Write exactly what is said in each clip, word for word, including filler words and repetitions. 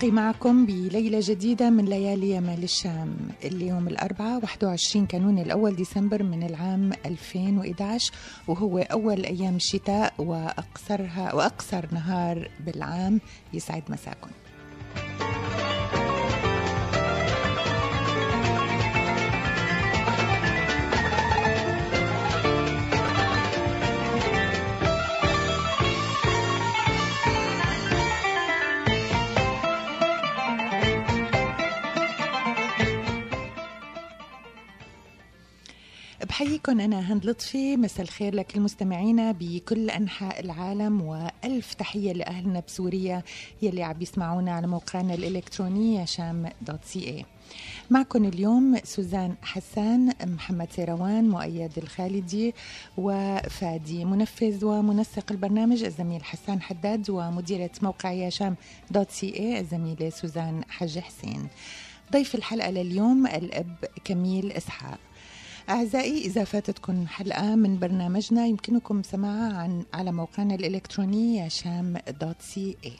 نلتقي معكم بليلة جديدة من ليالي يمال الشام. اليوم الأربعاء واحد وعشرين كانون الأول ديسمبر من العام ألفين وإحدى عشر، وهو أول أيام الشتاء وأقصرها وأقصر نهار بالعام. يسعد مساكم. بحييكم أنا هند لطفي. مساء الخير لكل مستمعينا بكل أنحاء العالم، وألف تحية لأهلنا بسوريا يلي عم يسمعونا على موقعنا الإلكتروني شام دوت سي اي. معكم اليوم سوزان حسان، محمد سيروان، مؤيد الخالدي، وفادي منفذ ومنسق البرنامج الزميل حسان حداد، ومديرة موقع ياشام دوت سي اي الزميلة سوزان حج حسين. ضيف الحلقة لليوم الأب كميل إسحاق. أعزائي، إذا فاتتكم حلقة من برنامجنا يمكنكم سماعها عن على موقعنا الإلكتروني ياشام دوت سي اي.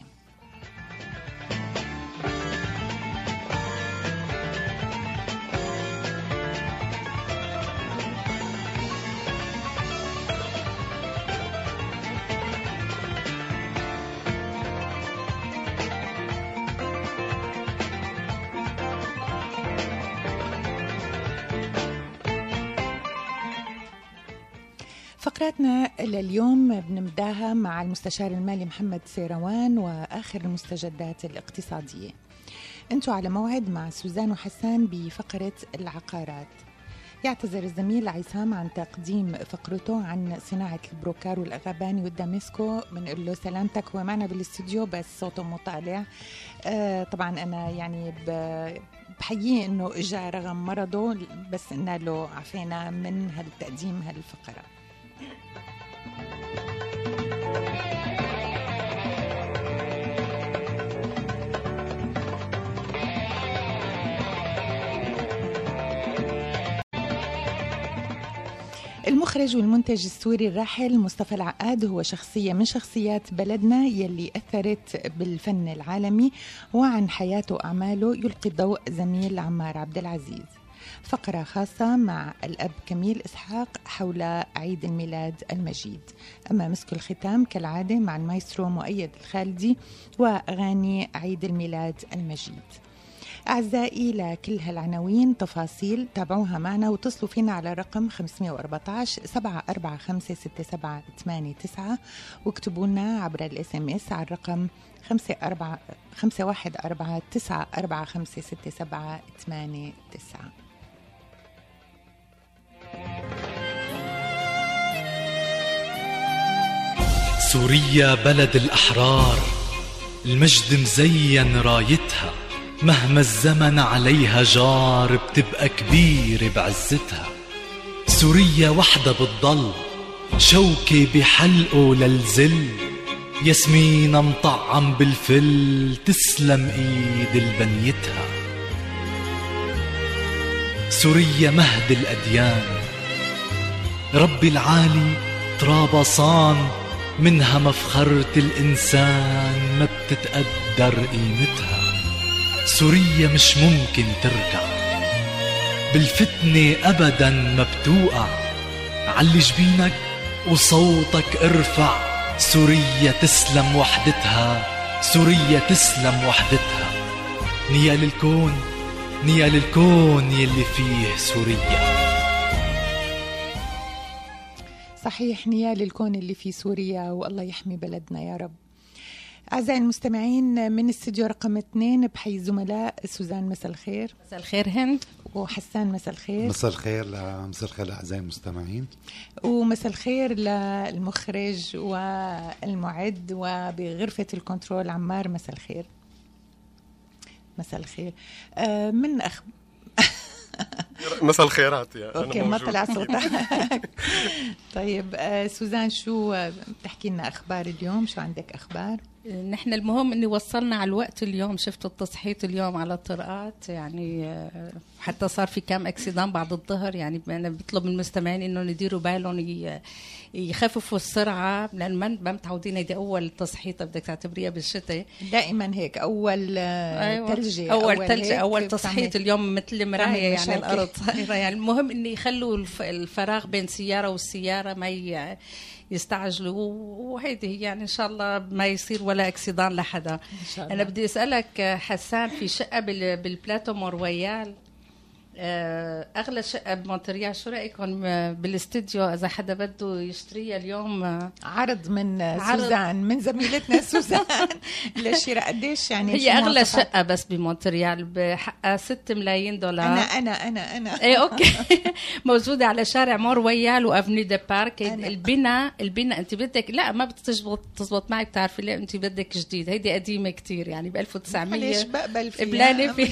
فقراتنا لليوم بنبداها مع المستشار المالي محمد سيروان وآخر المستجدات الاقتصادية. انتوا على موعد مع سوزان وحسان بفقرة العقارات. يعتذر الزميل عصام عن تقديم فقرته عن صناعة البروكار والأغاباني والدامسكو. بنقول له سلامتك، هو معنا بالاستوديو بس صوته مطالع. آه طبعا أنا يعني بحييه إنه إجا رغم مرضه، بس قلنا له عفينا من هالتقديم هالفقرة. المخرج والمنتج السوري الراحل مصطفى العقاد هو شخصية من شخصيات بلدنا يلي أثرت بالفن العالمي، وعن حياته وأعماله يلقي الضوء زميل عمار عبد العزيز. فقرة خاصة مع الأب كميل إسحاق حول عيد الميلاد المجيد. أما مسك الختام كالعادة مع المايسترو مؤيد الخالدي وأغاني عيد الميلاد المجيد. أعزائي، لكل هالعناوين تفاصيل تابعوها معنا واتصلوا فينا على رقم خمسة أربعة عشر سبعة أربعة خمسة ستة سبعة ثمانية تسعة، واكتبوا لنا عبر الاس ام اس على الرقم خمسة أربعة خمسة واحد أربعة تسعة أربعة خمسة ستة سبعة ثمانية تسعة. سوريا بلد الأحرار، المجد مزين رايتها، مهما الزمن عليها جار بتبقى كبيرة بعزتها. سوريا وحدة بتضل، شوكة بحلقه للزل، ياسمين مطعم بالفل، تسلم ايد البنيتها. سوريا مهد الأديان، ربي العالي ترابة صان، منها مفخرة الإنسان ما بتتقدر قيمتها. سوريا مش ممكن ترجع بالفتنة أبدا ما بتوقع، علي جبينك وصوتك ارفع. سوريا تسلم وحدتها، سوريا تسلم وحدتها. نيال الكون، نيال الكون يلي فيه سوريا. صحيح، نيال الكون اللي في سوريا، والله يحمي بلدنا يا رب. أعزائي المستمعين، من استوديو رقم اثنين بحي الزملاء سوزان مساء الخير. مساء الخير هند. وحسان مساء الخير. مساء الخير. مساء الخير أعزائي المستمعين. ومساء الخير للمخرج والمعد وبغرفة الكنترول عمار. مساء الخير. مساء الخير. آه من أخ مساء الخيرات يا اوكي ما طلع صوتك. طيب آه سوزان، شو بتحكي لنا اخبار اليوم؟ شو عندك اخبار؟ نحن المهم اني وصلنا على الوقت اليوم. شفت التصحيط اليوم على الطرقات، يعني حتى صار في كام اكسيدان بعد الظهر. يعني انا بطلب من المستمعين انه يديروا بالهم يخففوا السرعه، لان ما متعودين. هيدي اول تصحيطه بدك تعتبريها بالشتاء دائما هيك اول أيوة. ثلجه اول ثلجه اول تصحيط. اليوم مثل مرايه يعني الارض صايره. يعني المهم انه يخلوا الفراغ بين سياره والسياره ما يستعجلوا، وهيدي هي يعني ان شاء الله ما يصير ولا اكسيدان لحدا. انا بدي اسالك حسان، في شقه بالبلاتو مرويال، اغلى شقه بمونتريال، شو رايكم بالاستديو اذا حدا بده يشتريها اليوم؟ عرض من عرض. سوزان، من زميلتنا سوزان للشراء. قديش يعني؟ هي اغلى شقه بس بمونتريال بحقها ستة ملايين دولار. انا انا انا انا ايه اوكي. موجوده على شارع مرويال وافني دي بارك. البناء البناء انت بدك، لا ما بتزبط تزبط معك، بتعرفي ليه؟ انت بدك جديد. هيدي قديمه كتير يعني ب ألف وتسعمية. ليش بقبل فيها؟ بلاني في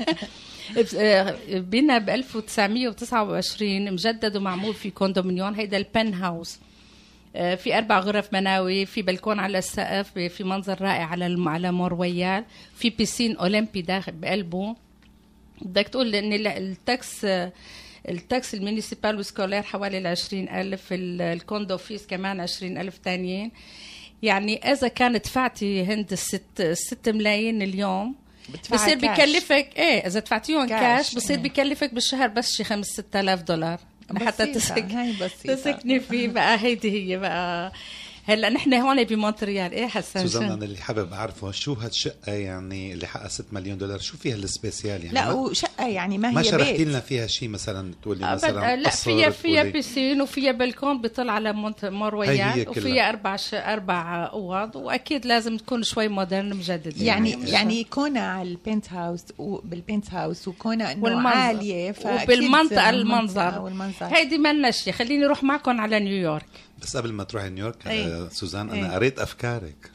بنا ب ألف وتسعمية وتسعة وعشرين، مجدد ومعمول في كوندومينيون. هيدا البن هاوس، في أربع غرف مناوي، في بلكون على السقف، في منظر رائع على على مرويال، في بيسين أولمبي داخل بقلبه. بدك تقول إن التاكس التاكس المينيسيبال والسكولير حوالي العشرين ألف، الكوندو فيس كمان عشرين ألف تانيين. يعني إذا كانت فعتي هند الست الست ملايين اليوم، بصير بيكلفك ايه اذا دفعتيهم كاش, كاش بصير بيكلفك بالشهر بس شي خمس ستة آلاف دولار لحتى تسك تسكني فيه. بقى هيدي هي بقى. هلا نحن هون بمونتريال. ايه حسن سوزان، انا اللي حابب اعرفه شو هالشقه يعني اللي حقها ستة مليون دولار، شو فيها السبيسيال يعني؟ لا وشقه يعني ما هي ما بيت. ما شرحتي لنا فيها شيء مثلا تقولي مثلا؟ لا فيها فيها بيسين وفيها بلكون بيطل على مرويال، وفيها اربع ش... اربع اوض، واكيد لازم تكون شوي مودرن مجدد. يعني يعني, يعني كونها على البنت هاوس وبالبنت هاوس وكونها انه والمنظر. عاليه، وبالمنطقه المنظر. هيدي مالناش. خليني اروح معكم على نيويورك. بس قبل ما تروحي نيويورك أيه. سوزان، أيه. انا قريت افكارك.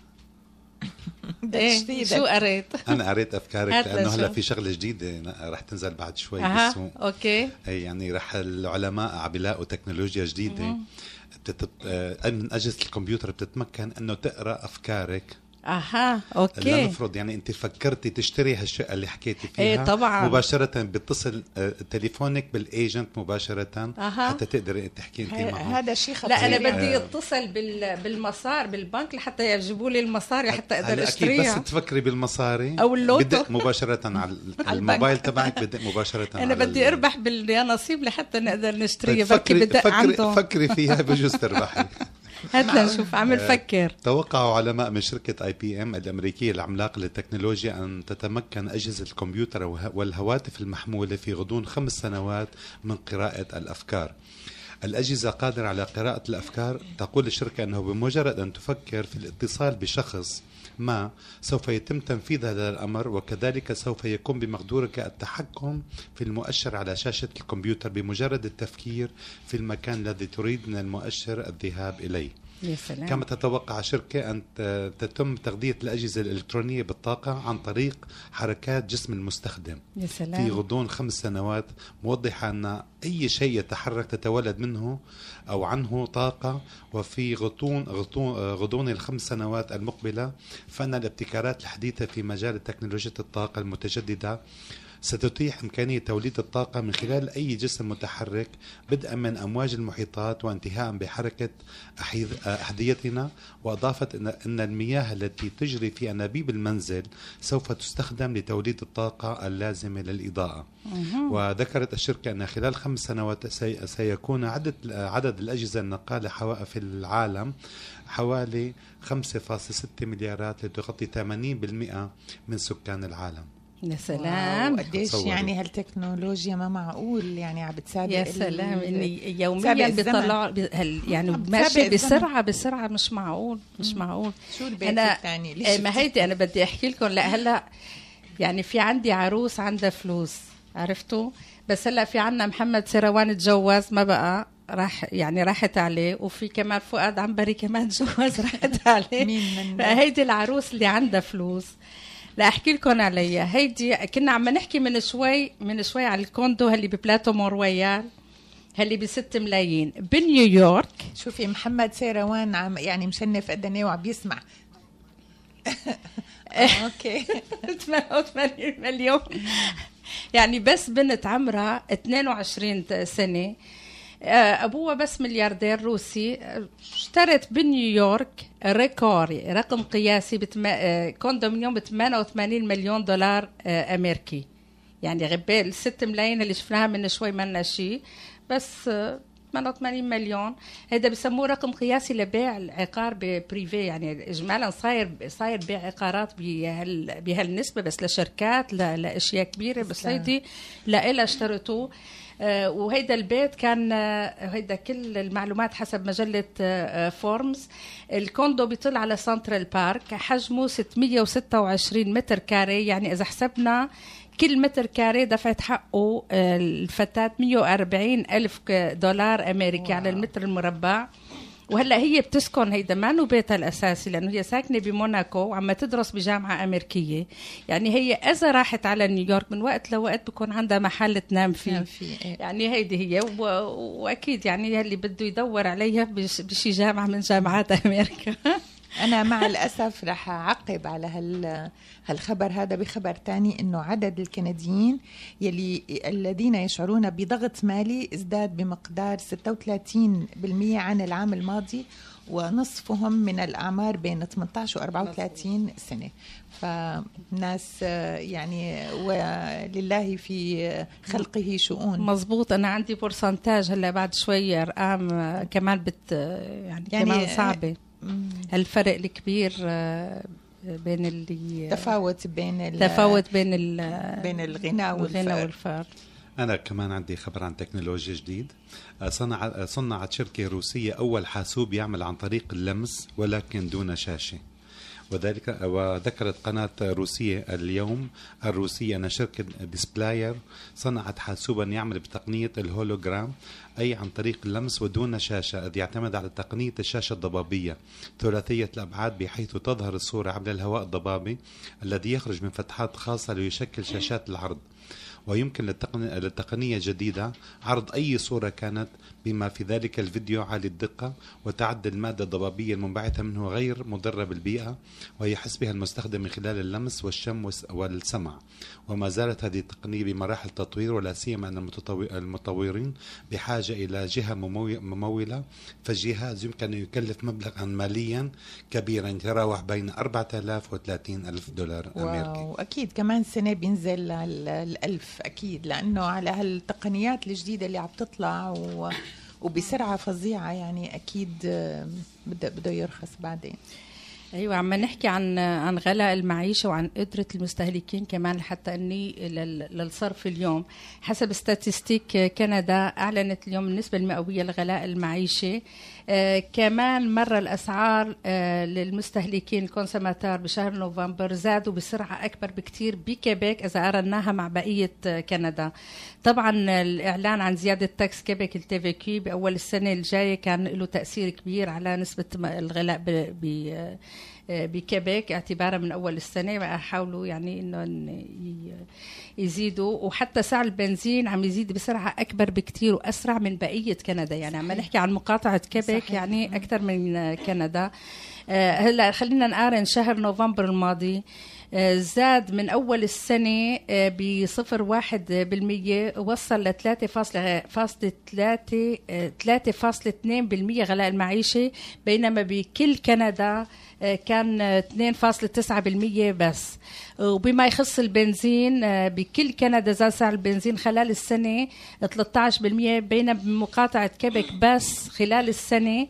ايه شو قريت؟ انا قريت افكارك لانه هلا في شغله جديده رح تنزل بعد شوي بالسوق. اوكي. اي يعني رح العلماء عم بيلاقوا تكنولوجيا جديده بتت... من اجهزه الكمبيوتر بتتمكن انه تقرا افكارك. اها اوكي. لنفرض يعني انت فكرتي تشتري هالشقه اللي حكيتي فيها، ايه طبعا مباشره بتصل تليفونك بالايجنت مباشره أها. حتى تقدري تحكي انت معه. هذا شيء خطير. لا انا بدي اتصل بال بالمصار بالبنك لحتى يجيبوا لي المصاري حتى اقدر اشتريها. بس تفكري بالمصاري او اللوتو بدق مباشره على الموبايل تبعك، بدق مباشره. انا بدي اربح باليانصيب لحتى نقدر نشتريها. فكري بدق عنده. فكري فيها بجوز تربحي. هات لنشوف. عم نفكر. توقعوا علماء من شركة آي بي إم الأمريكية العملاقة للتكنولوجيا أن تتمكن أجهزة الكمبيوتر والهواتف المحمولة في غضون خمس سنوات من قراءة الأفكار. الأجهزة قادرة على قراءة الأفكار. تقول الشركة أنه بمجرد أن تفكر في الاتصال بشخص ما سوف يتم تنفيذ هذا الأمر، وكذلك سوف يكون بمقدورك التحكم في المؤشر على شاشة الكمبيوتر بمجرد التفكير في المكان الذي تريد من المؤشر الذهاب إليه. يا سلام. كما تتوقع الشركة أن تتم تغذية الأجهزة الإلكترونية بالطاقة عن طريق حركات جسم المستخدم. يا سلام. في غضون خمس سنوات، موضحة أن أي شيء يتحرك تتولد منه أو عنه طاقة. وفي غضون غضون غضون الخمس سنوات المقبلة، فإن الابتكارات الحديثة في مجال تكنولوجيا الطاقة المتجددة ستتيح إمكانية توليد الطاقة من خلال أي جسم متحرك، بدءا من أمواج المحيطات وانتهاء بحركة أحذيتنا. وأضافت أن المياه التي تجري في أنابيب المنزل سوف تستخدم لتوليد الطاقة اللازمة للإضاءة. وذكرت الشركة أن خلال خمس سنوات سيكون عدد عدد الأجهزة النقالة في العالم حوالي خمسة فاصلة ستة مليارات، لتغطي ثمانين بالمئة من سكان العالم. يا سلام. قديش يعني هالتكنولوجيا ما معقول يعني عم بتسابق. يا سلام. اني يوميا بيطلع يعني ماشي بسرعه بسرعه مش معقول مش معقول. شو البيت الثاني؟ ما هيدي انا بدي احكي لكم. لا هلا يعني في عندي عروس عندها فلوس، عرفتوا؟ بس هلا في عنا محمد سيروان تجوز ما بقى، راح يعني راحت عليه. وفي كمان فؤاد عنبري كمان تجوز راحت عليه. مين هيدي العروس اللي عندها فلوس. لا احكي لكم عليها. هيدي كنا عم نحكي من شوي من شوي على الكوندو اللي ببلاتو مرويال اللي بست ملايين بنيويورك. شوفي محمد سيروان عم يعني مشنف قدني وعم يسمع. اوكي. ثمانية مليون. يعني بس بنت عمرها اثنين وعشرين سنة، أبوها بس ملياردير روسي، اشترت بنيويورك ريكوري رقم قياسي بتم... كوندومينيوم ب ثمانية وثمانين مليون دولار أمريكي. يعني غبال الست ملايين اللي شفناها من شوي منا شيء، بس ثمانية وثمانين مليون. هذا بسموه رقم قياسي لبيع العقار ببريفي، يعني اجمالا صاير صاير بيع عقارات بهال بهالنسبه، بس لشركات لا لاشياء كبيره، بس هيدي لا اشترطوه. آه وهيدا البيت كان آه هيدا كل المعلومات حسب مجله آه فورمز. الكوندو بيطل على سنترال بارك، حجمه ستمية وستة وعشرين متر كاري، يعني اذا حسبنا كل متر كاري دفعت حقه الفتاة مية وأربعين ألف دولار أمريكي واو. على المتر المربع. وهلأ هي بتسكن، هيدا ما بيتها الأساسي لأنه هي ساكنة بموناكو وعم تدرس بجامعة أمريكية. يعني هي إذا راحت على نيويورك من وقت لوقت بكون عندها محل تنام فيه, فيه. يعني هيدي هي و... وأكيد يعني اللي بده يدور عليها بش... بشي جامعة من جامعات أمريكا. أنا مع الأسف رح أعقب على هال هالخبر هذا بخبر تاني، إنه عدد الكنديين يلي الذين يشعرون بضغط مالي ازداد بمقدار ستة وثلاثين بالمئة عن العام الماضي، ونصفهم من الأعمار بين ثمانية عشر و أربعة وثلاثين سنة. فناس يعني ولله في خلقه شؤون. مزبوط. أنا عندي برسنتاج هلا بعد شوي أرقام كمان بت يعني, يعني كمان صعبة. الفرق الكبير بين اللي تفاوت بين تفاوت بين بين الغنى والفقر. أنا كمان عندي خبر عن تكنولوجيا جديد. صنع صنعت شركة روسية أول حاسوب يعمل عن طريق اللمس ولكن دون شاشة، وذلك وذكرت قناة روسية اليوم الروسية أن شركة ديسبلاير صنعت حاسوبا يعمل بتقنية الهولوجرام، أي عن طريق اللمس ودون شاشة، إذ يعتمد على تقنية الشاشة الضبابية ثلاثية الأبعاد، بحيث تظهر الصورة عبر الهواء الضبابي الذي يخرج من فتحات خاصة ليشكل شاشات العرض. ويمكن للتقنية الجديدة عرض أي صورة كانت، بما في ذلك الفيديو عالي الدقة، وتعد المادة الضبابية المنبعثة منه غير مضرة بالبيئة، ويحس بها المستخدم من خلال اللمس والشم والسمع. وما زالت هذه التقنية بمراحل تطوير، ولا سيما أن المطورين بحاجة إلى جهة ممولة، فالجهاز يمكن أن يكلف مبلغا ماليا كبيرا يتراوح بين أربعة آلاف وثلاثين ألف دولار أمريكي. وأكيد كمان سنة بينزل الألف أكيد، لأنه على هالتقنيات الجديدة اللي عم تطلع و... وبسرعة فظيعة، يعني أكيد بده بده يرخص بعدين. أيوة، عم نحكي عن عن غلاء المعيشة وعن قدرة المستهلكين كمان حتى أني للصرف. اليوم حسب ستاتستيك كندا أعلنت اليوم النسبة المئوية لغلاء المعيشة. آه كمان مرة الأسعار آه للمستهلكين الكونسوماتور بشهر نوفمبر زادوا بسرعة أكبر بكتير بكيبيك إذا قارناها مع بقية آه كندا. طبعا الإعلان عن زيادة تاكس كيبيك التيفيكي بأول السنة الجاية كان له تأثير كبير على نسبة الغلاء ب, ب بكيبيك اعتبارا من أول السنة. حاولوا يعني إنه يزيدوا، وحتى سعر البنزين عم يزيد بسرعة أكبر بكتير وأسرع من بقية كندا. يعني عم نحكي عن مقاطعة كيبيك صحيح. يعني أكثر من كندا. هلا خلينا نقارن شهر نوفمبر الماضي زاد من أول السنة بصفر واحد بالمية، وصل لثلاثة فاصلة ثلاثة فاصلة اثنين بالمية غلاء المعيشة، بينما بكل كندا كان اثنين فاصلة تسعة بالمية بس. وبما يخص البنزين بكل كندا زاد سعر البنزين خلال السنة ثلاثة عشر بالمية، بينما بمقاطعة كيبيك بس خلال السنة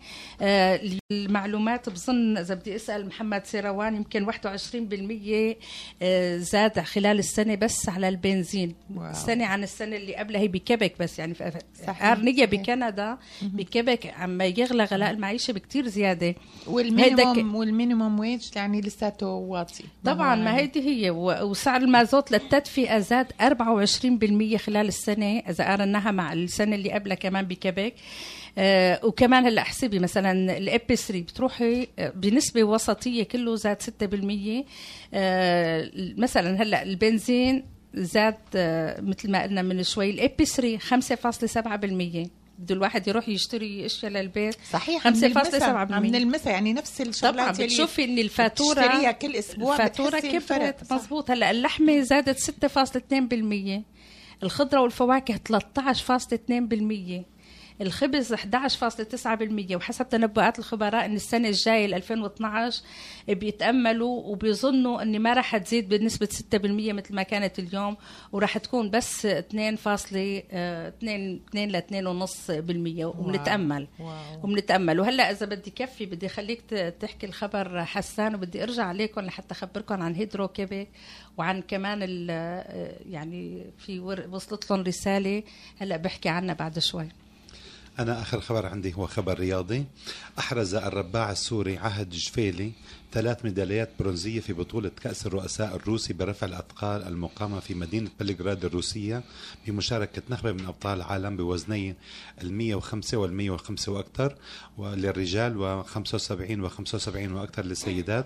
المعلومات بظن إذا بدي أسأل محمد سيروان يمكن واحد وعشرين بالمية زاد خلال السنة بس على البنزين. واو. السنة عن السنة اللي قبلها هي بكيبيك بس، يعني قارنية بكندا بكيبيك عم يغلى غلاء المعيشة بكتير زيادة. والمينيموم والمينيموم ويج يعني لساته واطي طبعا. ما هيدي هي. وسعر المازوت للتدفئة زاد أربعة وعشرين بالمية خلال السنة إذا قارناها مع السنة اللي قبلها كمان بكيبيك. آه وكمان هلا احسبي مثلا الابي ثلاثة بتروحي بنسبه وسطيه كله زاد ستة بالمية. آه مثلا هلا البنزين زاد آه مثل ما قلنا من شوي الابي ثلاثة خمسة فاصلة سبعة بالمية بده الواحد يروح يشتري اشياء للبيت صحيح خمسة فاصلة سبعة بالمية من المسا، يعني نفس الشغلات طبعا اللي بتشوفي ان الفاتوره بتشتريها كل اسبوع الفاتوره كبرت. مزبوط. هلا اللحمه زادت ستة فاصلة اثنين بالمية، الخضره والفواكه ثلاثة عشر فاصلة اثنين بالمية، الخبز أحد عشر فاصلة تسعة بالمية. وحسب تنبؤات الخبراء ان السنه الجايه ألفين واثني عشر بيتاملوا وبيظنوا ان ما راح تزيد بنسبه ستة بالمية مثل ما كانت اليوم، وراح تكون بس اثنين فاصلة اثنين ل اثنين فاصلة خمسة بالمية. وبنتامل وبنتامل وهلا اذا بدي كفي بدي خليك تحكي الخبر حسان، وبدي ارجع عليكم لحتى اخبركم عن هيدرو كيبيك وعن كمان يعني في وصلت لهم رساله هلا بحكي عنها بعد شوي. أنا آخر خبر عندي هو خبر رياضي. أحرز الرباع السوري عهد جفيلي ثلاث ميداليات برونزية في بطولة كأس الرؤساء الروسي برفع الأثقال المقامة في مدينة بلغراد الروسية بمشاركة نخبة من أبطال العالم بوزني المية وخمسة والمية وخمسة وأكثر للرجال وخمسة وسبعين وخمسة وسبعين وأكثر للسيدات.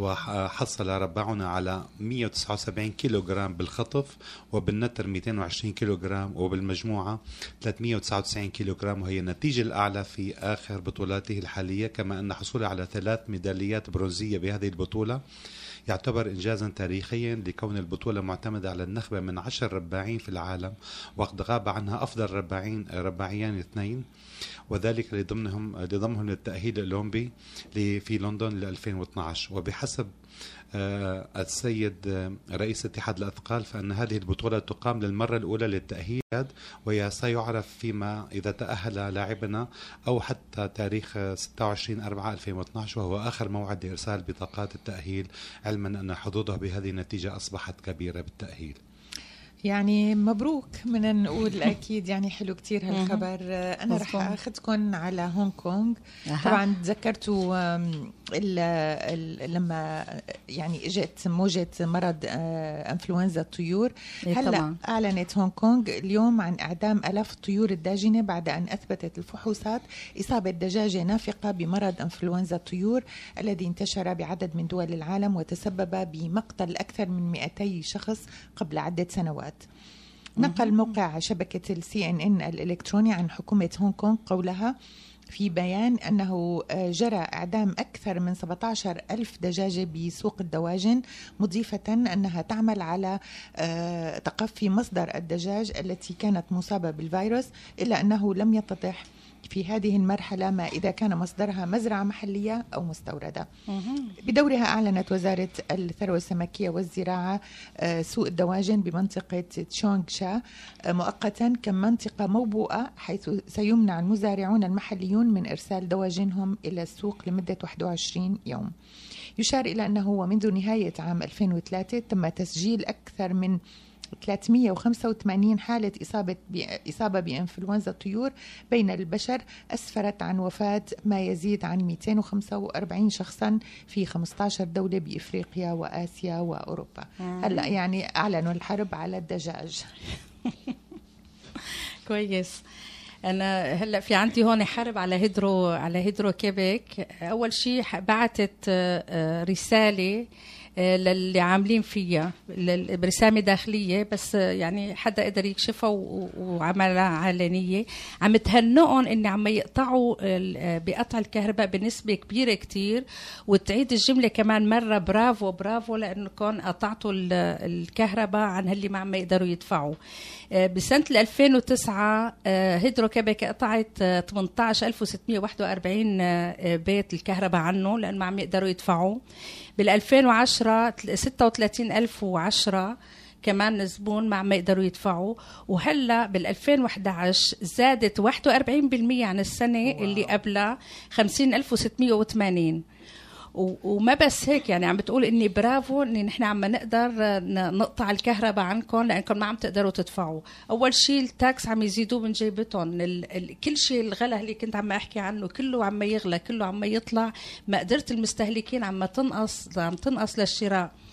وحصل رباعنا على مية وتسعة وسبعين كيلوغرام بالخطف، وبالنتر مئتين وعشرين كيلوغرام، وبالمجموعة ثلاثمية وتسعة وتسعين كيلوغرام، وهي النتيجة الأعلى في آخر بطولاته الحالية. كما أن حصوله على ثلاث ميداليات برونزية بهذه البطولة يعتبر إنجازا تاريخيا، لكون البطولة معتمدة على النخبة من عشر رباعين في العالم، وقد غاب عنها أفضل رباعين رباعيان اثنين، وذلك لضمنهم لضمهم للتأهيل الأولمبي في لندن ل ألفين واثني عشر. وبحسب آه السيد آه رئيس اتحاد الأثقال فإن هذه البطولة تقام للمرة الأولى للتأهيل، وسيعرف فيما إذا تأهل لاعبنا أو حتى تاريخ ستة وعشرين أربعة ألفين واثني عشر، وهو آخر موعد لإرسال بطاقات التأهيل، علما أن حظوظه بهذه النتيجة أصبحت كبيرة بالتأهيل. يعني مبروك بدنا نقول أكيد، يعني حلو كتير هالخبر. أنا رح أخذكم على هونغ كونغ. طبعا تذكرتوا لما يعني اجت موجة مرض انفلونزا الطيور. هلا أعلنت هونغ كونغ اليوم عن إعدام آلاف الطيور الداجنة بعد أن أثبتت الفحوصات إصابة دجاجة نافقة بمرض انفلونزا الطيور الذي انتشر بعدد من دول العالم وتسبب بمقتل أكثر من مئتي شخص قبل عدة سنوات. نقل موقع شبكة السي ان ان الإلكتروني عن حكومة هونغ كونغ قولها في بيان أنه جرى إعدام أكثر من سبعة عشر ألف دجاجة بسوق الدواجن، مضيفة أنها تعمل على تقفي مصدر الدجاج التي كانت مصابة بالفيروس، إلا أنه لم يتضح في هذه المرحلة ما إذا كان مصدرها مزرعة محلية أو مستوردة. بدورها أعلنت وزارة الثروة السمكية والزراعة سوق الدواجن بمنطقة تشونغ شا مؤقتا كمنطقة موبوءة، حيث سيمنع المزارعون المحليون من إرسال دواجنهم إلى السوق لمدة واحد وعشرين يوم. يشار إلى أنه ومنذ نهاية عام ألفين وثلاثة تم تسجيل أكثر من ثلاثمية وخمسة وثمانين حالة إصابة إصابة بإنفلونزا الطيور بين البشر، أسفرت عن وفاة ما يزيد عن مئتين وخمسة وأربعين شخصا في خمسة عشر دولة بإفريقيا وآسيا وأوروبا. هلا يعني أعلنوا الحرب على الدجاج. كويس. أنا هلا في عندي هون حرب على هيدرو على هيدرو كيبيك. أول شيء بعتت رسالة للي عاملين فيها برسامة داخلية، بس يعني حدا قدر يكشفها وعملها علنية. عم تهنئهم إن عم يقطعوا بقطع الكهرباء بنسبة كبيرة كتير، وتعيد الجملة كمان مرة برافو برافو لأنكم قطعتوا الكهرباء عن هاللي ما عم يقدروا يدفعوا. بسنة ألفين وتسعة هيدرو كيبيك قطعت ثمانية عشر ألف وستمية وواحد وأربعين بيت الكهرباء عنه لأن ما عم يقدروا يدفعوا. بالألفين وعشرة ستة وثلاثين ألف وعشرة كمان زبون ما عم يقدروا يدفعوا. وهلا بالألفين وإحدى عشر زادت واحد وأربعين بالمية عن السنة واو. اللي قبلها خمسين ألف وستمية وثمانين. وما بس هيك، يعني عم بتقول اني برافو ان نحن عم نقدر نقطع الكهرباء عنكم لانكم ما عم تقدروا تدفعوا. اول شيء التاكس عم يزيدوا من جيبتهم، كل شيء الغلا اللي كنت عم احكي عنه كله عم يغلى، كله عم يطلع، مقدرة المستهلكين عم تنقص عم تنقص للشراء.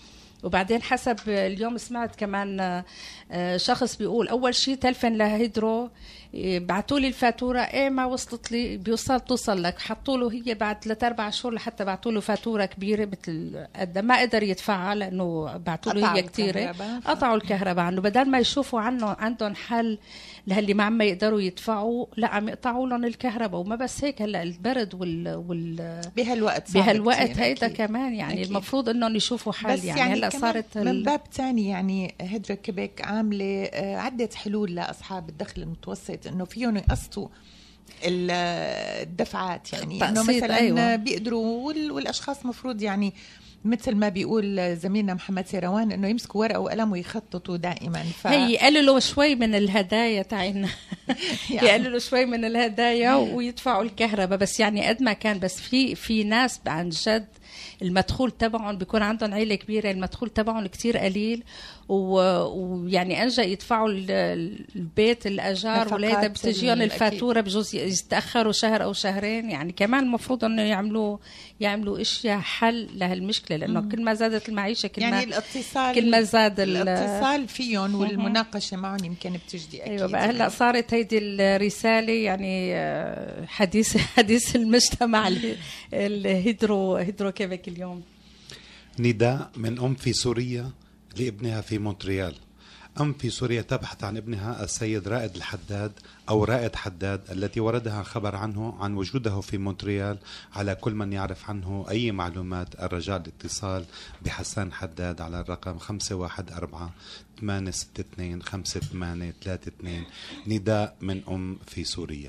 وبعدين حسب اليوم سمعت كمان شخص بيقول أول شيء تلفن لهيدرو بعتوا لي الفاتورة، إيه ما وصلت لي، بيوصل توصل لك، حطوا له هي بعد ثلاثة أربع شهور لحتى بعتوا له فاتورة كبيرة مثل قد ما قدر يدفعها لأنه بعتوا له هي كتيرة، قطعوا الكهرباء عنه. بدل ما يشوفوا عنه عندهم حل لهاللي ما عم يقدروا يدفعوا، لا عم يقطعوا لهم الكهرباء. وما بس هيك، هلا البرد وال, وال... بهالوقت بهالوقت هيدا كمان يعني أكيد. المفروض انهم يشوفوا حل يعني, يعني هلا صارت من باب تاني يعني هيدرو كيبيك عامله عده حلول لاصحاب الدخل المتوسط انه فيهم يقسطوا الدفعات، يعني انه مثلا أيوة. بيقدروا والاشخاص مفروض يعني مثل ما بيقول زميلنا محمد سيروان انه يمسكوا ورقه وقلم ويخططوا دائما. ف... هي يقللوا شوي من الهدايا تاعنا يعني. يقللوا شوي من الهدايا ويدفعوا الكهرباء بس يعني قد ما كان. بس في في ناس عن جد المدخول تبعهم بيكون عندهم عيلة كبيرة، المدخول تبعهم كتير قليل ويعني أنجا يدفعوا البيت الأجار ولا بتجيهم الفاتورة بجوز يتأخروا شهر أو شهرين. يعني كمان المفروض أنه يعملوا يعملوا إشياء حل لهالمشكلة، لأنه مم. كل ما زادت المعيشة كل يعني ما الاتصال كل ما زاد الاتصال فيهم والمناقشة معهم يمكن بتجدي أكيد. أيوة بقى هلأ صارت هيدي الرسالة يعني حديث حديث المجتمع الهيدرو هيدرو كيبيك اليوم. نداء من أم في سوريا لابنها في مونتريال. أم في سوريا تبحث عن ابنها السيد رائد الحداد أو رائد حداد التي وردها خبر عنه عن وجوده في مونتريال. على كل من يعرف عنه أي معلومات الرجاء الاتصال بحسان حداد على الرقم خمسة واحد أربعة ثمانية ستة اثنين خمسة ثمانية ثلاثة اثنين. نداء من أم في سوريا.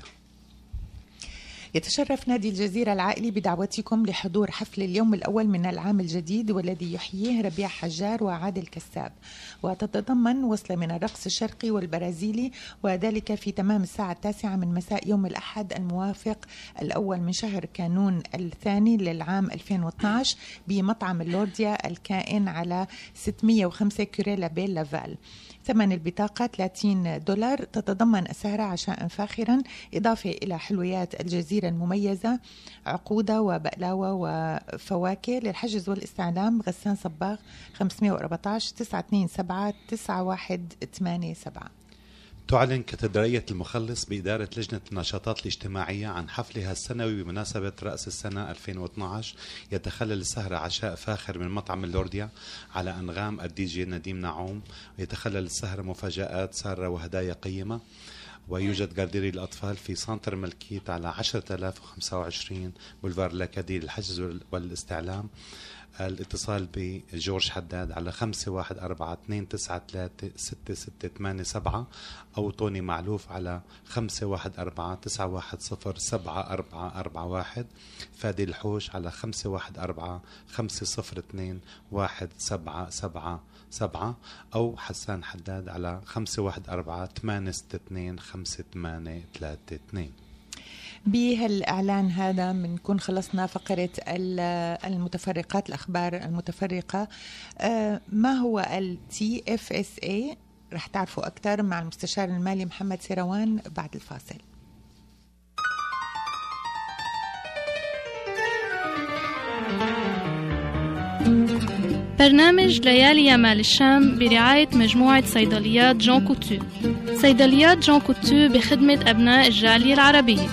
يتشرف نادي الجزيرة العائلي بدعوتكم لحضور حفل اليوم الأول من العام الجديد والذي يحييه ربيع حجار وعادل كساب، وتتضمن وصلة من الرقص الشرقي والبرازيلي، وذلك في تمام الساعة التاسعة من مساء يوم الأحد الموافق الأول من شهر كانون الثاني للعام ألفين واثناشر بمطعم اللورديا الكائن على ستمائة وخمسة كوريلا بيل لافال. ثمن البطاقة ثلاثين دولار، تتضمن السهرة عشاء فاخرا إضافة إلى حلويات الجزيرة المميزة عقودة وبقلاوة وفواكه. للحجز والاستعلام غسان صباغ خمسمائة وأربعة عشر تسعة اثنين سبعة تسعة واحد ثمانية سبعة. تعلن كاتدرائية المخلص بإدارة لجنة النشاطات الاجتماعية عن حفلها السنوي بمناسبة رأس السنة ألفين واثناشر. يتخلل السهرة عشاء فاخر من مطعم اللورديا على أنغام الدي جي نديم نعوم، ويتخلل السهرة مفاجآت سارة وهدايا قيمة. ويوجد جارديري الأطفال في سانتر ملكيت على عشرة آلاف وخمسة وعشرين بولفار لاكادي. للحجز والاستعلام الاتصال بجورج حداد على خمسة واحد أربعة اثنين تسعة ثلاثة ستة ستة ثمانية سبعة أو طوني معلوف على خمسة واحد أربعة تسعة واحد صفر سبعة أربعة أربعة واحد. فادي الحوش على خمسة واحد أربعة خمسة صفر اثنين واحد سبعة سبعة سبعة أو حسان حداد على خمسة واحد أربعة ثمانية ستة اثنين خمسة ثمانية ثلاثة اثنين. بهالإعلان هذا بنكون خلصنا فقرة المتفرقات، الأخبار المتفرقة. ما هو ال تي إف إس إيه رح تعرفوا أكثر مع المستشار المالي محمد سيروان بعد الفاصل. برنامج ليالي يمال الشام برعاية مجموعة صيدليات جون كوتو. صيدليات جون كوتو بخدمة أبناء الجالية العربية.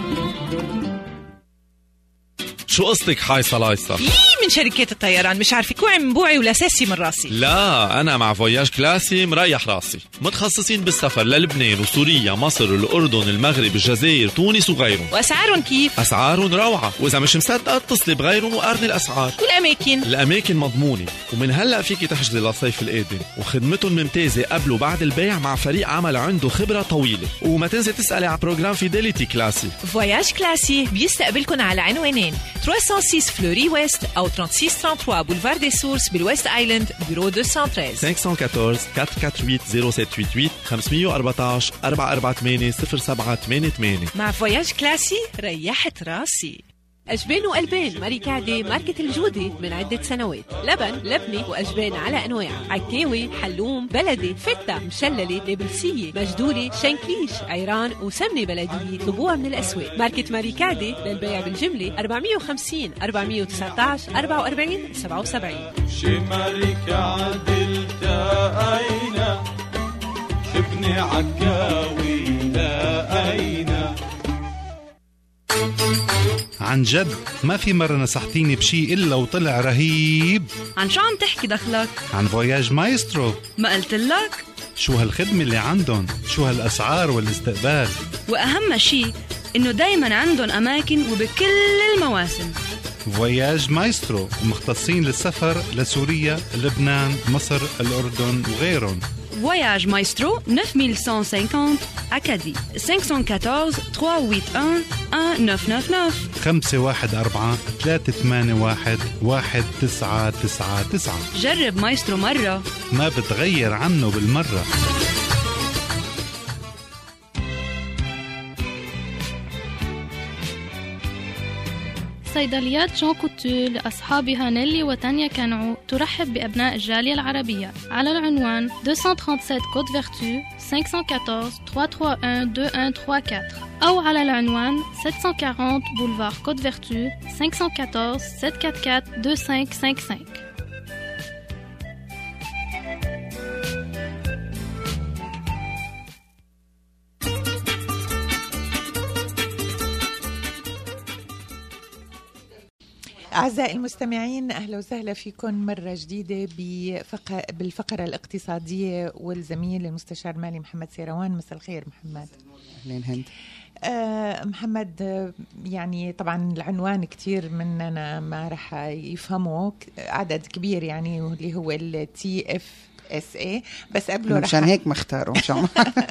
شو قصتك حايصة لايصة؟ يي من شركات الطيران مش عارفة كوعي من بوعي ولا ساسي من راسي. لا أنا مع فوياج كلاسي مريح راسي، متخصصين بالسفر للبنان وسوريا مصر الأردن المغرب الجزائر تونس وغيرهم. وأسعارهم كيف؟ أسعارهم روعة، وإذا مش مصدقة اتصلي بغيرهم وقارني الأسعار. والأماكن؟ الأماكن مضمونة، ومن هلأ فيكي تحجزي للصيف القادم، وخدمتهم ممتازة قبل وبعد البيع مع فريق عمل عنده خبرة طويلة. وما تنسي تسألي على بروجرام فيديليتي كلاسي. فوياج كلاسي بيستقبلكم على عنوانين ثلاثمائة وستة فلوري ويست أو ثلاثة وستين ثلاثة وثلاثين بولفار دي سورس بالويست آيلاند بيرو مئتين وثلاثة عشر خمسة واحد أربعة أربعة أربعة ثمانية صفر سبعة ثمانية ثمانية خمسة أربعة عشر أربعة أربعة ثمانية صفر سبعة ثمانية ثمانية. مع فوياج كلاسي ريحت راسي. أجبان وألبان ماري كعدة ماركة الجودة من عدة سنوات. لبن، لبنة وأجبان على أنواع، عكاوي، حلوم، بلدي، فتة، مشللة، نابلسية، مجدولة، شنكليش، عيران وسمنة بلدية. اطلبوها من الأسواق. ماركة ماري كعدة للبيع بالجملة أربعمية وخمسين أربعمية وتسعة عشر أربعة وأربعين سبعة وسبعين. شي ماري كعدة التقينا، ابن عكاوي لقينا. عن جد ما في مرة نصحتيني بشي إلا وطلع رهيب. عن شو عم تحكي دخلك؟ عن فواياج مايسترو. ما قلت لك؟ شو هالخدمة اللي عندهم، شو هالأسعار والاستقبال، وأهم شي إنه دايما عندهم أماكن وبكل المواسم. فواياج مايسترو مختصين للسفر لسوريا، لبنان، مصر، الأردن وغيرهم. Voyage Maestro neuf mille cent cinquante Acadie cinq cent quatorze trois huit un un neuf neuf neuf خمسة واحد أربعة ثلاثة ثمانية واحد واحد تسعة تسعة تسعة. جرب مايسترو مرة ما بتغير عنه بالمرة. صيدليات جون كوتو لأصحابها نيلي وتانيا كانعو ترحب بأبناء الجالية العربية على العنوان deux cent trente-sept Côte Vertu cinq cent quatorze trois cent trente et un deux un trois quatre أو على العنوان sept cent quarante Boulevard Côte Vertu cinq cent quatorze sept cent quarante-quatre deux cinq cinq cinq. أعزائي المستمعين، أهلا وسهلا فيكم مرة جديدة بالفقرة الاقتصادية والزميل المستشار المالي محمد سيروان. مساء الخير محمد. أهلين هند. آه محمد، يعني طبعا العنوان كتير مننا ما رح يفهمه، عدد كبير يعني اللي هو التي اف اس اي، بس قبله رح مشان هيك مختاره مشان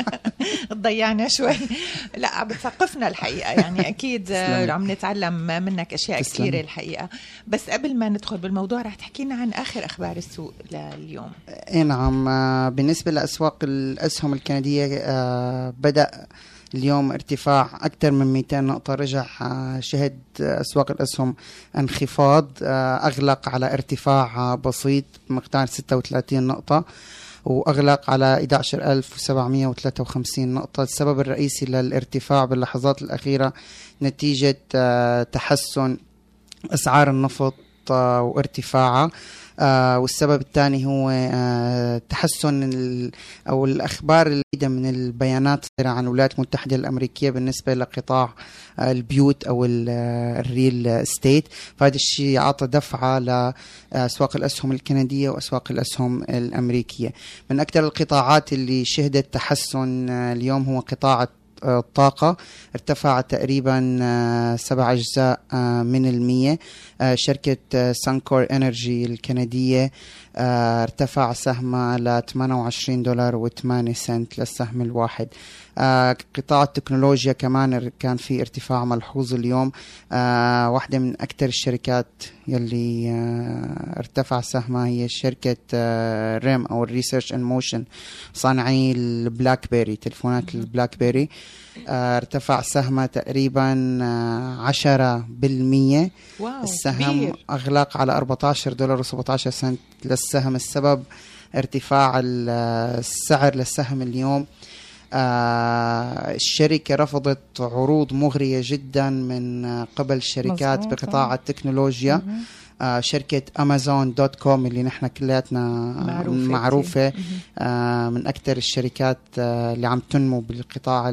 ضيعنا شوي. لا بتثقفنا الحقيقة، يعني أكيد عم نتعلم منك أشياء كثيرة الحقيقة. بس قبل ما ندخل بالموضوع رح تحكينا عن آخر أخبار السوق لليوم. إيه نعم. بالنسبة لأسواق الأسهم الكندية بدأ اليوم ارتفاع أكثر من مئتين نقطة. رجع شهد أسواق الأسهم انخفاض، أغلق على ارتفاع بسيط بمقدار ستة وثلاثين نقطة، وأغلق على أحد عشر ألف وسبعمية وثلاثة وخمسين نقطة. السبب الرئيسي للارتفاع باللحظات الأخيرة نتيجة تحسن أسعار النفط وارتفاعها، آه والسبب الثاني هو آه تحسن أو الأخبار الجديدة من البيانات عن الولايات المتحدة الأمريكية بالنسبة لقطاع آه البيوت أو الريل ستيت. فهذا الشيء عطى دفعة لأسواق الأسهم الكندية وأسواق الأسهم الأمريكية. من أكثر القطاعات اللي شهدت تحسن آه اليوم هو قطاع الطاقة، ارتفع تقريبا سبع أجزاء من المية. شركة سانكور إنرجي الكندية ارتفع سهمها ل ثمانية وعشرين دولار وثمانية سنت للسهم الواحد. قطاع التكنولوجيا كمان كان في ارتفاع ملحوظ اليوم. واحدة من أكثر الشركات يلي ارتفع سهمها هي شركة ريم أو الريسيرش إن موشن، صانعي البلاك بيري، تلفونات البلاك بيري. ارتفع سهمها تقريبا عشرة بالمية. السهم كبير. أغلق على أربعة عشر دولار وسبعة عشر سنت للسهم. السبب ارتفاع السعر للسهم اليوم. آه الشركة رفضت عروض مغرية جدا من قبل شركات مزبوط. بقطاع التكنولوجيا. آه شركة أمازون دوت كوم اللي نحن كلياتنا معروفة, معروفة آه من أكثر الشركات آه اللي عم تنمو بالقطاع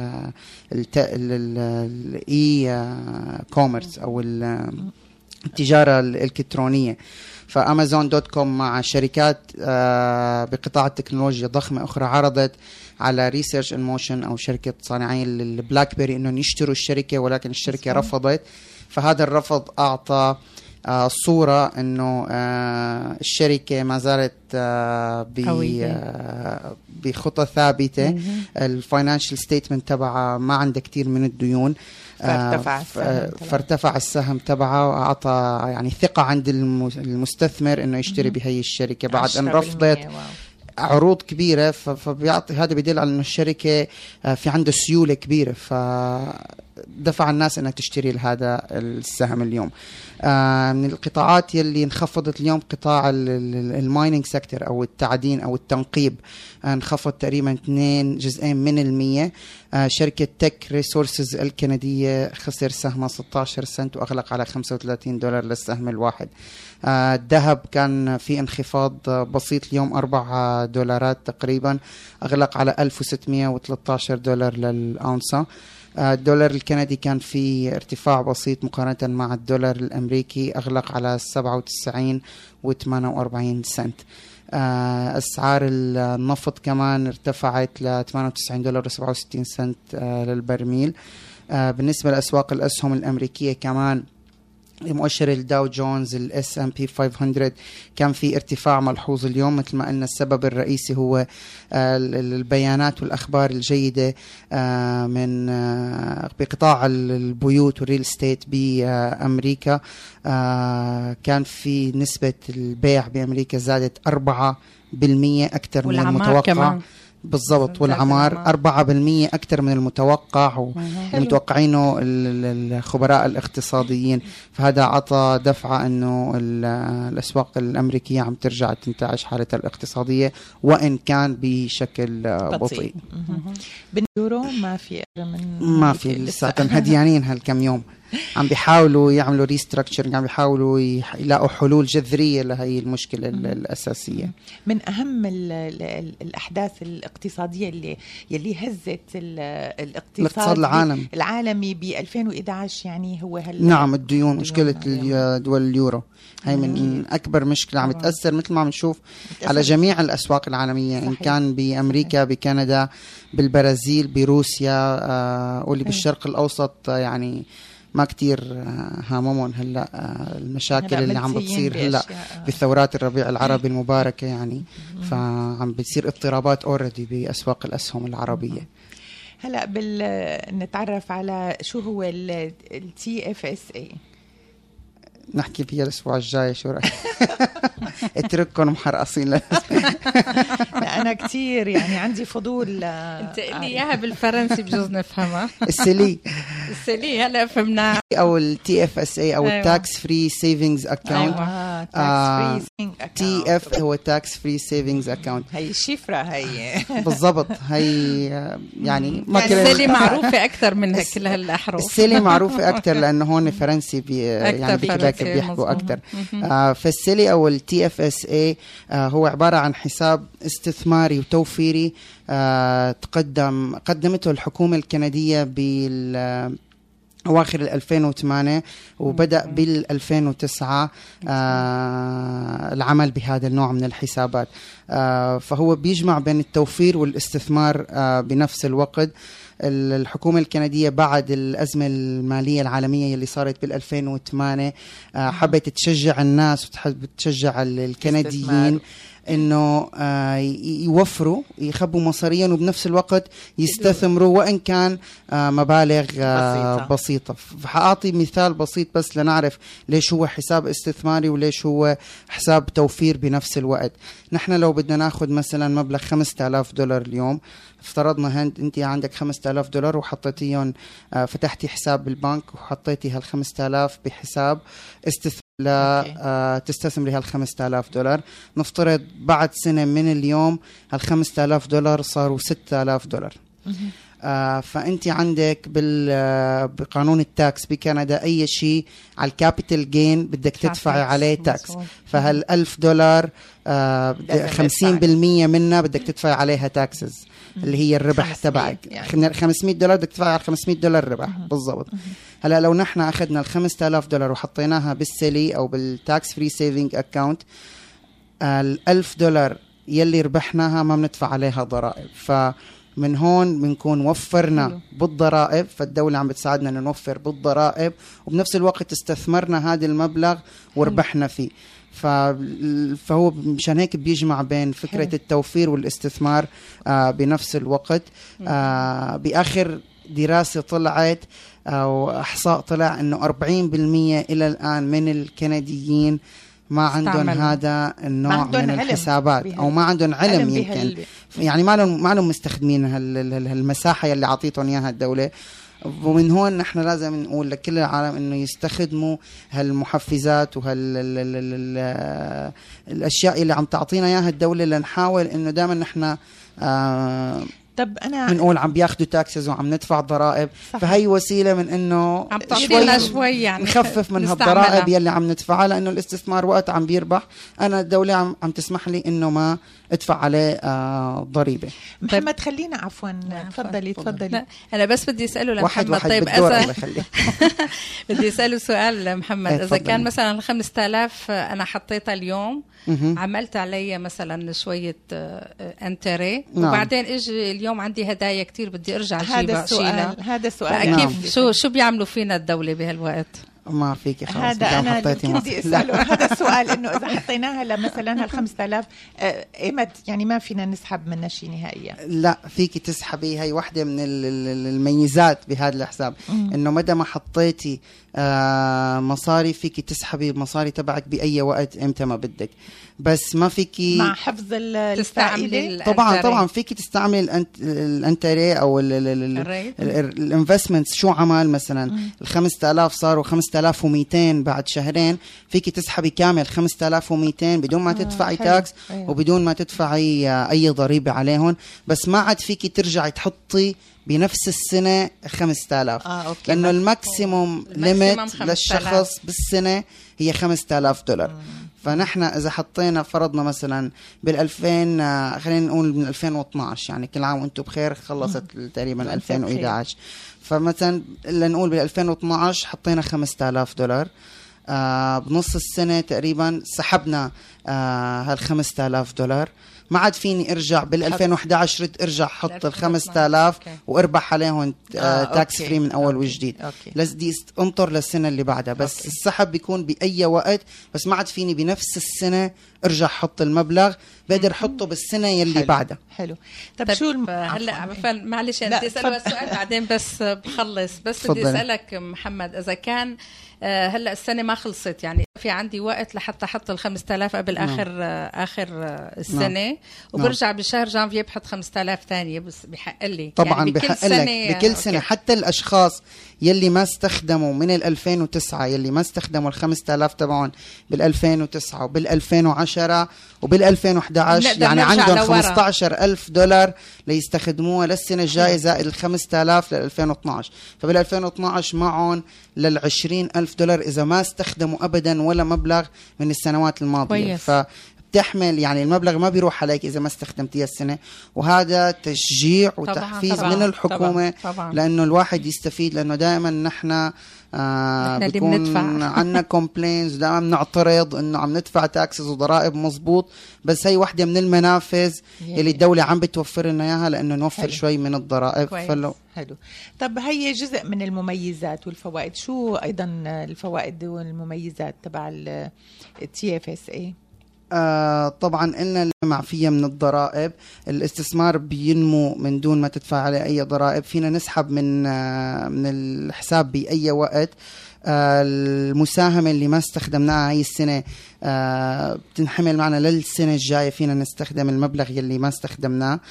الإي كوميرس أو التجارة الإلكترونية. فأمازون دوت كوم مع شركات آه بقطاع التكنولوجيا ضخمة أخرى عرضت على ريسيرش إن موشن أو شركة صانعي البلاك بيري إنهم يشتروا الشركة، ولكن الشركة رفضت. فهذا الرفض أعطى آه صورة إنه آه الشركة ما زالت آه آه بخطة ثابتة. الفاينانشال ستيتمنت تبعها ما عنده كتير من الديون، فارتفع السهم فارتفع السهم تبعه، وأعطى يعني ثقة عند المستثمر إنه يشتري بهي الشركة بعد أن رفضت عروض كبيرة. فبيعطي هذا بيدل على إنه الشركة في عنده سيولة كبيرة. ف دفع الناس أنها تشتري هذا السهم اليوم. آه من القطاعات يلي انخفضت اليوم قطاع المايننج سيكتور أو التعدين أو التنقيب، آه انخفض تقريبا اثنين جزئين من المية. آه شركة تك ريسورسز الكندية خسر سهمها ستة عشر سنت وأغلق على خمسة وثلاثين دولار للسهم الواحد. آه الذهب كان في انخفاض بسيط اليوم أربعة دولارات تقريبا، أغلق على ألف وستمائة وثلاثة عشر دولار للأونصة. الدولار الكندي كان في ارتفاع بسيط مقارنة مع الدولار الأمريكي، أغلق على سبعة وتسعين وثمانية وأربعين سنت. أسعار النفط كمان ارتفعت ل ثمانية وتسعين دولار وسبعة وستين سنت للبرميل. بالنسبة لأسواق الأسهم الأمريكية كمان مؤشر الداو جونز الاس ام بي خمسمية كان في ارتفاع ملحوظ اليوم. مثل ما قلنا السبب الرئيسي هو البيانات والأخبار الجيدة من بقطاع البيوت والريل ستيت بأمريكا. كان في نسبة البيع بأمريكا زادت أربعة بالمية أكثر من المتوقع كمان. بالضبط، والعمار أربعة بالمية أكثر من المتوقع ومتوقعينه الخبراء الاقتصاديين. فهذا عطى دفعة أنه الأسواق الأمريكية عم ترجع تنتعش حالتها الاقتصادية وإن كان بشكل بطيء. باليورو ما في من ما في لسه هديانين هالكم يوم، عم بيحاولوا يعملوا ريستراكشرنج، عم بيحاولوا يلاقوا حلول جذرية لهي المشكلة الأساسية. من أهم ال ال الأحداث الاقتصادية اللي يلي هزت الاقتصاد العالم العالمي ب ألفين وإحدى عشر يعني هو هل نعم الديون، مشكلة دول اليورو هي من أكبر مشكلة عم تأثر مثل ما عم نشوف على جميع الأسواق العالمية. صحيح. إن كان بأمريكا، بكندا، بالبرازيل، بروسيا، آه واللي بالشرق الأوسط يعني ما كتير هاممون هلا المشاكل اللي عم بتصير هلا بثورات الربيع العربي المباركة يعني. فعم بتصير اضطرابات اوريدي بأسواق الأسهم العربية. هلا بال نتعرف على شو هو التي اف اس اي. نحكي فيها الأسبوع الجاي، شو رأيك؟ اترككم محرقصين. لا أنا كتير يعني عندي فضول. أنت قلي إياها بالفرنسي بجوز نفهمها. السلي السلي هلا فهمنا. أو التي اف اس اي أو التاكس فري سيفينجز أكاونت. تي اف هو تاكس فري سيفينجز أكاونت. هي الشفرة هي. بالضبط، هي يعني ما كل السلي معروفة أكثر من كل هالأحرف. السلي معروفة أكثر لأنه هون فرنسي بي يعني بكباك بيحكوا أكثر. آه فالسلي أو التي اف اس اي آه هو عبارة عن حساب استثماري وتوفيري آه تقدم قدمته الحكومة الكندية بال أواخر ألفين وثمانية وبدأ بال ألفين وتسعة آه العمل بهذا النوع من الحسابات. آه فهو بيجمع بين التوفير والاستثمار آه بنفس الوقت. الحكومة الكندية بعد الأزمة المالية العالمية اللي صارت بالألفين وثمانية آه حبت تشجع الناس وتحب تشجع الكنديين إنه آه يوفروا يخبوا مصاريا وبنفس الوقت يستثمروا وإن كان آه مبالغ آه بسيطة. بسيطة. فحأعطي مثال بسيط بس لنعرف ليش هو حساب استثماري وليش هو حساب توفير بنفس الوقت. نحن لو بدنا ناخد مثلا مبلغ خمسة آلاف دولار اليوم، افترضنا هند انت عندك خمسة آلاف دولار وحطيتيهم آه فتحتي حساب بالبنك وحطيتي هال خمسة آلاف بحساب استثمار لا آه تستثمري هال خمسة آلاف دولار. نفترض بعد سنة من اليوم هال خمسة آلاف دولار صاروا ستة آلاف دولار. آه فأنت عندك بال آه بقانون التاكس بكندا أي شيء على الكابيتال جين بدك تدفعي عليه تاكس. فهال ألف دولار آه خمسين بالمية منها بدك تدفعي عليها تاكسز اللي هي الربح تبعك. يعني. خمسمية دولار بدك تدفعي على خمسمية دولار ربح بالضبط. هلا لو نحن أخذنا الخمسة آلاف دولار وحطيناها بالسلي أو بالتاكس فري سيفينج أكاونت، الألف دولار يلي ربحناها ما بندفع عليها ضرائب. فمن هون بنكون وفرنا بالضرائب، فالدولة عم بتساعدنا إنه نوفر بالضرائب وبنفس الوقت استثمرنا هذا المبلغ وربحنا فيه. فهو مشان هيك بيجمع بين فكرة التوفير والاستثمار آه بنفس الوقت. آه بآخر دراسة طلعت أو إحصاء طلع إنه أربعين بالمية إلى الآن من الكنديين ما عندهم هذا النوع من الحسابات أو ما عندهم علم يمكن يعني ما لهم ما لهم مستخدمين هالمساحة اللي عطيتهم إياها الدولة. ومن هون نحن لازم نقول لكل العالم انه يستخدموا هالمحفزات وهالاشياء اللي عم تعطينا اياها الدوله لنحاول انه دائما نحن آه طب انا بنقول عم بياخذوا تاكسز وعم ندفع ضرائب، فهي وسيله من انه عم تعطينا شوي يعني نخفف من هالضرائب يلي عم ندفعها، لانه الاستثمار وقت عم بيربح انا الدوله عم, عم تسمح لي انه ما ادفع عليه آه ضريبه. محمد خلينا عفوا تفضلي تفضلي. انا بس بدي اساله لمحمد واحد واحد طيب اذا بدي اساله سؤال محمد، اذا كان مثلا ال خمسة آلاف انا حطيتها اليوم عملت علي مثلا شويه انتري وبعدين اجي اليوم عندي هدايا كتير بدي ارجع اجيبها، هذا السؤال هذا السؤال كيف نعم. شو شو بيعملوا فينا الدوله بهالوقت؟ ما فيك خلاص هذا انا بدي اساله هذا السؤال انه اذا حطيناها لمثلا هال خمسة آلاف ايمت يعني ما فينا نسحب منها شيء نهائيا؟ لا فيك تسحبي، هي واحدة من الميزات بهذا الحساب انه مدى ما حطيتي آه مصاري فيك تسحبي مصاري تبعك باي وقت امتى ما بدك، بس ما فيكي مع حفظ الفائده. طبعا طبعا فيكي تستعمل الانتري او الانفستمنتس. شو عمل مثلا ال خمسة آلاف صاروا خمسة آلاف ومئتين بعد شهرين، فيكي تسحبي كامل خمسة آلاف ومئتين بدون ما تدفعي آه تاكس أيوه. وبدون ما تدفعي اي ضريبه عليهم، بس ما عاد فيكي ترجعي تحطي بنفس السنة خمسة آلاف آه، لأنه الماكسيموم ليميت للشخص بالسنة هي خمسة آلاف دولار. مم. فنحن إذا حطينا فرضنا مثلا بالألفين آه خلينا نقول من ألفين واثناشر يعني كل عام وانتم بخير خلصت تقريبا ألفين وإحدى عشر، فمثلا لنقول بالألفين واثناشر حطينا خمسة آلاف دولار آه بنص السنة تقريبا سحبنا آه هالخمسة آلاف دولار، ما عاد فيني ارجع بال ألفين وإحدى عشر رد ارجع حط ال خمسة آلاف واربح عليهم آه تاكس فري من اول وجديد. لازم انطر للسنه اللي بعدها، بس أوكي. السحب بيكون باي وقت، بس ما عاد فيني بنفس السنه ارجع حط المبلغ، بقدر احطه بالسنه يلي بعدها. حلو. طب, طب شو الم... هلا معلش بدي اساله السؤال بعدين بس بخلص، بس بدي اسالك محمد اذا كان آه هلا السنه ما خلصت، يعني في عندي وقت لحتى احط ال خمسة آلاف قبل نعم. اخر آه اخر آه السنه نعم. وبرجع نعم. بشهر جانفي بحط خمسة آلاف ثانيه، بس بحق لي طبعا يعني بحق لك بكل سنه أوكي. حتى الاشخاص يلي ما استخدموا من ال ألفين وتسعة يلي ما استخدموا ال خمسة آلاف تبعهم بال ألفين وتسعة وبال ألفين وعشرة وبال ألفين وإحدى عشر يعني عندهم خمسة عشر ألف دولار ليستخدموها للسنه الجايه زائد ال خمسة آلاف لل ألفين واثناشر، فبال ألفين واثناشر معهم لل عشرين ألف دولار إذا ما استخدموا أبدا ولا مبلغ من السنوات الماضية. ف بتحمل يعني المبلغ ما بيروح عليك إذا ما استخدمتيه السنة، وهذا تشجيع وتحفيز طبعاً من الحكومة طبعاً طبعاً لأنه الواحد يستفيد، لأنه دائما نحن آه بيكون عنا كومبلينز دائما نعترض إنه عم ندفع تاكسز وضرائب مزبوط، بس هي واحدة من المنافذ يلي الدولة عم بتوفر لنا إياها لأنه نوفر حلو. شوي من الضرائب. فلو حلو. طب هي جزء من المميزات والفوائد، شو أيضا الفوائد والمميزات تبع التي اف اس اي؟ آه طبعا قلنا معفية من الضرائب، الاستثمار بينمو من دون ما تدفع عليه أي ضرائب، فينا نسحب من آه من الحساب بأي وقت. آه المساهمة اللي ما استخدمناها هاي السنة آه بتنحمل معنا للسنة الجاية، فينا نستخدم المبلغ يلي ما استخدمناه.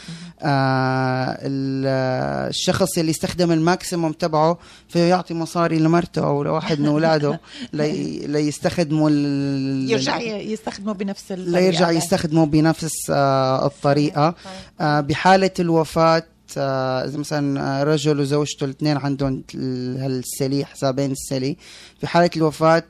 آه الشخص يلي استخدم الماكسيموم تبعه فيه يعطي مصاري لمرته أو لواحد من أولاده لي ليستخدموا يرجع يستخدموا بنفس الطريقة، ليرجع يستخدموا بنفس آه الطريقة. آه بحالة الوفاة إذا مثلا رجل وزوجته الاثنين عندهم هالسلي حسابين السلي، في حالة الوفاة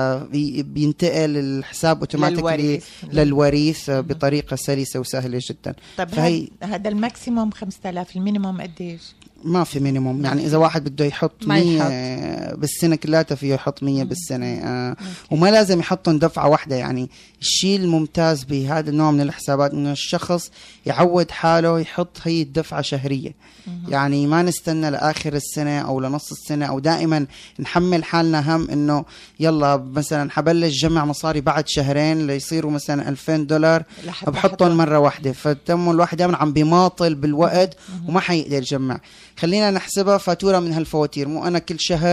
بينتقل الحساب اوتوماتيكلي للوريث بطريقة سلسة وسهلة جدا. طب فهي هذا الماكسيموم خمسة آلاف، المينيموم قديش؟ ما في مينيموم، يعني إذا واحد بده يحط مية بالسنة كلها فيه يحط مية بالسنة. آه وما لازم يحطهم دفعة واحدة. يعني الشيء الممتاز بهذا النوع من الحسابات إنه الشخص يعود حاله يحط هي الدفعة شهرية، يعني ما نستنى لآخر السنة أو لنص السنة، أو دائما نحمل حالنا هم إنه يلا مثلا حبلش جمع مصاري بعد شهرين ليصيروا مثلا ألفين دولار بحطهم مرة واحدة، فتم الواحد دائما عم بيماطل بالوقت وما حيقدر يجمع. خلينا نحسبها فاتورة من هالفواتير، مو أنا كل شهر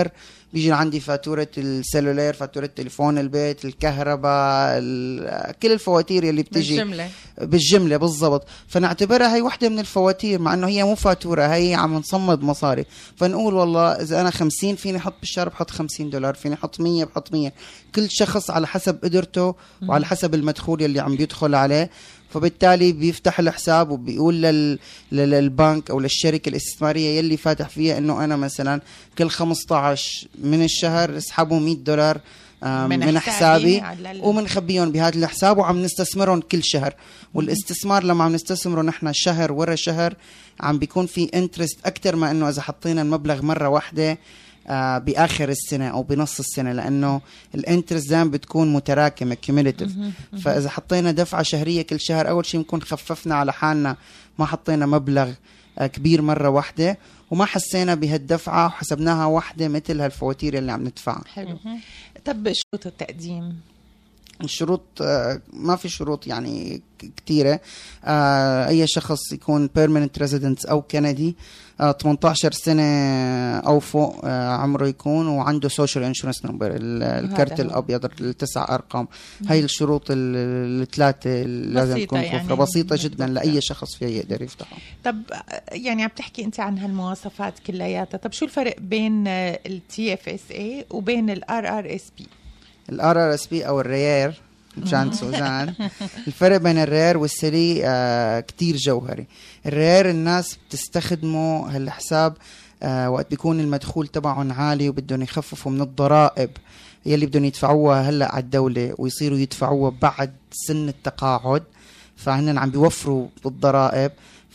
بيجي عندي فاتورة السلولير، فاتورة تليفون البيت، الكهرباء، كل الفواتير اللي بتيجي بالجملة بالجملة بالضبط. فنعتبرها هي وحدة من الفواتير مع انه هي مو فاتورة، هي عم نصمد مصاري. فنقول والله اذا انا خمسين فيني احط بالشهر بحط خمسين دولار، فيني احط مية بحط مية، كل شخص على حسب قدرته وعلى حسب المدخول اللي عم بيدخل عليه. فبالتالي بيفتح الحساب وبيقول لل... للبنك او للشركه الاستثماريه يلي فاتح فيها انه انا مثلا كل خمسة عشر من الشهر اسحبوا مية دولار من, من حسابي ال... ومنخبيهم بهذا الحساب وعم نستثمرهم كل شهر. والاستثمار لما عم نستثمره نحن شهر ورا شهر عم بيكون في انترست اكثر ما انه اذا حطينا المبلغ مره واحده آه باخر السنه او بنص السنه، لانه الانترست دائما بتكون متراكمه كيوميليتيف. فاذا حطينا دفعه شهريه كل شهر اول شيء بنكون خففنا على حالنا، ما حطينا مبلغ آه كبير مره واحده وما حسينا بهالدفعه وحسبناها واحده مثل هالفواتير اللي عم ندفعها. حلو. طب شروط التقديم؟ الشروط آه ما في شروط يعني كتيرة. آه أي شخص يكون permanent resident أو كندي، آه ثمانية عشر سنة أو فوق آه عمره يكون، وعنده social insurance number الكارت الأبيض التسع أرقام. هاي الشروط الثلاثة لازم تكون يعني بسيطة جدا لأي شخص فيها يقدر يفتحه. طب يعني عم تحكي أنت عن هالمواصفات كلياتها، طب شو الفرق بين ال تي إف إس إيه وبين ال آر آر إس بي؟ ال آر آر إس بي أو الريير مشان سوزان. الفرق بين الرير والسلي آه كتير جوهري. الرير الناس بتستخدمه هالحساب آه وقت بيكون المدخول تبعهم عالي وبدهم يخففوا من الضرائب يلي بدهم يدفعوها هلأ على الدولة ويصيروا يدفعوها بعد سن التقاعد، فهن عم بيوفروا بالضرائب.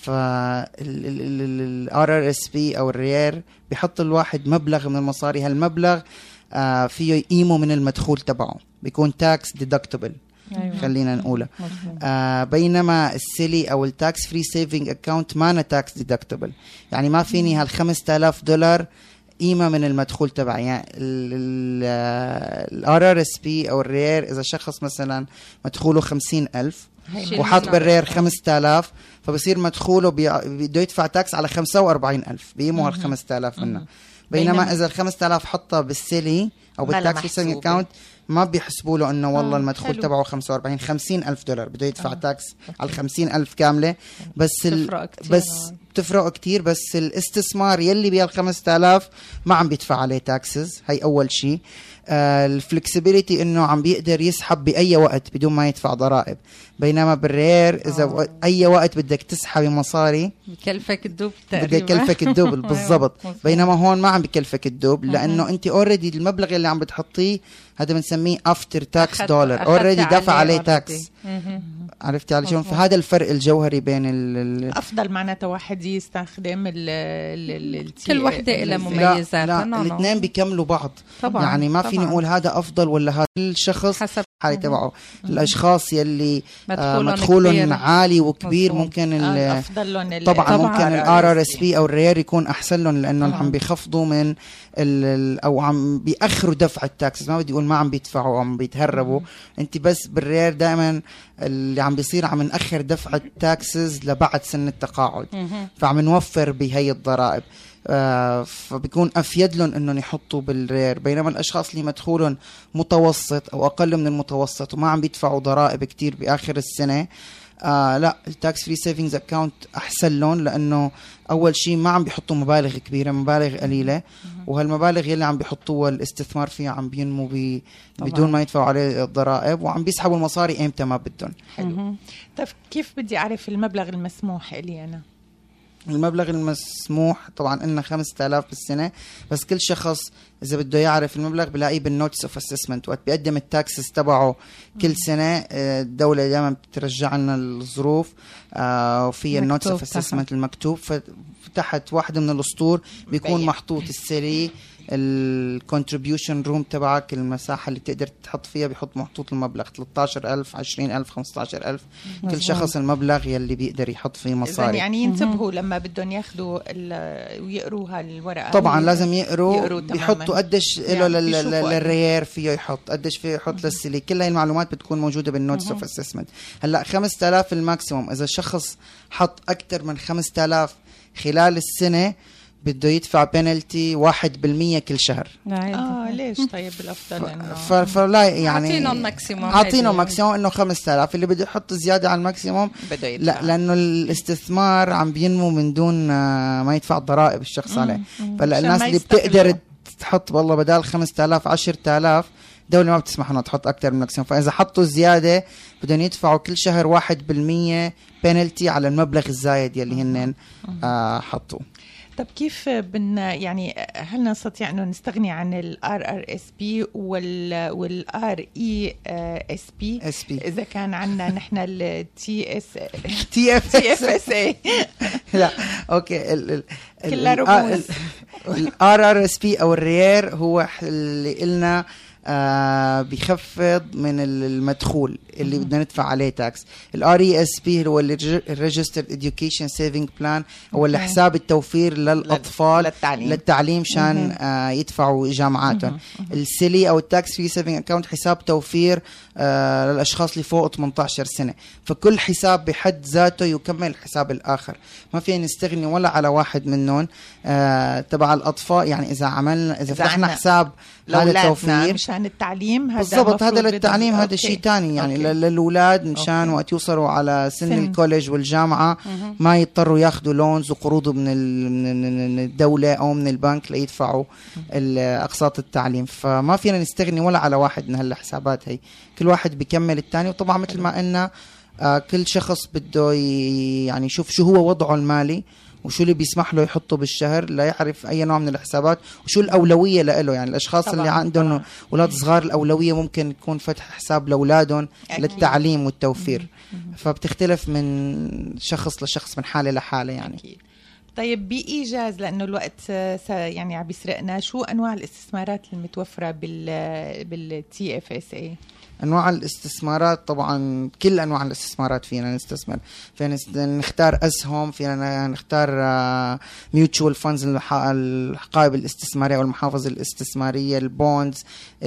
فال آر آر إس بي أو الرير بيحط الواحد مبلغ من المصاري، هالمبلغ آه فيه يقيمه من المدخول تبعه، بيكون تاكس ديدكتبل. أيوة. خلينا نقوله. آه بينما السيلي او التاكس فري سيفنج اكاونت ما تاكس ديدكتبل، يعني ما فيني هالخمسة آلاف دولار قيمة من المدخول تبعي. يعني الار ار اس بي او الرير اذا شخص مثلا مدخوله خمسين ألف وحاط بالرير خمسة آلاف فبصير مدخوله بده يدفع تاكس على خمسة وأربعين ألف بيمو هالخمسة آلاف منه. بينما اذا الخمسة آلاف حطها بالسيلي او بالتاكس فري سيفنج اكاونت ما بيحسبوا له انه والله المدخول تبعه خمسة وأربعين خمسين ألف دولار بده يدفع آه. تاكس على الخمسين ألف كاملة. بس ال... بس بتفرق كتير. بس الاستثمار يلي بيها الخمسة آلاف ما عم بيدفع عليه تاكسز، هاي أول شيء. آه الفلكسبيليتي انه عم بيقدر يسحب بأي وقت بدون ما يدفع ضرائب. بينما بالرير اذا أوه. اي وقت بدك تسحبي مصاري بكلفك الدوب تقريبا، بدك كلفك الدوب بالضبط. بينما هون ما عم بكلفك الدوب لانه انت اوريدي المبلغ اللي عم بتحطيه هذا بنسميه افتر تاكس دولار، اوريدي دفع عليه تاكس. عرفتي على شلون؟ فهذا الفرق الجوهري بين ال افضل معناته واحد يستخدم ال ال كل وحده لها مميزات. لا, لا الاثنين بيكملوا بعض طبعا. يعني ما في نقول هذا افضل ولا هذا، الشخص حسب حالي تبعه. الاشخاص يلي مدخولهم عالي وكبير مظبوط. ممكن افضل طبعا, طبعا ممكن الار ار اس بي او الرير يكون احسن لهم لانه عم بيخفضوا من ال او عم بيأخروا دفع التاكسز. ما بدي اقول ما عم بيدفعوا، عم بيتهربوا. انت بس بالرير دائما اللي عم بيصير عم نأخر دفع التاكسز لبعد سن التقاعد، فعم نوفر بهي الضرائب. آه فبيكون أفيد لهم أنهم يحطوا بالرير. بينما الأشخاص اللي مدخولهم متوسط أو أقل من المتوسط وما عم بيدفعوا ضرائب كتير بآخر السنة، آه لا التاكس فري سيفنجز اكاونت أحسن لهم لأنه أول شيء ما عم بيحطوا مبالغ كبيرة، مبالغ قليلة، وهالمبالغ يلي عم بيحطوها الاستثمار فيها عم بينمو بي بدون ما يدفعوا عليه الضرائب، وعم بيسحبوا المصاري إمتى ما بدهم. حلو. طيب كيف بدي أعرف المبلغ المسموح لي أنا؟ المبلغ المسموح طبعا إنه خمسة آلاف بالسنة، بس كل شخص إذا بده يعرف المبلغ بلاقيه بالنوتس اوف اسسمنت وقت بيقدم التاكسس تبعه كل سنة. الدولة دائما بترجع لنا الظروف وفي النوتس اوف اسسمنت المكتوب، فتحت واحدة من الأسطور بيكون بيع. محطوط السري الكونتريبيوشن روم تبعك، المساحة اللي تقدر تحط فيها بيحط محطوط المبلغ ثلاثة عشر ألف عشرين ألف خمسة عشر ألف كل شخص المبلغ يلي بيقدر يحط فيه مصاري. يعني ينتبهوا لما بدهم ياخذوا ويقروا هالورقة طبعا لازم يقروا, يقروا بيحطوا قديش له يعني للريير فيه يحط، قديش فيه يحط للسلي. كل هاي المعلومات بتكون موجودة بالنوتس اوف اسسمنت. هلا خمسة آلاف الماكسيموم، إذا شخص حط أكتر من خمسة آلاف خلال السنة بده يدفع بينالتي واحد بالمية كل شهر. اه ليش طيب الافضل انه ف... فلا يعني اعطينا الماكسيموم، اعطينا الماكسيموم انه خمسة آلاف، اللي بده يحط زياده على الماكسيموم بده يدفع. لا، لانه الاستثمار عم بينمو من دون ما يدفع ضرائب الشخص عليه. فلا الناس اللي بتقدر تحط والله بدال خمسة آلاف عشرة آلاف، دولة ما بتسمح انها تحط اكثر من الماكسيموم، فاذا حطوا زياده بدهم يدفعوا كل شهر واحد بالمية بينالتي على المبلغ الزايد يلي هن آه حطوا. طب كيف بن يعني هل نستطيع انه نستغني عن الار ار اس بي وال والار اي اس بي اذا كان عندنا نحن التي اس تي اف تي اف اس اي؟ لا اوكي، ال كلها رموز. الار ار اس بي او الريير هو اللي قلنا آه بيخفض من المدخول اللي بدنا ندفع عليه تاكس. الار اي اس بي هو الريجسترد اديوكيشن سيفنج بلان، هو الحساب التوفير للاطفال للتعليم, للتعليم شان آه يدفعوا جامعاتهم. السيلي او التاكس فري سيفنج اكاونت حساب توفير آه للاشخاص اللي فوق ثمانية عشر سنه، فكل حساب بحد ذاته يكمل الحساب الاخر، ما فينا نستغني ولا على واحد منهم. آه تبع الاطفال يعني اذا عملنا اذا فتحنا حساب هذا التوفير مشان التعليم، هذا بالضبط، هذا للتعليم، هذا شيء تاني يعني للأولاد مشان وقت يوصلوا على سن, سن. الكوليج والجامعة مه. ما يضطروا ياخدوا لونز وقروض من من الدولة أو من البنك ليدفعوا أقساط التعليم. فما فينا نستغني ولا على واحد من هالحسابات هي، كل واحد بيكمل التاني. وطبعا مثل ما قلنا آه كل شخص بده يعني يشوف شو هو وضعه المالي وشو اللي بيسمح له يحطه بالشهر، لا يعرف أي نوع من الحسابات وشو الأولوية له. يعني الأشخاص طبعاً اللي عندهم طبعاً أولاد صغار الأولوية ممكن يكون فتح حساب لأولادهم للتعليم والتوفير، فبتختلف من شخص لشخص من حالة لحالة يعني. أكيد. طيب بإيجاز لأنه الوقت يعني عم بيسرقنا، شو أنواع الاستثمارات المتوفرة بال بالتي اف اس اي؟ انواع الاستثمارات طبعا كل انواع الاستثمارات فينا نستثمر، فينا نختار اسهم، فينا نختار ميوتشوال فاندز الحقائب الاستثماريه والمحافظ الاستثماريه، البوندز،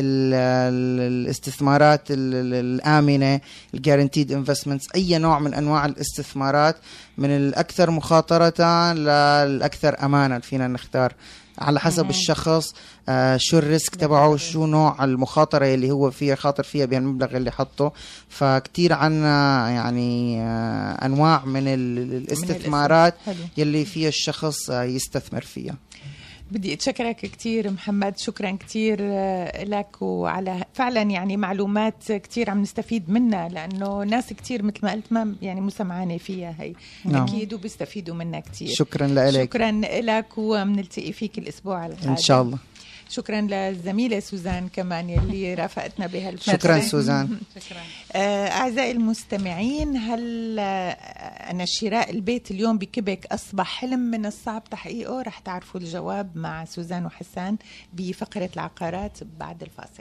الاستثمارات الامنه، الجارانتيد انفستمنتس، اي نوع من انواع الاستثمارات من الاكثر مخاطره للاكثر امانا فينا نختار على حسب الشخص آه شو الريسك تبعه، شو نوع المخاطرة اللي هو فيها خاطر فيها بهالمبلغ اللي حطه. فكتير عنا يعني آه أنواع من الاستثمارات يلي فيها الشخص آه يستثمر فيها. بدي أتشكرك كتير محمد، شكرا كتير لك وعلى فعلا يعني معلومات كتير عم نستفيد منها، لأنه ناس كتير مثل ما قلت ما يعني مسمعانة فيها هي نعم. أكيد وبيستفيدوا منها كتير. شكرا لك. شكرا لك ومنلتقي فيك الأسبوع القادم إن شاء الله. شكرا للزميلة سوزان كمان يلي رافقتنا بهالفترة. شكرا سوزان. شكرا. أعزائي المستمعين، هل أن شراء البيت اليوم بكبك أصبح حلم من الصعب تحقيقه؟ رح تعرفوا الجواب مع سوزان وحسان بفقرة العقارات بعد الفاصل.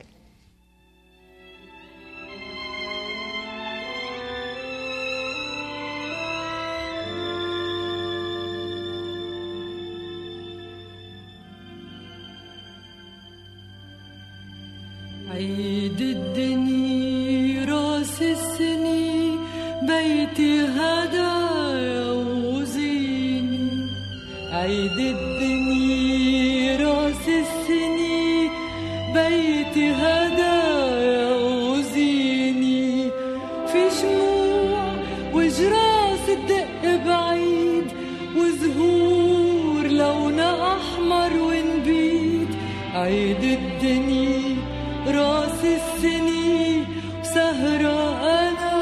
عيد الدنيا راس السني بيتي هدايا وزيني، عيد الدنيا راس السني بيتي هدايا وزيني، في شموع وجراس الدق بعيد وزهور لونها أحمر ونبيد، عيد الدنيا راس السني وسهرة أنا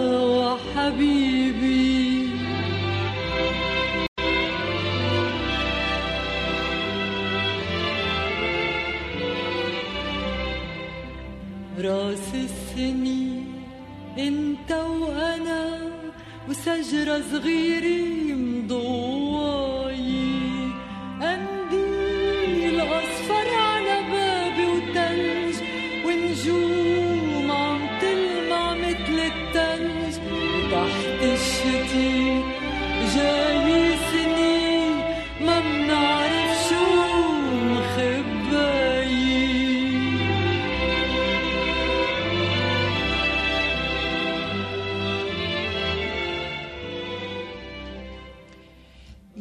وحبيبي. راس السني انت وأنا وشجرة صغيرة مضواي، قنديل أصفر على بابي وتلج ونجوم عم تلمع مثل التلج، تحت الشتي جاي سني ما منعرف شو مخباي.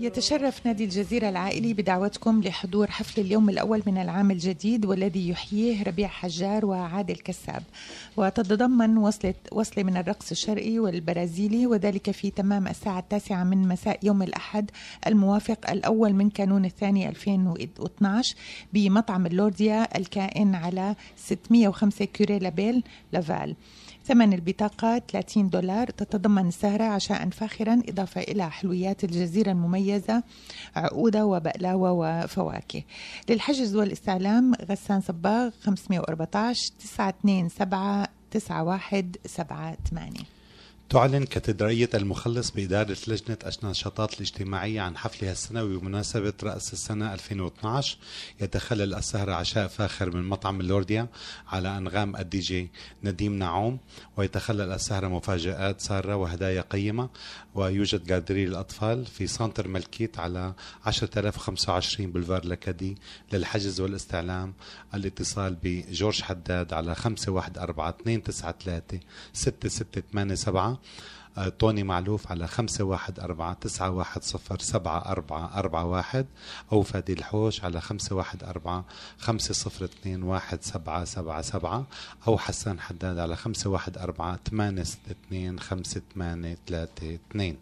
يتشرف نادي الجزيرة العائلي بدعوتكم لحضور حفل اليوم الأول من العام الجديد والذي يحييه ربيع حجار وعادل كساب، وتتضمن وصلة وصلة من الرقص الشرقي والبرازيلي، وذلك في تمام الساعة التاسعة من مساء يوم الأحد الموافق الأول من كانون الثاني ألفين واثناشر بمطعم اللورديا الكائن على ستمئة وخمسة كوري لابيل لافال. ثمن البطاقة ثلاثين دولار. تتضمن السهرة عشاء فاخرا إضافة إلى حلويات الجزيرة المميزة، عقودة وبقلاوة وفواكه. للحجز والاستعلام غسان صباغ خمسمئة وأربعة عشر تسعة اثنين سبعة تسعة واحد سبعة ثمانية. تعلن كاتدرائية المخلص بإدارة لجنة النشاطات الاجتماعية عن حفلها السنوي بمناسبة رأس السنة ألفين واثناشر. يتخلل السهرة عشاء فاخر من مطعم اللورديا على أنغام الدي جي نديم نعوم، ويتخلل السهرة مفاجآت سارة وهدايا قيمة، ويوجد جاليري للأطفال في سانتر ملكيت على عشرة آلاف وخمسة وعشرين بلفار لكدي. للحجز والاستعلام الاتصال بجورج حداد على خمسة واحد أربعة اثنين تسعة ثلاثة ستة ستة ثمانية سبعة، توني معلوف على خمسة واحد أربعة تسعة واحد صفر سبعة أربعة أربعة واحد، أو فادي الحوش على خمسة واحد أربعة خمسة صفر اثنين واحد سبعة سبعة سبعة، أو حسان حداد على خمسة واحد أربعة ثمانية ستة اثنين خمسة ثمانية ثلاثة اثنين.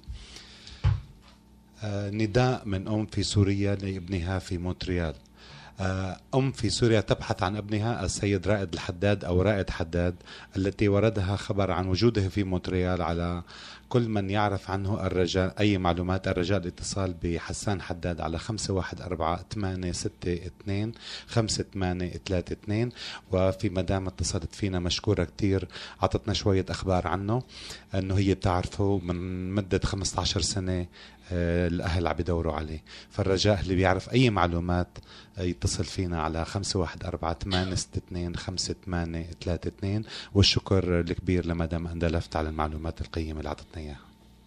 آه نداء من أم في سوريا لابنها في مونتريال. أم في سوريا تبحث عن ابنها السيد رائد الحداد أو رائد حداد، التي وردها خبر عن وجوده في مونتريال. على كل من يعرف عنه الرجاء أي معلومات الرجاء الاتصال بحسان حداد على خمسة واحد أربعة ثمانية ستة اثنين خمسة ثمانية ثلاثة اثنين. وفي مدام اتصلت فينا مشكورة كتير، عطتنا شوية أخبار عنه، أنه هي بتعرفه من مدة خمسة عشر سنة، الأهل عم يدوروا عليه. فالرجاء اللي بيعرف أي معلومات يتصل فينا على خمسة واحد أربعة ثمانية ستة اثنين خمسة ثمانية ثلاثة اثنين. والشكر الكبير لمدام أندلفت على المعلومات القيمة اللي عطتنا إياها.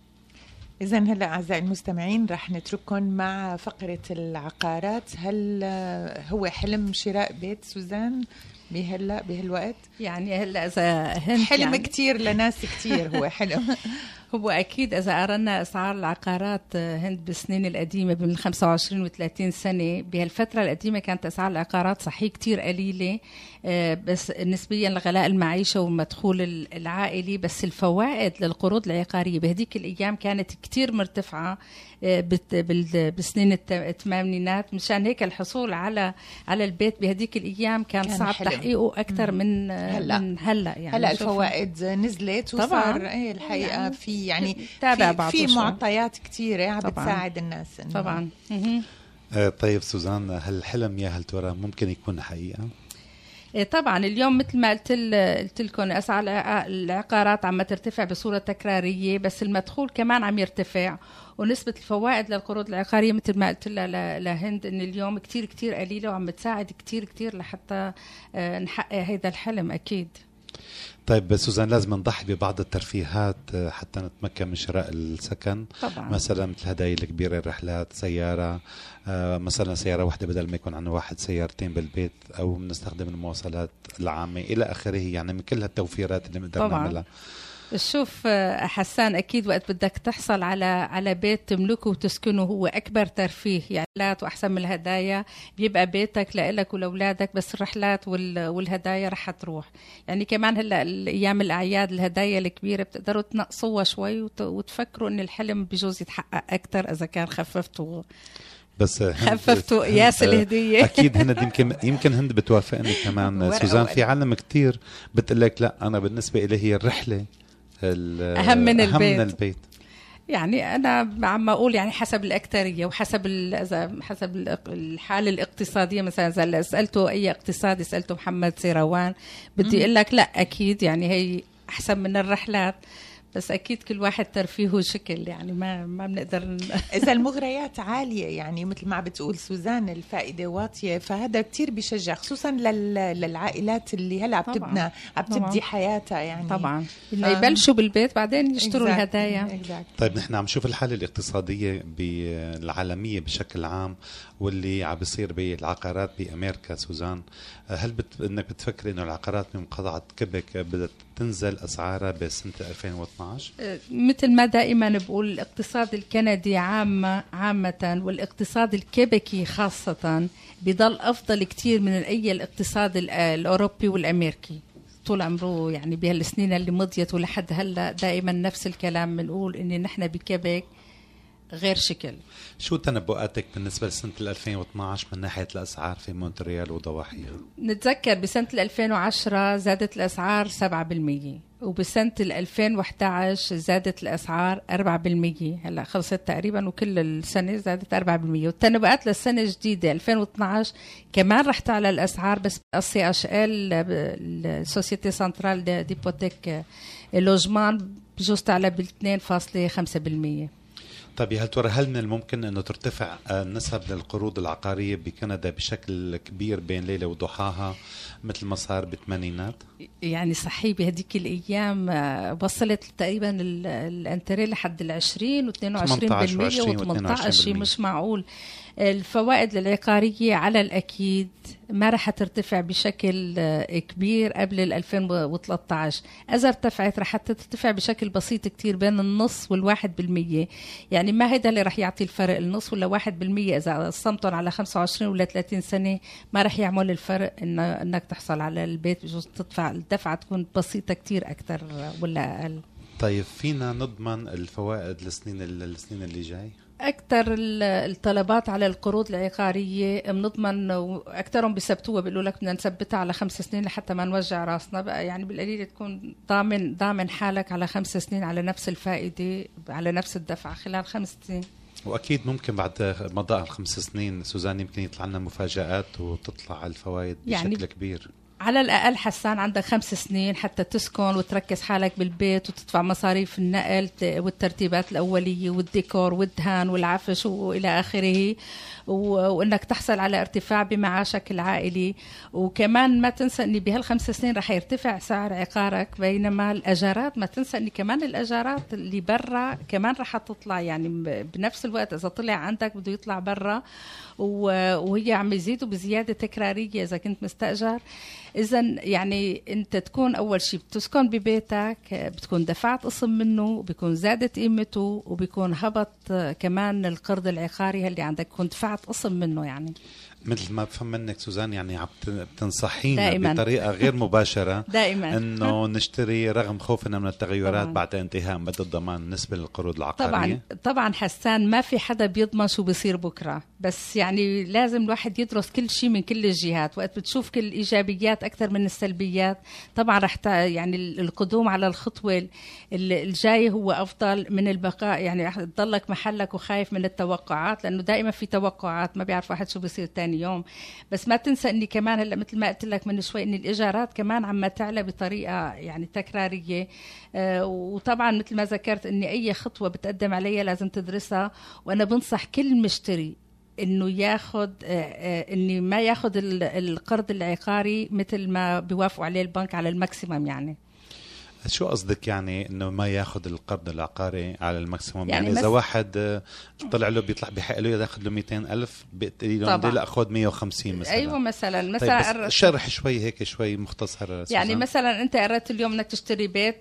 إذن هلا أعزائي المستمعين رح نترككم مع فقرة العقارات. هل هو حلم شراء بيت سوزان بهلا بهالوقت؟ يعني هلا إذا هند حلم يعني كتير لناس كتير هو حلم. هو أكيد إذا قررنا أسعار العقارات هند بالسنين القديمة من خمسة وعشرين وثلاثين سنة، بهالفترة القديمة كانت أسعار العقارات صحيح كتير قليلة بس نسبيا لغلاء المعيشة والمدخول العائلي، بس الفوائد للقروض العقارية بهديك الأيام كانت كتير مرتفعة بالسنين الثمانينات. مشان هيك الحصول على على البيت بهديك الأيام كان, كان صعب حلم. تحقيقه أكثر من هلا من هلا يعني هلا الفوائد نزلت وصار ايه الحقيقة يعني في يعني في, في معطيات كتيرة عم بتساعد الناس طبعا. آه طيب سوزان، هل الحلم يا هل ترى ممكن يكون حقيقة؟ طبعا اليوم مثل ما قلت قلت لكم اسعار العقارات عم ترتفع بصوره تكراريه، بس المدخول كمان عم يرتفع، ونسبه الفوائد للقروض العقاريه مثل ما قلت لها لهند ان اليوم كتير كتير قليله وعم تساعد كتير كتير لحتى نحقق هذا الحلم اكيد. طيب سوزان، لازم نضحي ببعض الترفيهات حتى نتمكن من شراء السكن طبعا. مثلا مثل الهدايا الكبيرة، الرحلات، سيارة آه مثلا سيارة واحدة بدل ما يكون عندنا واحد سيارتين بالبيت، أو بنستخدم المواصلات العامة إلى آخره، يعني من كل هالتوفيرات اللي بنقدر نعملها. شوف حسان، أكيد وقت بدك تحصل على على بيت تملكه وتسكنه هو أكبر ترفيه، يعني رحلات وأحسن من الهدايا بيبقى بيتك لإلك ولأولادك، بس الرحلات والهدايا رح تروح. يعني كمان هلا الأيام الأعياد الهدايا الكبيرة بتقدروا تنقصوها شوي وتفكروا إن الحلم بجوز يتحقق أكتر إذا كان خففتوا بس خففتوا قياس الهدية. أكيد هند يمكن يمكن هند بتوافقني كمان سوزان، في عالم كتير بتقلك لا أنا بالنسبة إلي هي الرحلة أهم من أهم البيت. من البيت. يعني أنا عم أقول يعني حسب الأكترية وحسب حسب الحالة الاقتصادية. مثلا إذا سألته أي اقتصادي، سألته محمد سيروان، بدي أقول لك لا أكيد يعني هي أحسن من الرحلات، بس أكيد كل واحد ترفيهه شكل، يعني ما ما بنقدر ن... إذا المغريات عالية يعني مثل ما بتقول سوزان الفائدة واطية، فهذا كتير بيشجع خصوصا لل... للعائلات اللي هلا بتبنى بتبدي حياتها يعني طبعا ف... يبلشوا بالبيت بعدين يشتروا exactly. الهدايا exactly. طيب نحن عم نشوف الحالة الاقتصادية العالمية بشكل عام، واللي عم بيصير بالعقارات بأمريكا سوزان، هل بت... انك بتفكر انه العقارات بمقاطعة كيبك بدأت تنزل اسعارها بسنة ألفين واثناشر؟ مثل ما دائما بقول الاقتصاد الكندي عامة عامة والاقتصاد الكيبكي خاصة بيضل افضل كتير من اي الاقتصاد الاوروبي والامريكي طول عمره. يعني بهالسنين اللي مضيت ولحد هلا دائما نفس الكلام بنقول ان نحن بكيبك غير شكل. شو تنبؤاتك بالنسبة لسنة ألفين واثناشر من ناحية الأسعار في مونتريال وضواحيها؟ نتذكر بسنة ألفين وعشرة زادت الأسعار سبعة بالمية، وبسنة ألفين وإحدى عشر زادت الأسعار أربعة بالمية. هلا خلصت تقريبا وكل السنة زادت أربعة بالمية. والتنبؤات للسنة الجديدة ألفين واثناشر كمان رح تعلى الأسعار، بس السي اتش ال السوسيتي سنترال ديبوتيك لوجمان بجوز تعلى ب اثنين فاصلة خمسة بالمية. طيب يا هل ترى هل من الممكن انه ترتفع النسب للقروض العقاريه بكندا بشكل كبير بين ليله وضحاها مثل ما صار بالثمانينات؟ يعني صحيح بهديك الايام وصلت تقريبا الانتريه لحد العشرين واثنين وعشرين بالمية وثمانية عشر، شيء مش معقول. الفوائد العقاريه على الاكيد ما رح ترتفع بشكل كبير قبل ألفين وثلاثة عشر. إذا ارتفعت رح ترتفع بشكل بسيط كتير بين النص والواحد بالمية. يعني ما هيدا اللي رح يعطي الفرق، النص ولا واحد بالمية. إذا قسمتهم على خمسة وعشرين ولا ثلاثين سنة ما رح يعمل الفرق إن إنك تحصل على البيت، بجوز تدفع الدفعة تكون بسيطة كتير أكتر ولا أقل. طيب فينا نضمن الفوائد للسنين السنين اللي جاي؟ أكثر الطلبات على القروض العقارية بنضمن وأكثرهم بثبتوها، بيقولوا لك بدنا نثبتها على خمس سنين لحتى ما نوجع راسنا بقى. يعني بالقليل تكون ضامن ضامن حالك على خمس سنين على نفس الفائدة على نفس الدفعة خلال خمس سنين. واكيد ممكن بعد مضاء الخمس سنين سوزان يمكن يطلع لنا مفاجآت وتطلع الفوائد يعني بشكل كبير. على الأقل حسان عندك خمس سنين حتى تسكن وتركز حالك بالبيت وتدفع مصاريف النقل والترتيبات الأولية والديكور والدهان والعفش وإلى آخره، وإنك تحصل على ارتفاع بمعاشك العائلي. وكمان ما تنسى أن بهالخمس سنين رح يرتفع سعر عقارك، بينما الأجارات ما تنسى أن كمان الأجارات اللي برا كمان رح تطلع. يعني بنفس الوقت إذا طلع عندك بده يطلع برا، وهي عم يزيدوا بزيادة تكرارية إذا كنت مستأجر. إذن يعني أنت تكون أول شيء بتسكن ببيتك، بتكون دفعت قسم منه، بيكون زادت قيمته، وبيكون هبط كمان القرض العقاري اللي عندك كنت دفعت قسم منه. يعني مثل ما بفهم منك سوزان يعني عم بتنصحينا بطريقة غير مباشرة دائما انه نشتري رغم خوفنا من التغيرات طبعاً. بعد انتهاء مدى الضمان بالنسبة للقروض العقارية. طبعا طبعا حسان ما في حدا بيضمن شو بيصير بكرة، بس يعني لازم الواحد يدرس كل شيء من كل الجهات. وقت بتشوف كل الإيجابيات أكثر من السلبيات طبعا رح يعني القدوم على الخطوة الجاية هو أفضل من البقاء. يعني رح تضلك محلك وخايف من التوقعات، لأنه دائما في توقعات ما بيعرف واحد شو بيصير تاني يوم. بس ما تنسى اني كمان هلا مثل ما قلت لك من شوي ان الايجارات كمان عم تعلى بطريقه يعني تكراريه. آه وطبعا مثل ما ذكرت اني اي خطوه بتقدم عليها لازم تدرسها. وانا بنصح كل مشتري انه ياخذ آه آه اني ما ياخذ القرض العقاري مثل ما بيوافقوا عليه البنك على الماكسيمم. يعني شو قصدك يعني انه ما ياخذ القرض العقاري على الماكسيموم؟ يعني, يعني اذا واحد طلع له بيطلع بحق له ياخذ له مئتين ألف بتقولي له بدي اخذ مية وخمسين مثلا. ايوه مثلا مثلا طيب شرح شوي هيك شوي مختصر. يعني مثلا انت قررت اليوم انك تشتري بيت،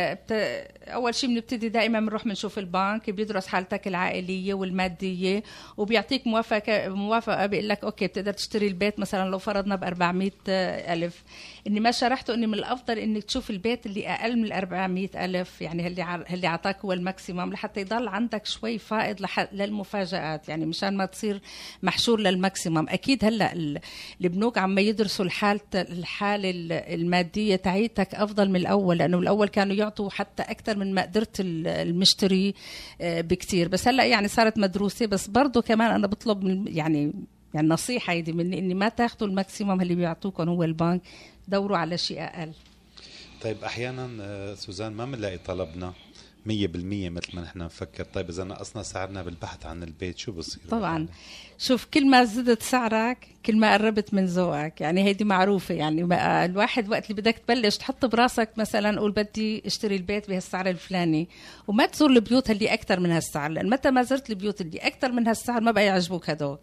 اول شيء بنبتدي دائما بنروح بنشوف البنك بيدرس حالتك العائليه والماديه وبيعطيك موافقه موافقه بيقول لك اوكي بتقدر تشتري البيت مثلا لو فرضنا ب أربعمئة ألف. اني ما شرحته اني من الافضل انك تشوف البيت اللي اقل من أربعمئة ألف، يعني اللي اللي اعطاك هو الماكسيمم لحتى يضل عندك شوي فائض للمفاجآت، يعني مشان ما تصير محشور للماكسيمم. اكيد هلا البنوك عم يدرسوا الحاله الحاله الماديه تاعيتك افضل من الاول، لانه الاول كانوا يعطوا حتى اكثر من ما قدرت المشتري بكتير، بس هلا يعني صارت مدروسه. بس برضه كمان انا بطلب من يعني يعني نصيحه هيدي مني اني ما تاخذوا الماكسيمم اللي بيعطوكم هو البنك، دوروا على شيء اقل. طيب احيانا سوزان ما بنلاقي طلبنا مية بالمية مثل ما نحن نفكر. طيب اذا نقصنا سعرنا بالبحث عن البيت شو بصير؟ طبعا شوف كل ما زدت سعرك كل ما قربت من ذوقك، يعني هيدي معروفه. يعني بقى الواحد وقت اللي بدك تبلش تحط براسك مثلا قول بدي اشتري البيت بهالسعر الفلاني، وما تزور البيوت اللي اكثر من هالسعر، لان متى ما زرت البيوت اللي اكثر من هالسعر ما بقى يعجبوك هدول.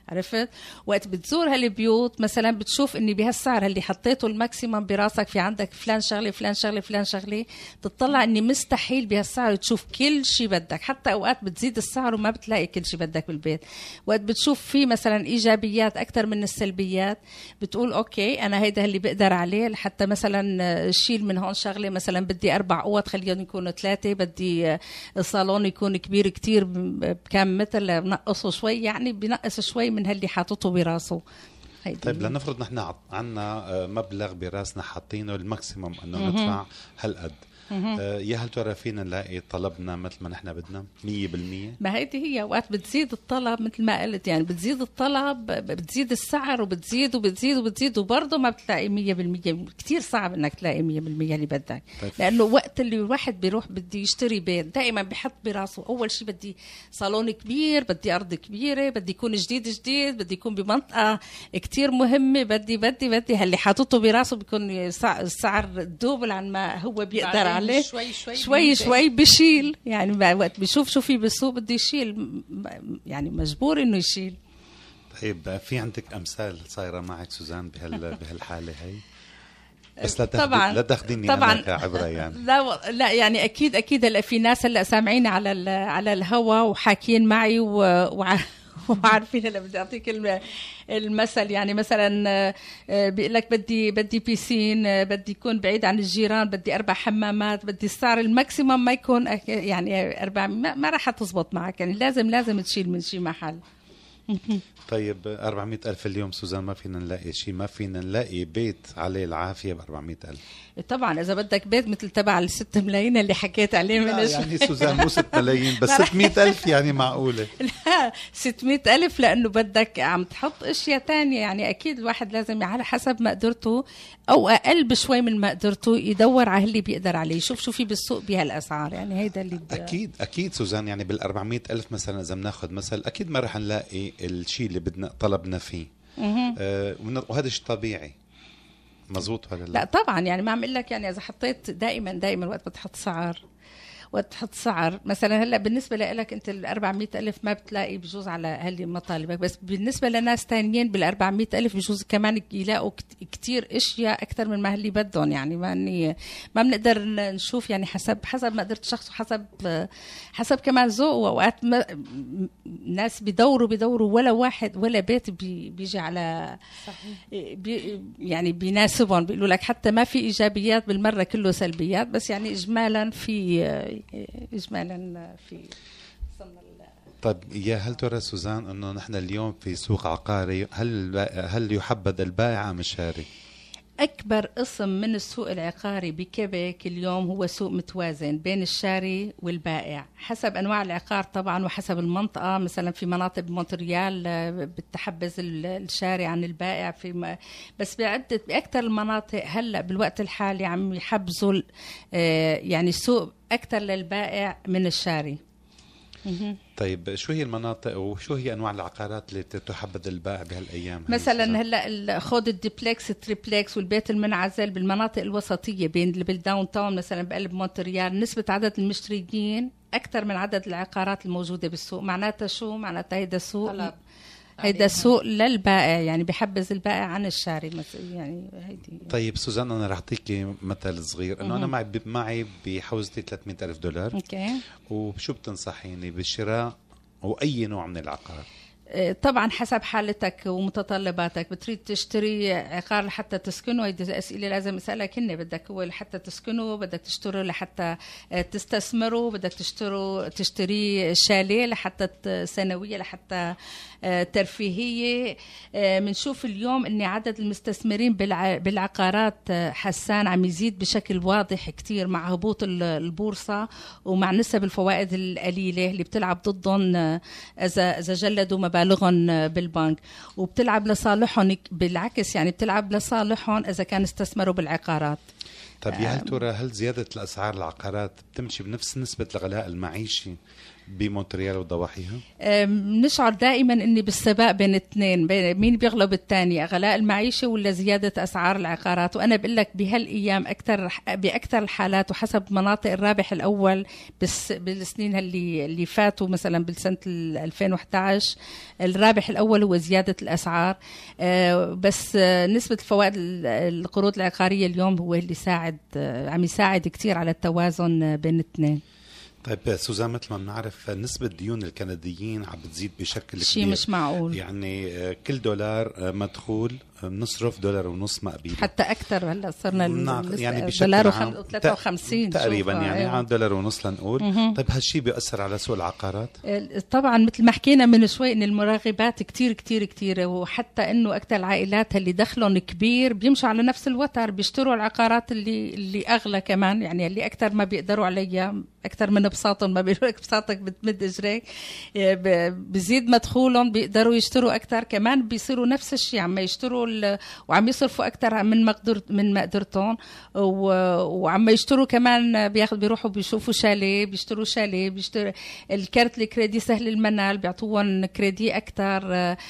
عرفت؟ وقت بتزور هالبيوت مثلا بتشوف اني بهالسعر اللي حطيته الماكسيمم براسك في عندك فلان شغله فلان شغله فلان شغله، تطلع اني مستحيل بهالسعر تشوف كل شيء بدك، حتى اوقات بتزيد السعر وما بتلاقي كل شيء بدك بالبيت. وقت بتشوف في مثلا ايجابيات اكثر من السلبيات بتقول اوكي انا هيدا اللي بقدر عليه، لحتى مثلا شيل من هون شغله، مثلا بدي اربع اوض خليهم يكونوا ثلاثه، بدي الصالون يكون كبير كتير بكم متر بنقصه شوي، يعني بنقص شوي من هاللي حاطته براسه. طيب لنفرض نحن عنا مبلغ براسنا حاطينه الماكسيموم انه ندفع هالقد، آه يا هل ترى فينا نلاقي طلبنا مثل ما نحن بدنا مية بالمية؟ ما هيدي هي اوقات بتزيد الطلب مثل ما قلت، يعني بتزيد الطلب بتزيد السعر وبتزيد وبتزيد وبتزيد وبرضه ما بتلاقي مية بالمية. كتير صعب انك تلاقي مية بالمية اللي بدك. طيب. لانه وقت اللي الواحد بيروح بدي يشتري بيت دائما بيحط براسه اول شيء بدي صالون كبير، بدي ارض كبيره، بدي يكون جديد جديد، بدي يكون بمنطقه كتير مهمه، بدي بدي بدي هاللي حاطته براسه بيكون السعر دوبل عن ما هو بيقدر عليه. شوي شوي شوي, شوي بيشيل، يعني وقت بيشوف شو في بالسوق بده يشيل، يعني مجبور انه يشيل. طيب في عندك امثال صايره معك سوزان بهال بهالحاله هي؟ بس لا طبعا لا تاخذيني طبعا انا كعبره يعني. لا لا يعني اكيد اكيد هلا في ناس هلا سامعين على على الهوا وحاكيين معي و, و... وعارفين. هلا بدي اعطيك المثل، يعني مثلا بيقول لك بدي بدي بيسين، بدي يكون بعيد عن الجيران، بدي اربع حمامات، بدي السعر الماكسيمم ما يكون يعني اربع، ما, ما راح تزبط معك، يعني لازم لازم تشيل من شي محل. طيب أربعمية ألف اليوم سوزان ما فينا نلاقي شيء، ما فينا نلاقي بيت عليه العافية ب أربعمية ألف. طبعا إذا بدك بيت مثل تبع الست ملايين اللي حكيت عليه من يعني سوزان مو ست ملايين بس ستمية ألف يعني معقولة؟ لا ستمية ألف لأنه بدك عم تحط أشياء تانية، يعني أكيد الواحد لازم على حسب مقدرته أو أقل بشوي من مقدرته يدور على اللي بيقدر عليه، يشوف شو في بالسوق بهالأسعار، يعني هيدا اللي ب... أكيد أكيد سوزان. يعني بالأربعمية ألف مثلا إذا بناخد مثل أكيد ما رح نلاقي الشيء اللي بدنا طلبنا فيه، آه وهذا شيء طبيعي. مزبوط ولا لا؟ لا طبعا، يعني ما عم اقول لك، يعني اذا حطيت دائما دائما وقت بتحط سعر وقت تحط سعر مثلا هلا بالنسبه لك انت ال أربعمية ألف ما بتلاقي بجوز على هاللي مطالبك، بس بالنسبه لناس تانيين بال أربعمية ألف بجوز كمان يلاقوا كتير اشياء اكثر من ما اللي بدهم، يعني ما اني ما بنقدر نشوف، يعني حسب حسب مقدره الشخص وحسب حسب كمان ذوقه. واوقات ناس بدوروا بدوروا ولا واحد ولا بيت بي بيجي على بي يعني بيناسبهم، بيقولوا لك حتى ما في ايجابيات بالمره، كله سلبيات، بس يعني اجمالا في إجمالا في صمنا. طيب يا هل ترى سوزان أنه نحن اليوم في سوق عقاري، هل هل يحبذ البائع أم الشاري؟ أكبر قسم من السوق العقاري بكيبيك اليوم هو سوق متوازن بين الشاري والبائع، حسب أنواع العقار طبعا وحسب المنطقة. مثلا في مناطق بمونتريال بتحبز الشاري عن البائع، في بس بعدة بأكثر المناطق هلأ بالوقت الحالي عم يحبزوا يعني السوق أكثر للبائع من الشاري. طيب شو هي المناطق وشو هي انواع العقارات اللي تحبذ البائع بهالايام؟ مثلا هلا خود الديبلكس التريبلكس والبيت المنعزل بالمناطق الوسطيه بين بالداون تاون مثلا بقلب مونتريال، نسبه عدد المشتريين اكثر من عدد العقارات الموجوده بالسوق. معناتها شو؟ معناتها هيدا سوق طلب. هيدا سوق للبائع، يعني بحبز البائع عن الشاري يعني هيدي. طيب سوزان انا رح اعطيكي مثل صغير، انه انا معي معي بحوزتي ثلاثمية ألف دولار. اوكي. وشو بتنصحيني بالشراء واي نوع من العقار؟ طبعا حسب حالتك ومتطلباتك. بتريد تشتري عقار لحتى تسكنه، هيدي أسئلة لازم أسألك هن. بدك هو لحتى تسكنه، بدك تشتري لحتى تستثمره، بدك تشتري تشتري شاليه لحتى سنوية لحتى ترفيهية. منشوف اليوم أن عدد المستثمرين بالعقارات حسان عم يزيد بشكل واضح كتير مع هبوط البورصة ومع نسب الفوائد القليلة اللي بتلعب ضدهم إذا إذا جلدوا مبالغهم بالبنك، وبتلعب لصالحهم بالعكس، يعني بتلعب لصالحهم إذا كان استثمروا بالعقارات. طب يا هل ترى هل زيادة الأسعار العقارات بتمشي بنفس نسبة الغلاء المعيشي بمونتريال وضواحيها؟ نشعر دائما اني بالسباق بين اثنين، بين مين بيغلب الثاني، غلاء المعيشه ولا زياده اسعار العقارات. وانا بقول لك بهالايام اكثر باكثر الحالات وحسب مناطق الرابح الاول بس بالسنين اللي اللي فاتوا، مثلا بالسنه ألفين وإحدى عشر الرابح الاول هو زياده الاسعار. بس نسبه الفوائد القروض العقاريه اليوم هو اللي ساعد عم يساعد كثير على التوازن بين الاثنين. طيب سوزان، مثل ما بنعرف نسبة ديون الكنديين عم بتزيد بشكل شيء كبير، مش معقول. يعني كل دولار مدخول بنصرف دولار ونص مقبيل، حتى أكثر. هلا صرنا يعني بشكل دولار عام وثلاثة وخمسين تقريبا، يعني أيوة. عن دولار ونص لنقول. م-م. طيب هالشيء بيأثر على سوق العقارات؟ طبعا مثل ما حكينا من شوي إن المراغبات كتير كتير كتير، وحتى إنه أكثر العائلات اللي دخلهم كبير بيمشوا على نفس الوتر، بيشتروا العقارات اللي اللي أغلى كمان، يعني اللي أكثر ما بيقدروا عليها، أكثر من بساطهم، ما بيقولوا لك بساطك بتمد إجريك، بزيد مدخولهم بيقدروا يشتروا أكثر كمان، بيصيروا نفس الشيء عم يشتروا وعم يصرفوا أكثر من مقدر من مقدرتهم، وعم يشتروا كمان بياخذ بيروحوا بيشوفوا شاليه، بيشتروا شاليه، بيشتروا الكارت الكريدي سهل المنال بيعطوهم كريدي أكثر.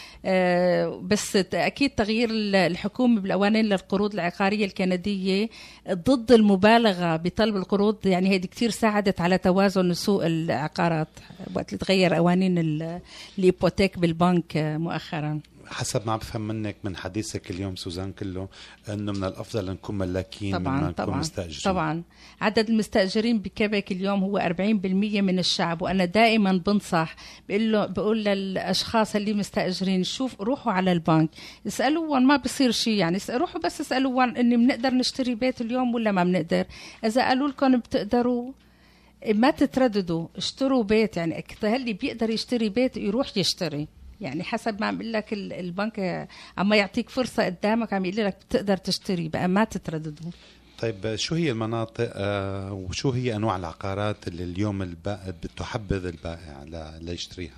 بس أكيد تغيير الحكومة بالقوانين للقروض العقارية الكندية ضد المبالغة بطلب القروض، يعني هذه كتير ساعدت على توازن سوق العقارات وقت اللي تغير قوانين الإيبوتيك بالبنك مؤخرا. حسب ما بفهم منك من حديثك اليوم سوزان كله، انه من الافضل نكون ملاكين طبعا مما طبعا نكون مستاجرين. طبعا عدد المستاجرين بكيبك اليوم هو أربعين بالمية من الشعب، وانا دائما بنصح بقول له بقول للاشخاص اللي مستاجرين شوف روحوا على البنك اسالوهم، ما بصير شيء يعني روحوا بس اسالوهم اني بنقدر نشتري بيت اليوم ولا ما بنقدر. اذا قالوا لكم بتقدروا ما تترددوا، اشتروا بيت. يعني اللي بيقدر يشتري بيت يروح يشتري، يعني حسب ما عم بقول لك البنك عم يعطيك فرصة قدامك، عم يقول لك بتقدر تشتري بقى، ما تترددوا. طيب شو هي المناطق آه وشو هي أنواع العقارات اللي اليوم البائع بتحبذ البائع ليشتريها؟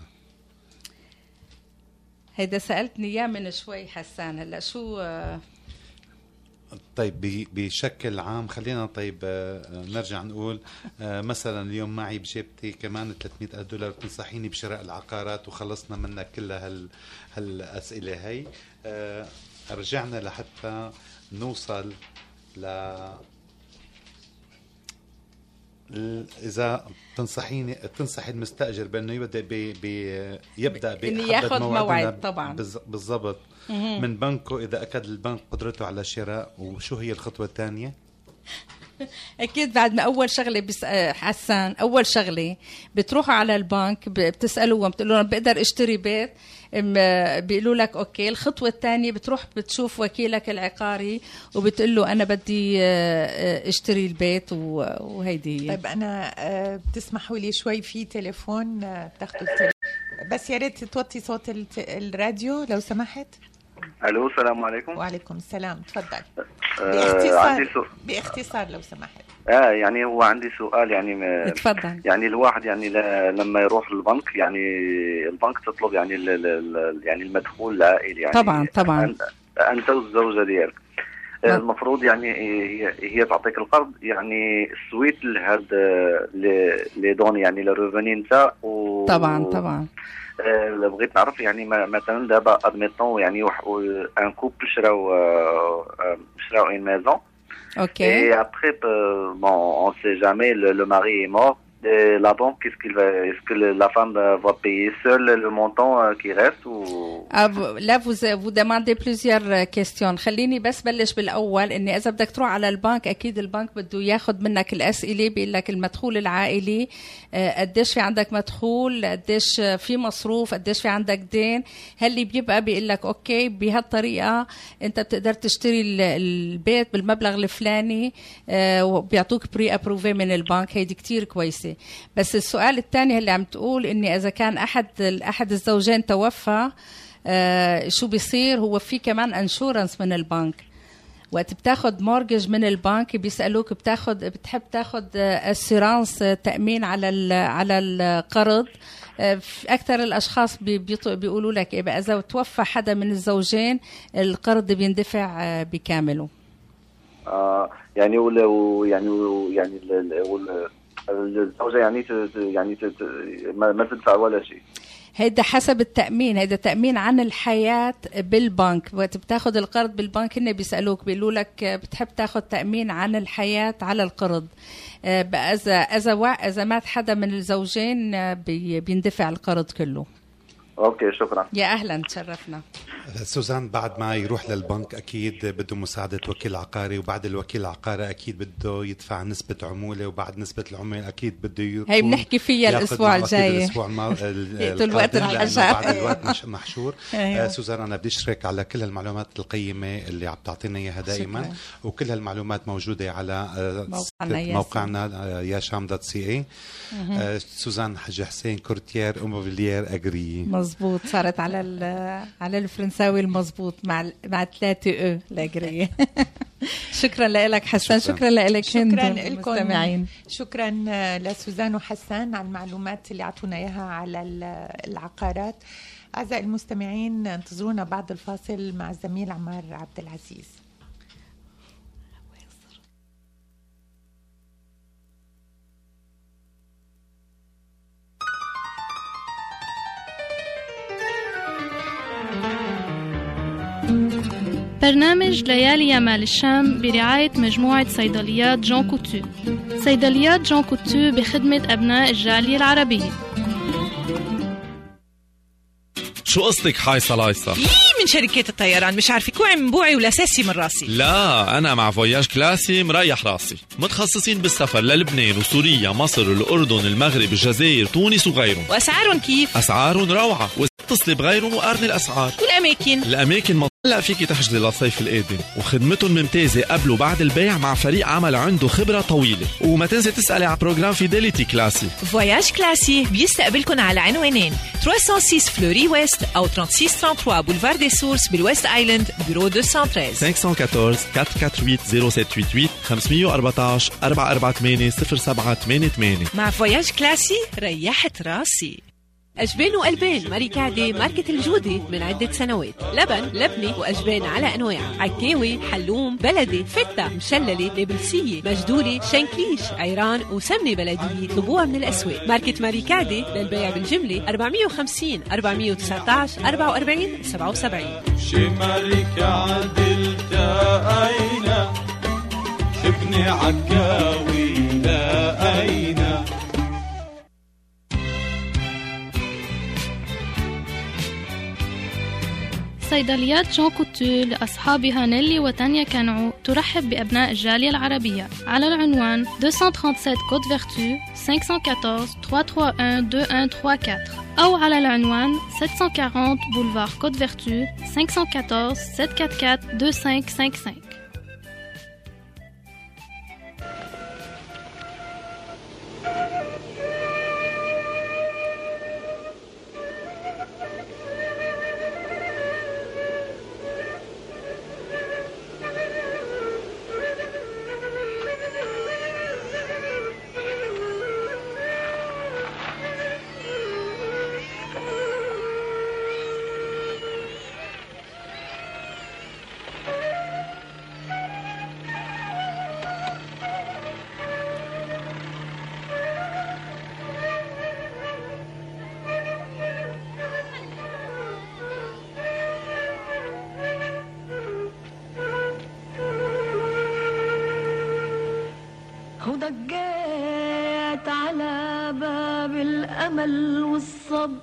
هيدا سألتني إياه من شوي حسان. هلا شو آه طيب بشكل عام خلينا طيب نرجع نقول مثلا اليوم معي بجيبتي كمان ثلاثمئة ألف دولار، بتنصحيني بشراء العقارات وخلصنا منها كل هال هالأسئلة هي. رجعنا لحتى نوصل ل إذا تنصحيني تنصحي المستأجر بأنه يبدأ بي بي يبدأ بياخذ موعد طبعا بالضبط من بنكه إذا أكد البنك قدرته على الشراء. وشو هي الخطوة الثانية؟ أكيد بعد ما أول شغلة بس حسان أول شغلة بتروحوا على البنك بتسألوهم بتقولوا لهم بقدر اشتري بيت، بيقولوا لك أوكي. الخطوة الثانية بتروح بتشوف وكيلك العقاري وبتقول له أنا بدي اشتري البيت وهيدي. طيب أنا بتسمحوا لي شوي في تليفون بتاخدوا التليفون، بس يا ريت توطي صوت الراديو لو سمحت. الو السلام عليكم. وعليكم السلام، تفضل. آه باختصار سو... باختصار لو سمحت. اه يعني هو عندي سؤال يعني م... تفضل. يعني الواحد يعني ل... لما يروح البنك يعني البنك تطلب يعني ال... ال... يعني المدخول العائلي يعني طبعا طبعا أن... انت والزوجه ديالك آه المفروض يعني هي هي تعطيك القرض يعني سويت لهاد لي دون يعني للريفوني نتاع و... طبعا طبعا أه بغيت نعرف يعني مثلا دابا ادميتون يعني ان كوبل شراو أه شراو اون ميزون اوكي اي ابري بون اون سي جامي لو ماري اي مور Et la banque, qu'est-ce qu'il va, est-ce que la femme va payer seule le montant qui reste ou ah, là vous vous demandez plusieurs questions. خليني بس بلش بالاول اني اذا بدك تروح على البنك اكيد البنك بده ياخذ منك الاسئله، بيقول لك المدخول العائلي قديش في عندك مدخول، قديش في مصروف، قديش في عندك دين. هل بيبقى بيقول لك اوكي بهالطريقه انت بتقدر تشتري البيت بالمبلغ الفلاني وبيعطوك بري ابروفي من البنك. هيدي كتير كويسه. بس السؤال الثاني اللي عم تقول اني اذا كان احد احد الزوجين توفى آه شو بيصير؟ هو في كمان انشورنس من البنك. وقت بتاخد مورجج من البنك بيسالوك بتاخد بتحب تاخد اسيرانس تامين على على القرض. اكثر الاشخاص بيقولوا لك إيه اذا توفى حدا من الزوجين القرض بيندفع بكامله. اه يعني ولو يعني يعني الزوجه يعني ت... يعني ت... ما... ما تدفع ولا شيء. هيدا حسب التأمين، هيدا تأمين عن الحياة بالبنك. وقت بتاخد القرض بالبنك هن بيسألوك بيقولوا لك بتحب تاخد تأمين عن الحياة على القرض. إذا إذا إذا مات حدا من الزوجين بيندفع القرض كله. اوكي شكرا. يا اهلا تشرفنا. سوزان، بعد ما يروح للبنك اكيد بده مساعده وكيل عقاري، وبعد الوكيل العقاري اكيد بده يدفع نسبه عموله، وبعد نسبه العموله اكيد بده يكون هي بنحكي فيها الاسبوع الجاي الاسبوع الماضي الوقت الحشا بعد الوقت مش محشور. آه سوزان، انا بدي اشكرك على كل المعلومات القيمه اللي عم تعطينا اياها دائما، شكرا. وكل هالمعلومات موجوده على آه موقعنا, موقعنا آه ياشام دوت سي اي. آه سوزان حج حسين، كورتيير اموبيليير اجري. مزبوط، صارت على على الفرنساوي المزبوط مع مع ثلاثة او الاجريه. شكرا لك حسن، شكرا لك شكرا لكم، شكرا لسوزان وحسن على المعلومات اللي اعطونا اياها على العقارات. اعزائي المستمعين، انتظرونا بعد الفاصل مع الزميل عمار عبد العزيز. برنامج ليالي يمال الشام برعاية مجموعة صيدليات جون كوتو. صيدليات جون كوتو بخدمة أبناء الجالية العربية. شو قصتك حايصة لايصة؟ إيه من شركات الطيران، مش عارفة كوعي من بوعي ولا ساسي من راسي. لا، أنا مع فوياج كلاسي مريح راسي، متخصصين بالسفر للبنان وسوريا مصر الأردن المغرب الجزائر تونس وغيرهم. وأسعارهم كيف؟ أسعارهم روعة، واتصلي بغيرهم وقارني الأسعار. والأماكن؟ الأماكن مط... هلا فيكي تحجزي للصيف القادم، وخدمتهم ممتازة قبل وبعد البيع مع فريق عمل عنده خبرة طويلة. وما تنسي تسألي على بروجرام فيديليتي كلاسي. فواياج كلاسي بيستقبلكم على عنوانين ثلاثمية وستة فلوري ويست أو ثلاثة مية وثلاثة وثلاثين بولفار دي سورس بالويست آيلاند، بيرو مئتين وثلاثة عشر خمسة واحد أربعة أربعة أربعة ثمانية صفر ستة ثمانية ثمانية خمسة أربعة أربعة أربعة ثمانية صفر سبعة ثمانية ثمانية. مع فواياج كلاسي ريحت راسي. أجبان وألبان ماريكادي ماركة الجودة من عدة سنوات. لبن، لبنة وأجبان على أنواع، عكاوي، حلوم، بلدي، فتة، مشللة، نابلسية، مجدولة، شنكليش، عيران وسمنة بلدية. اطلبوها من الأسواق. ماركة ماريكادي للبيع بالجملة أربعمية وخمسين أربعمية وتسعة عشر أربعة وأربعين سبعة وسبعين. شي ماريكادي التقينا، شبني عكاوي لقينا. صيدليات جون كوتو لأصحابها نيلي وتانيا كانعو ترحب بأبناء الجالية العربية على العنوان مئتين وسبعة وثلاثين كوت فيرتو خمسمية وأربعة عشر ثلاثمية وواحد اثنين واحد ثلاثة أربعة أو على العنوان سبعمية وأربعين بولفار كوت فيرتو خمسمية وأربعة عشر سبعمية وأربعة أربعة اثنين خمسة خمسة. ودقيت على باب الأمل والصبر،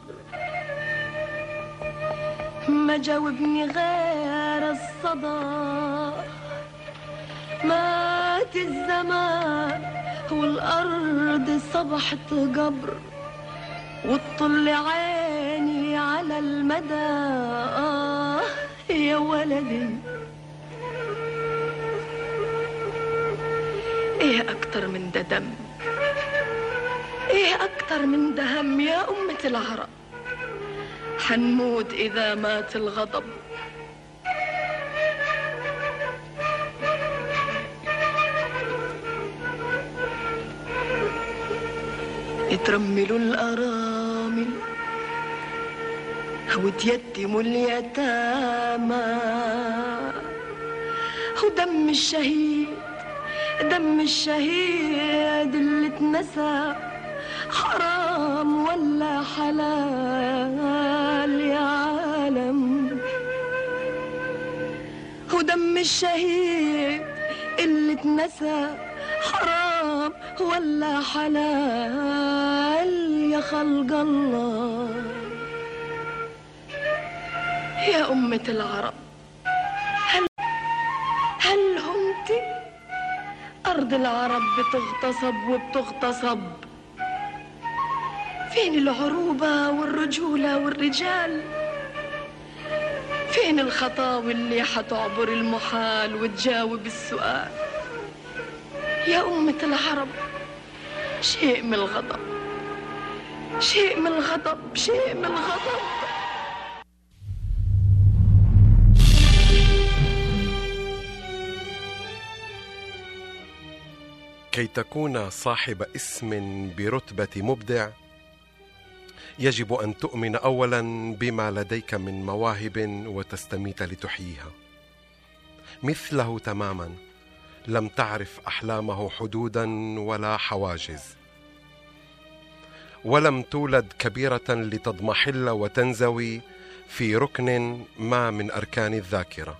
ما جاوبني غير الصدى. مات الزمان والأرض صبحت قبر، وتطل عيني على المدى. آه يا ولدي، ايه اكتر من ده دم، ايه اكتر من ده هم يا أمة العرب. حنموت اذا مات الغضب. يترملوا الارامل وتيتموا اليتامى، ودم الشهيد دم الشهيد اللي اتنسى حرام ولا حلال يا عالم؟ ودم الشهيد اللي اتنسى حرام ولا حلال يا خلق الله؟ يا أمة العرب، هل هل همت أرض العرب بتغتصب وبتغتصب؟ فين العروبة والرجولة والرجال؟ فين الخطاوي اللي حتعبر المحال وتجاوب السؤال؟ يا أمة العرب، شيء من الغضب، شيء من الغضب، شيء من الغضب. كي تكون صاحب اسم برتبة مبدع يجب أن تؤمن أولا بما لديك من مواهب وتستميت لتحييها. مثله تماما لم تعرف أحلامه حدودا ولا حواجز، ولم تولد كبيرة لتضمحل وتنزوي في ركن ما من أركان الذاكرة.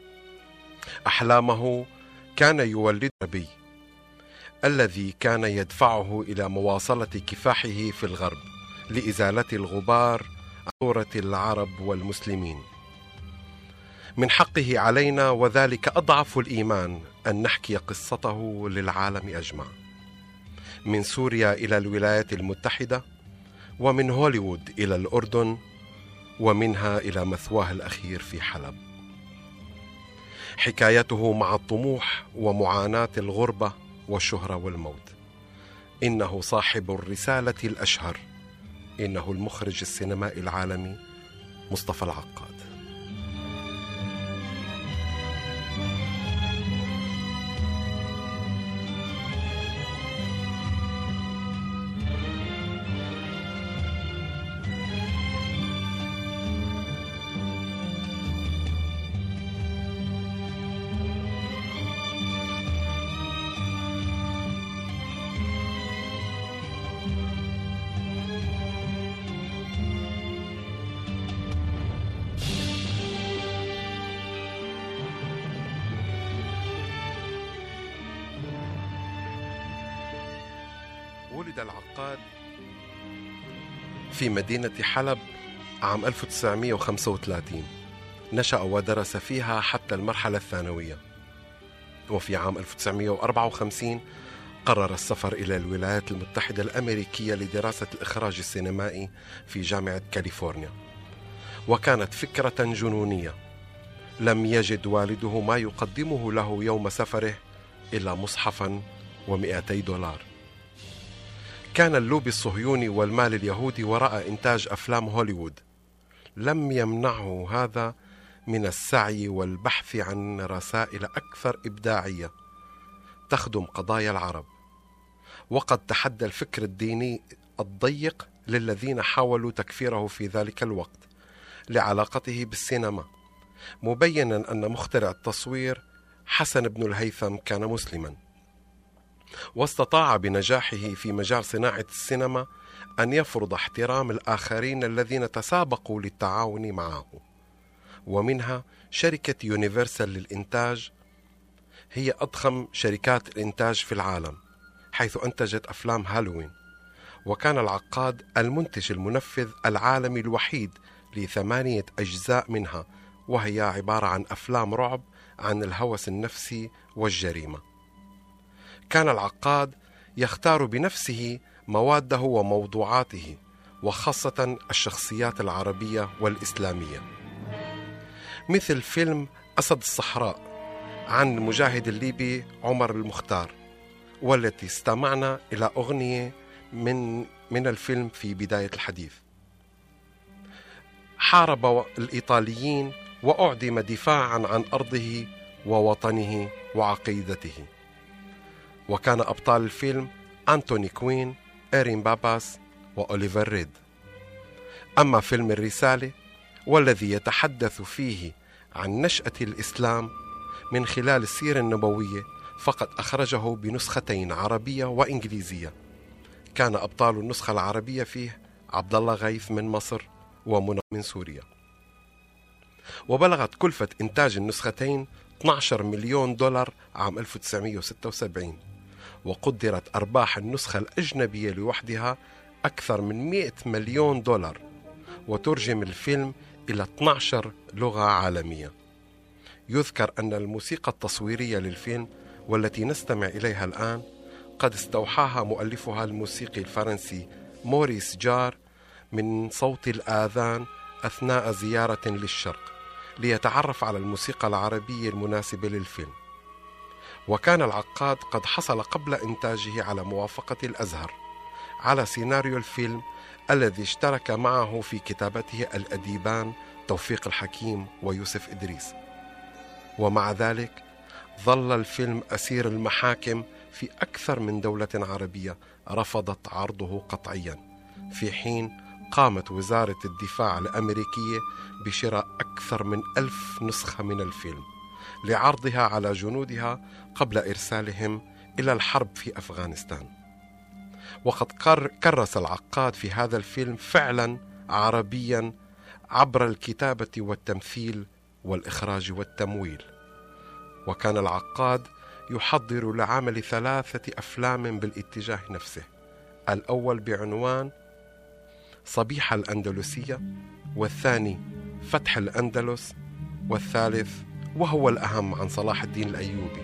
أحلامه كان يولد العربي الذي كان يدفعه إلى مواصلة كفاحه في الغرب لإزالة الغبار عن صورة العرب والمسلمين. من حقه علينا، وذلك أضعف الإيمان، أن نحكي قصته للعالم أجمع، من سوريا إلى الولايات المتحدة، ومن هوليوود إلى الأردن، ومنها إلى مثواه الأخير في حلب. حكايته مع الطموح ومعاناة الغربة والشهرة والموت. إنه صاحب الرسالة الأشهر، إنه المخرج السينمائي العالمي مصطفى العقاد. ولد العقاد في مدينة حلب عام ألف وتسعمائة وخمسة وثلاثين. نشأ ودرس فيها حتى المرحلة الثانوية، وفي عام ألف وتسعمائة وأربعة وخمسين قرر السفر إلى الولايات المتحدة الأمريكية لدراسة الإخراج السينمائي في جامعة كاليفورنيا. وكانت فكرة جنونية. لم يجد والده ما يقدمه له يوم سفره إلا مصحفا ومئتي دولار. كان اللوبي الصهيوني والمال اليهودي وراء إنتاج أفلام هوليوود. لم يمنعه هذا من السعي والبحث عن رسائل أكثر إبداعية تخدم قضايا العرب. وقد تحدى الفكر الديني الضيق للذين حاولوا تكفيره في ذلك الوقت لعلاقته بالسينما، مبينا أن مخترع التصوير حسن بن الهيثم كان مسلما، واستطاع بنجاحه في مجال صناعة السينما أن يفرض احترام الآخرين الذين تسابقوا للتعاون معه. ومنها شركة يونيفرسال للإنتاج، هي أضخم شركات الإنتاج في العالم، حيث أنتجت أفلام هالوين. وكان العقاد المنتج المنفذ العالمي الوحيد لثمانية أجزاء منها، وهي عبارة عن أفلام رعب عن الهوس النفسي والجريمة. كان العقاد يختار بنفسه مواده وموضوعاته، وخاصة الشخصيات العربية والإسلامية، مثل فيلم أسد الصحراء عن المجاهد الليبي عمر المختار، والتي استمعنا إلى أغنية من من الفيلم في بداية الحديث. حارب الإيطاليين وأعدم دفاعا عن أرضه ووطنه وعقيدته. وكان أبطال الفيلم أنتوني كوين، إيرين باباس، وأوليفر ريد. أما فيلم الرسالة، والذي يتحدث فيه عن نشأة الإسلام من خلال السيرة النبوية، فقد أخرجه بنسختين عربية وإنجليزية. كان أبطال النسخة العربية فيه عبد الله غيث من مصر ومنى من سوريا. وبلغت كلفة إنتاج النسختين اثني عشر مليون دولار عام ألف وتسعمئة وستة وسبعين، وقدرت أرباح النسخة الأجنبية لوحدها أكثر من مئة مليون دولار، وترجم الفيلم إلى اثني عشر لغة عالمية. يذكر أن الموسيقى التصويرية للفيلم والتي نستمع إليها الآن قد استوحاها مؤلفها الموسيقي الفرنسي موريس جار من صوت الآذان أثناء زيارة للشرق ليتعرف على الموسيقى العربية المناسبة للفيلم. وكان العقاد قد حصل قبل إنتاجه على موافقة الأزهر على سيناريو الفيلم الذي اشترك معه في كتابته الأديبان توفيق الحكيم ويوسف إدريس. ومع ذلك ظل الفيلم أسير المحاكم في أكثر من دولة عربية رفضت عرضه قطعيا، في حين قامت وزارة الدفاع الأمريكية بشراء أكثر من ألف نسخة من الفيلم لعرضها على جنودها قبل إرسالهم إلى الحرب في أفغانستان. وقد كرس العقاد في هذا الفيلم فعلا عربيا عبر الكتابة والتمثيل والإخراج والتمويل. وكان العقاد يحضر لعمل ثلاثة أفلام بالاتجاه نفسه، الأول بعنوان صبيحة الأندلسية، والثاني فتح الأندلس، والثالث وهو الأهم عن صلاح الدين الأيوبي،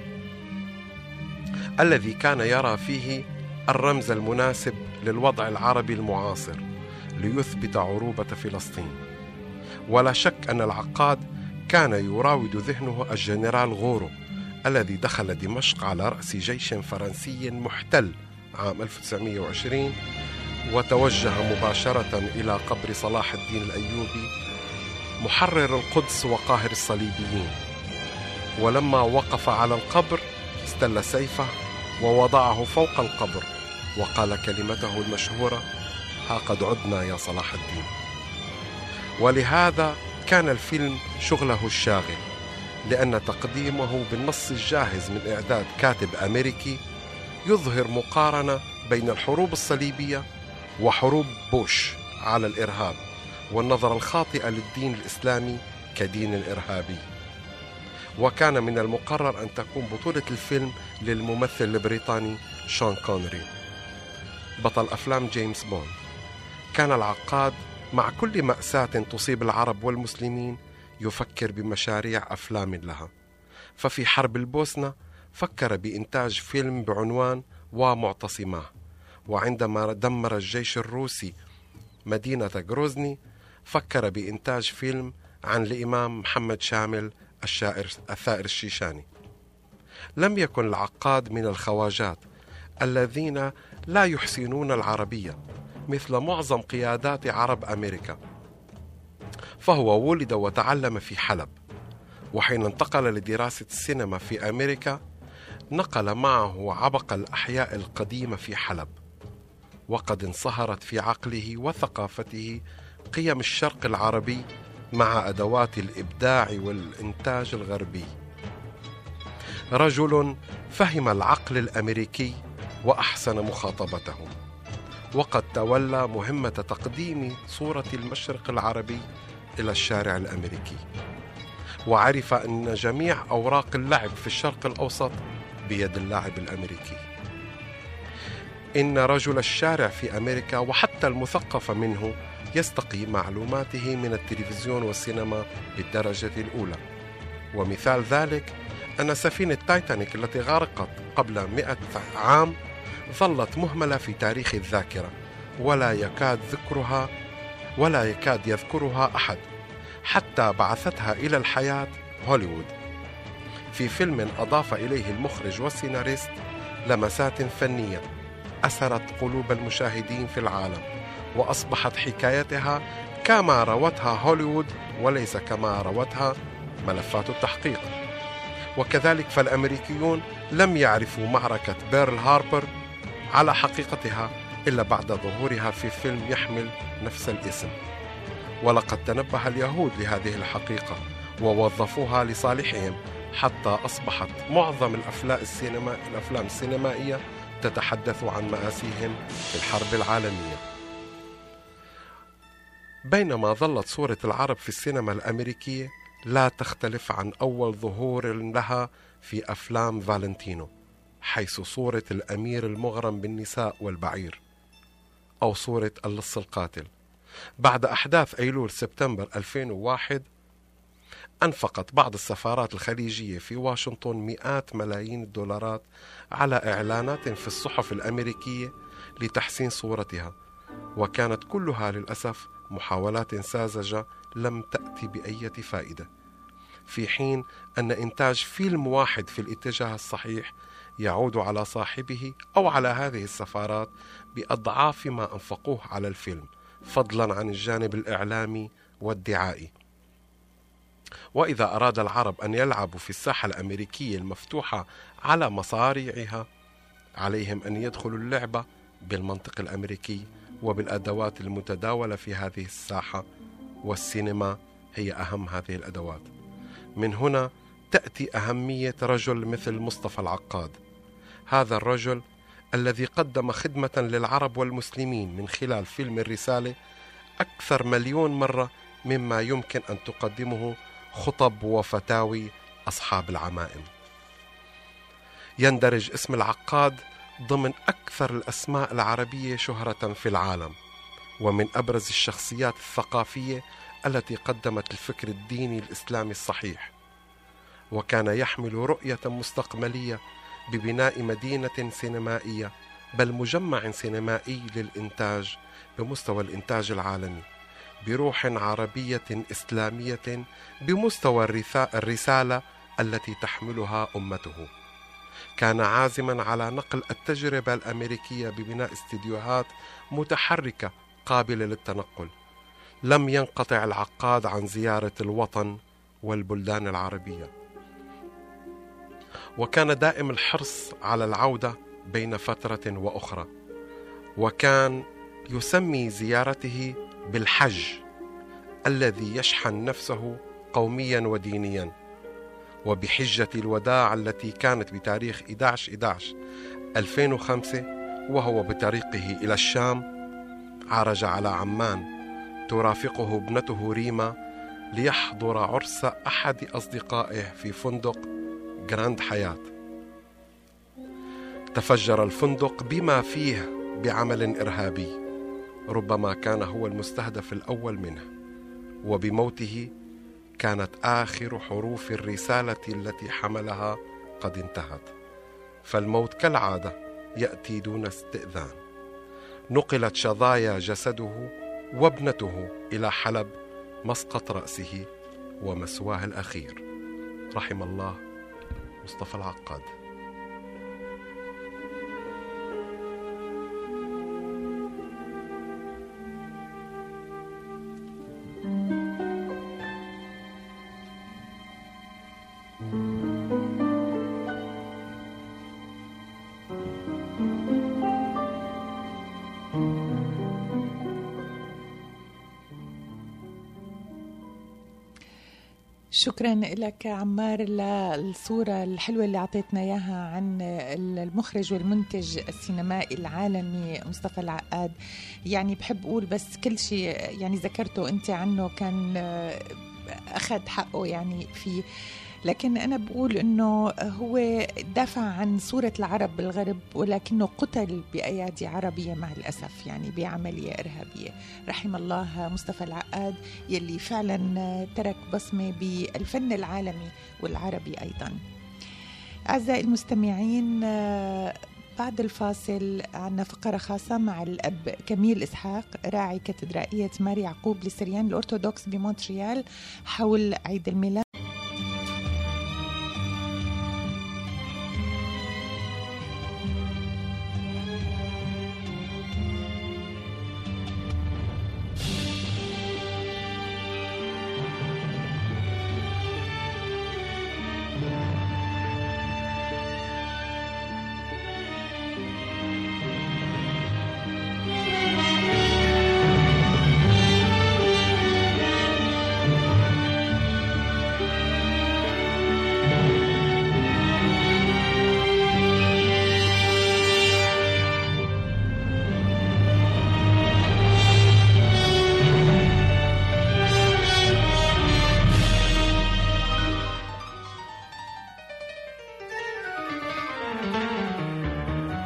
الذي كان يرى فيه الرمز المناسب للوضع العربي المعاصر ليثبت عروبة فلسطين. ولا شك أن العقاد كان يراود ذهنه الجنرال غورو الذي دخل دمشق على رأس جيش فرنسي محتل عام ألف وتسعمئة وعشرين، وتوجه مباشرة إلى قبر صلاح الدين الأيوبي محرر القدس وقاهر الصليبيين. ولما وقف على القبر استل سيفه ووضعه فوق القبر وقال كلمته المشهورة: ها قد عدنا يا صلاح الدين. ولهذا كان الفيلم شغله الشاغل، لأن تقديمه بالنص الجاهز من إعداد كاتب أمريكي يظهر مقارنة بين الحروب الصليبية وحروب بوش على الإرهاب والنظرة الخاطئة للدين الإسلامي كدين إرهابي. وكان من المقرر أن تكون بطولة الفيلم للممثل البريطاني شون كونري بطل أفلام جيمس بوند. كان العقاد مع كل مأساة تصيب العرب والمسلمين يفكر بمشاريع أفلام لها. ففي حرب البوسنة فكر بإنتاج فيلم بعنوان ومعتصماه، وعندما دمر الجيش الروسي مدينة غروزني فكر بإنتاج فيلم عن الإمام محمد شامل الشاعر الثائر الشيشاني. لم يكن العقاد من الخواجات الذين لا يحسنون العربية مثل معظم قيادات عرب أمريكا، فهو ولد وتعلم في حلب، وحين انتقل لدراسة السينما في أمريكا نقل معه عبق الأحياء القديمة في حلب، وقد انصهرت في عقله وثقافته قيم الشرق العربي مع أدوات الإبداع والإنتاج الغربي. رجل فهم العقل الأمريكي وأحسن مخاطبته، وقد تولى مهمة تقديم صورة المشرق العربي إلى الشارع الأمريكي، وعرف أن جميع أوراق اللعب في الشرق الأوسط بيد اللاعب الأمريكي. إن رجل الشارع في أمريكا وحتى المثقف منه يستقي معلوماته من التلفزيون والسينما بالدرجة الأولى. ومثال ذلك أن سفينة تايتانيك التي غرقت قبل مئة عام ظلت مهملة في تاريخ الذاكرة، ولا يكاد ذكرها ولا يكاد يذكرها أحد، حتى بعثتها إلى الحياة هوليوود في فيلم أضاف إليه المخرج والسيناريست لمسات فنية أسرت قلوب المشاهدين في العالم، وأصبحت حكايتها كما روتها هوليوود وليس كما روتها ملفات التحقيق. وكذلك فالأمريكيون لم يعرفوا معركة بيرل هاربر على حقيقتها إلا بعد ظهورها في فيلم يحمل نفس الاسم. ولقد تنبه اليهود لهذه الحقيقة ووظفوها لصالحهم حتى أصبحت معظم الأفلام السينما الأفلام السينمائية تتحدث عن مآسيهم في الحرب العالمية. بينما ظلت صورة العرب في السينما الأمريكية لا تختلف عن أول ظهور لها في أفلام فالنتينو، حيث صورة الأمير المغرم بالنساء والبعير، أو صورة اللص القاتل. بعد أحداث أيلول سبتمبر ألفين وواحد أنفقت بعض السفارات الخليجية في واشنطن مئات ملايين الدولارات على إعلانات في الصحف الأمريكية لتحسين صورتها، وكانت كلها للأسف محاولات ساذجة لم تأتي بأي فائدة، في حين أن إنتاج فيلم واحد في الاتجاه الصحيح يعود على صاحبه أو على هذه السفارات بأضعاف ما أنفقوه على الفيلم، فضلا عن الجانب الإعلامي والدعائي. وإذا أراد العرب أن يلعبوا في الساحة الأمريكية المفتوحة على مصاريعها، عليهم أن يدخلوا اللعبة بالمنطق الأمريكي وبالأدوات المتداولة في هذه الساحة، والسينما هي أهم هذه الأدوات. من هنا تأتي أهمية رجل مثل مصطفى العقاد. هذا الرجل الذي قدم خدمة للعرب والمسلمين من خلال فيلم الرسالة أكثر مليون مرة مما يمكن أن تقدمه خطب وفتاوي أصحاب العمائم. يندرج اسم العقاد ضمن أكثر الأسماء العربية شهرة في العالم، ومن أبرز الشخصيات الثقافية التي قدمت الفكر الديني الإسلامي الصحيح، وكان يحمل رؤية مستقبلية ببناء مدينة سينمائية، بل مجمع سينمائي للإنتاج بمستوى الإنتاج العالمي، بروح عربية إسلامية بمستوى الرسالة التي تحملها أمته. كان عازما على نقل التجربة الأمريكية ببناء استديوهات متحركة قابلة للتنقل. لم ينقطع العقاد عن زيارة الوطن والبلدان العربية، وكان دائم الحرص على العودة بين فترة وأخرى، وكان يسمي زيارته بالحج الذي يشحن نفسه قوميا ودينيا. وبحجة الوداع التي كانت بتاريخ أحد عشر أحد عشر ألفين وخمسة وهو بطريقه إلى الشام، عرج على عمان ترافقه ابنته ريما ليحضر عرس أحد أصدقائه في فندق جراند حياة. تفجر الفندق بما فيه بعمل إرهابي ربما كان هو المستهدف الأول منه، وبموته كانت آخر حروف الرسالة التي حملها قد انتهت. فالموت كالعادة يأتي دون استئذان. نقلت شظايا جسده وابنته إلى حلب مسقط رأسه ومسواه الأخير. رحم الله مصطفى العقاد. شكرا لك عمار للصورة الحلوة اللي عطيتنا إياها عن المخرج والمنتج السينمائي العالمي مصطفى العقاد. يعني بحب أقول بس كل شيء يعني ذكرته أنت عنه كان أخذ حقه يعني فيه، لكن أنا بقول أنه هو دافع عن صورة العرب بالغرب، ولكنه قتل بأيادي عربية مع الأسف، يعني بعملية إرهابية. رحم الله مصطفى العقاد يلي فعلا ترك بصمة بالفن العالمي والعربي أيضا. أعزائي المستمعين، بعد الفاصل عنا فقرة خاصة مع الأب كميل إسحاق راعي كاتدرائية ماري يعقوب للسريان الأرثوذكس بمونتريال حول عيد الميلاد.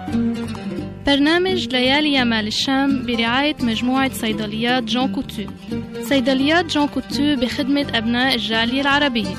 برنامج ليالي يمال الشام برعاية مجموعة صيدليات جون كوتو. صيدليات جون كوتو بخدمة أبناء الجالية العربية.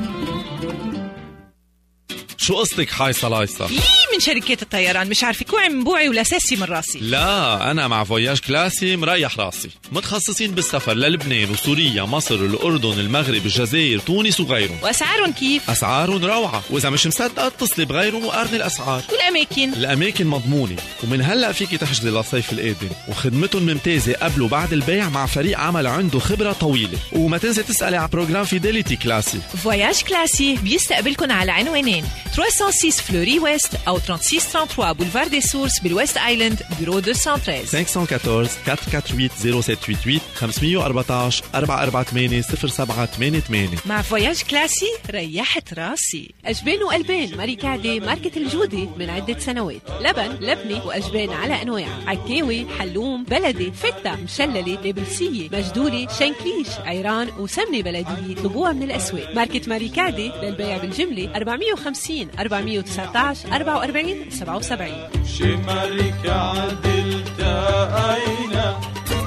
شو قصتك حايصة لايصة؟ إيه من شركات الطيران مش عارفة كوعي من بوعي ولا ساسي من راسي. لا أنا مع فوياج كلاسي مريح راسي، متخصصين بالسفر للبنان وسوريا مصر الأردن المغرب الجزائر تونس وغيرهم. وأسعارهم كيف؟ أسعارهم روعة، وإذا مش مصدقة اتصلي بغيرهم وقارني الأسعار. والأماكن؟ الأماكن مضمونة، ومن هلأ فيكي تحجزي للصيف القادم، وخدمتهم ممتازة قبل وبعد البيع مع فريق عمل عنده خبرة طويلة. وما تنسي تسألي على بروجرام فيديليتي كلاسي. فوياج كلاسي بيستقبلكم على عنوانين ثلاثمية وستة فلوري ويست أو ثلاثة وستين ثلاثة وثلاثين بولفار دي سورس بالويست آيلاند بيرو مئتين وثلاثة عشر خمسة واحد أربعة أربعة أربعة ثمانية صفر سبعة ثمانية ثمانية خمسة أربعة عشر أربعة أربعة ثمانية صفر سبعة ثمانية ثمانية. مع فوياج كلاسي ريحت راسي. أجبان وقلبان ماركة عدي ماركة الجودة من عدة سنوات. لبن لبني وأجبان على أنواع، عكاوي حلوم بلدي فتة مشللة نابلسية مجدولة شنكليش عيران وسمنة بلدية. اطلبوها من الأسواق. ماركة ماركة عدي للبيع بالجملة أربعمية وخمسين أربعمية وتسعة عشر أربعة وأربعين سبعة وسبعين. شي ماركة عدي التقينا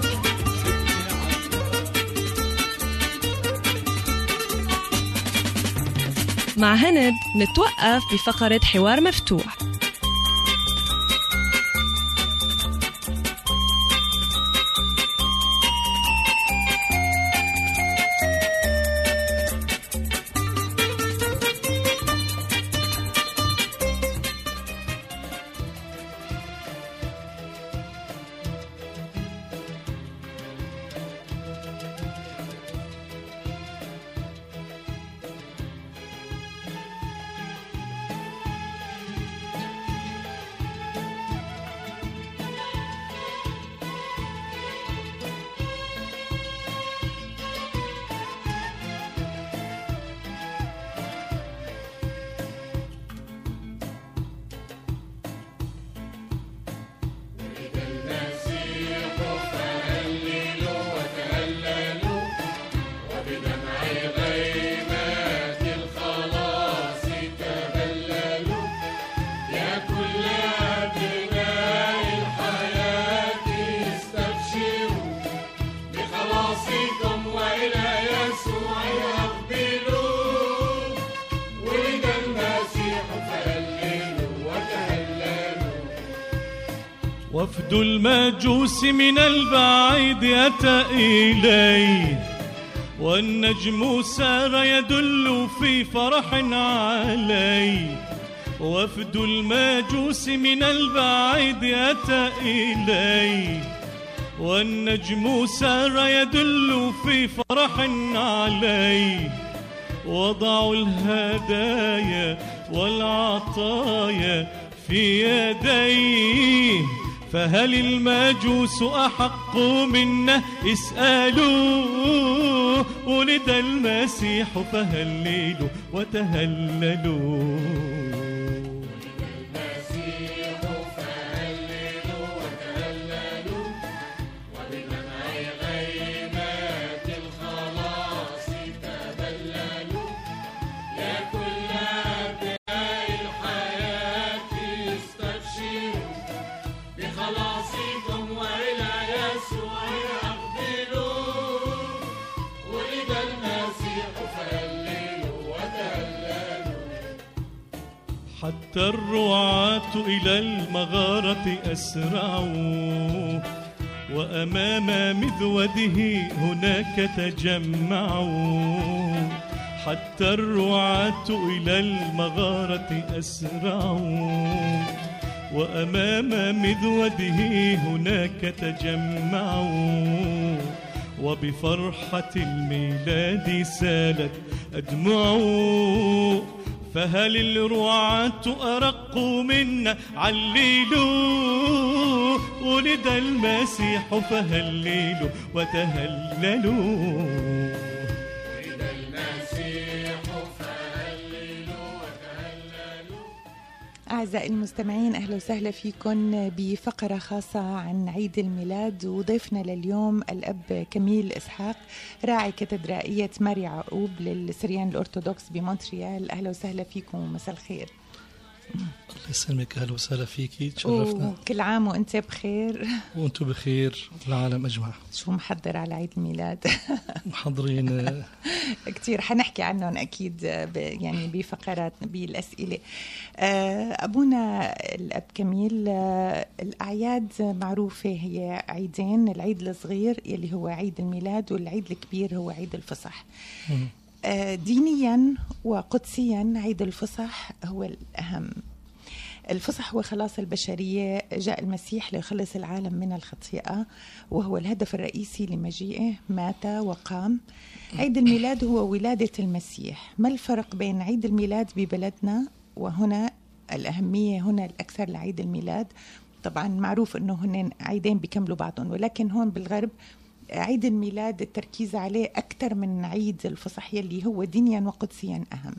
مع هند نتوقف بفقرة حوار مفتوح. وفد المجوس من البعيد أتى إليه والنجم سار يدل في فرح عليه. وفد المجوس من البعيد أتى إليه والنجم سار يدل في فرح عليه. وضعوا الهدايا والعطايا في يديه فهل المجوس أحق منا اسألوا. ولد المسيح فهللوا وتهللوا. حتى الرعاة إلى المغارة أسرعوا وأمام مذوده هناك تجمعوا. حتى الرعاة إلى المغارة أسرعوا وأمام مذوده هناك تجمعوا. وبفرحة الميلاد سالت أدمعوا. فهل الرعاة أرق منا عللوا. ولد المسيح فهللوا وتهللوا. أعزائي المستمعين أهلا وسهلا فيكم بفقرة خاصة عن عيد الميلاد. وضيفنا لليوم الأب كميل إسحاق راعي كاتدرائية ماري يعقوب للسريان الأرثوذكس بمونتريال. أهلا وسهلا فيكم ومساء الخير. الله يسلمك، أهلا وسهلا فيكي، تشرفنا. وكل عام وأنت بخير. وأنتم بخير العالم أجمع. شو محضر على عيد الميلاد؟ محضرين كتير، حنحكي عنهم أكيد يعني بفقراتنا بالأسئلة. أبونا الأب كميل، الأعياد معروفة هي عيدين، العيد الصغير اللي هو عيد الميلاد والعيد الكبير هو عيد الفصح. دينيا وقدسيا عيد الفصح هو الأهم. الفصح هو خلاص البشرية، جاء المسيح ليخلص العالم من الخطيئة وهو الهدف الرئيسي لمجيئه، مات وقام. عيد الميلاد هو ولادة المسيح. ما الفرق بين عيد الميلاد ببلدنا وهنا؟ الأهمية هنا الأكثر لعيد الميلاد، طبعا معروف أنه هن عيدين بيكملوا بعضهم، ولكن هون بالغرب عيد الميلاد التركيز عليه أكثر من عيد الفصح يلي هو دينيا وقدسيا أهم.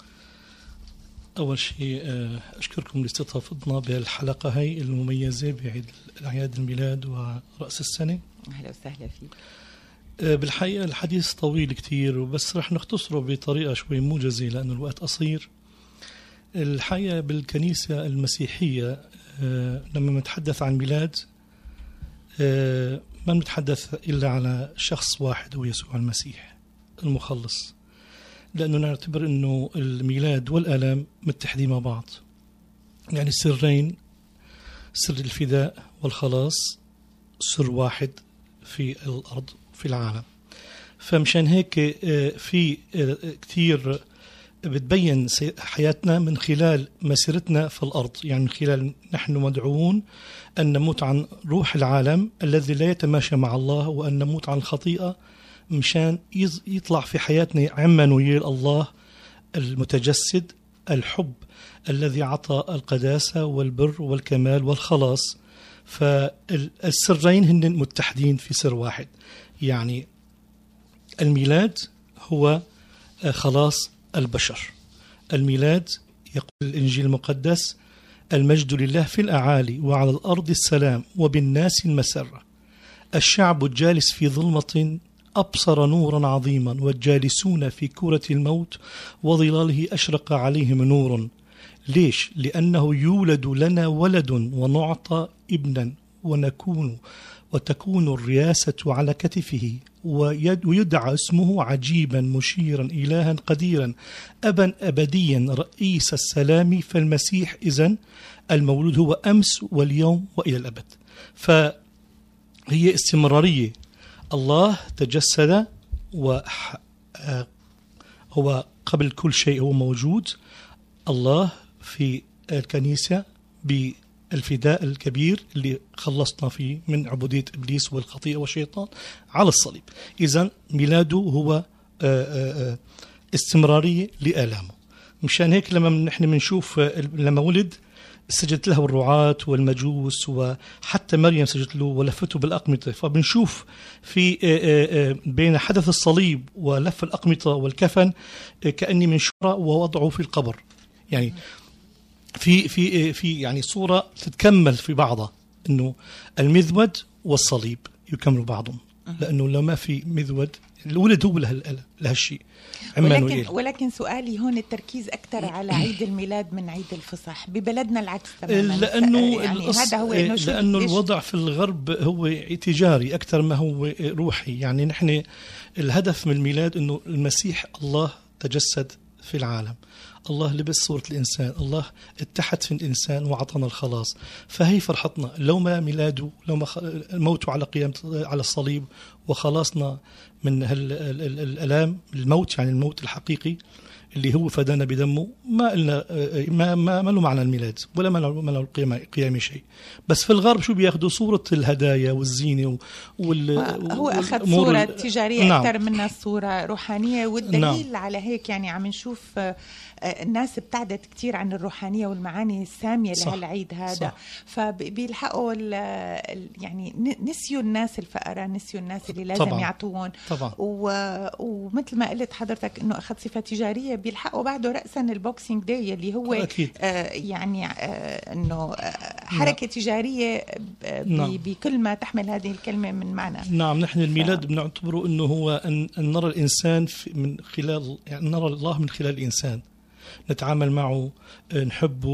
أول شيء أشكركم لاستضافتنا بهالحلقة هاي المميزة بعيد أعياد الميلاد ورأس السنة. أهلا وسهلا فيك. بالحقيقة الحديث طويل كتير، بس رح نختصره بطريقة شوي موجزة لأنه الوقت قصير. الحقيقة بالكنيسة المسيحية لما نتحدث عن ميلاد ما نتحدث إلا على شخص واحد هو يسوع المسيح المخلص، لأنه نعتبر أنه الميلاد والآلام متحدين مع بعض، يعني سرين، سر الفداء والخلاص سر واحد في الأرض في العالم. فمشان هيك في كتير بتبين حياتنا من خلال مسيرتنا في الأرض، يعني من خلال نحن مدعوون أن نموت عن روح العالم الذي لا يتماشى مع الله، وأن نموت عن الخطيئة مشان يطلع في حياتنا عمانويل الله المتجسد، الحب الذي عطى القداسة والبر والكمال والخلاص. فالسرين هن متحدين في سر واحد، يعني الميلاد هو خلاص البشر. الميلاد يقول الإنجيل المقدس: المجد لله في الأعالي وعلى الأرض السلام وبالناس المسرة. الشعب الجالس في ظلمة أبصر نورا عظيما، والجالسون في كرة الموت وظلاله أشرق عليهم نور. ليش؟ لأنه يولد لنا ولد ونعطى ابنا ونكون وتكون الرياسة على كتفه، ويدعى اسمه عجيبا مشيرا إلها قديرا أبا أبديا رئيس السلام. فالمسيح إذن المولود هو أمس واليوم وإلى الأبد. فهي استمرارية. الله تجسد وهو قبل كل شيء هو موجود. الله في الكنيسة بالفداء الكبير اللي خلصنا فيه من عبودية إبليس والخطيئة والشيطان على الصليب. إذن ميلاده هو استمرارية لآلامه. مشان هيك لما نحن بنشوف لما ولد سجدت له الرعاة والمجوس، وحتى مريم سجدت له ولفته بالأقمطة. فبنشوف في بين حدث الصليب ولف الأقمطة والكفن كأني من شرى ووضعه في القبر، يعني في في في يعني صورة تتكمل في بعضها، إنه المذود والصليب يكملوا بعضهم، لأنه لو ما في مذود الولد هو لهالشيء. ولكن, ولكن سؤالي هون التركيز أكثر على عيد الميلاد من عيد الفصح. ببلدنا العكس تماما، لأنه يعني هذا هو إنه لأنه الوضع في الغرب هو تجاري أكثر ما هو روحي. يعني نحن الهدف من الميلاد إنه المسيح الله تجسد في العالم، الله لبس صورة الإنسان، الله اتحد في الإنسان وعطانا الخلاص. فهي فرحتنا. لو ما ميلاده، لو ما موته على قيام على الصليب وخلاصنا من الألام، الموت يعني الموت الحقيقي اللي هو فدانا بدمه، ما قلنا ما ما ما له معنى الميلاد ولا ما له ما له قيام قيام شيء. بس في الغرب شو بياخذوا؟ صورة الهدايا والزينة وال هو أخذ صورة تجارية نعم. أكثر منها صورة روحانية. والدليل نعم. على هيك يعني عم نشوف الناس ابتعدت كتير عن الروحانية والمعاني السامية لهالعيد هذا. صح. فبيلحقوا يعني نسيوا الناس الفقراء، نسيوا الناس اللي لازم طبعًا. يعطوهم طبعًا. ومثل ما قلت حضرتك إنه أخذ صفة تجارية، بيلحقوا بعده رأسا البوكسينج داي اللي هو آه يعني آه إنه آه حركة نعم. تجارية نعم. بكل ما تحمل هذه الكلمة من معنى. نعم. نحن الميلاد ف... بنعتبره إنه هو أن, أن نرى الإنسان من خلال، يعني نرى الله من خلال الإنسان، نتعامل معه، نحبه،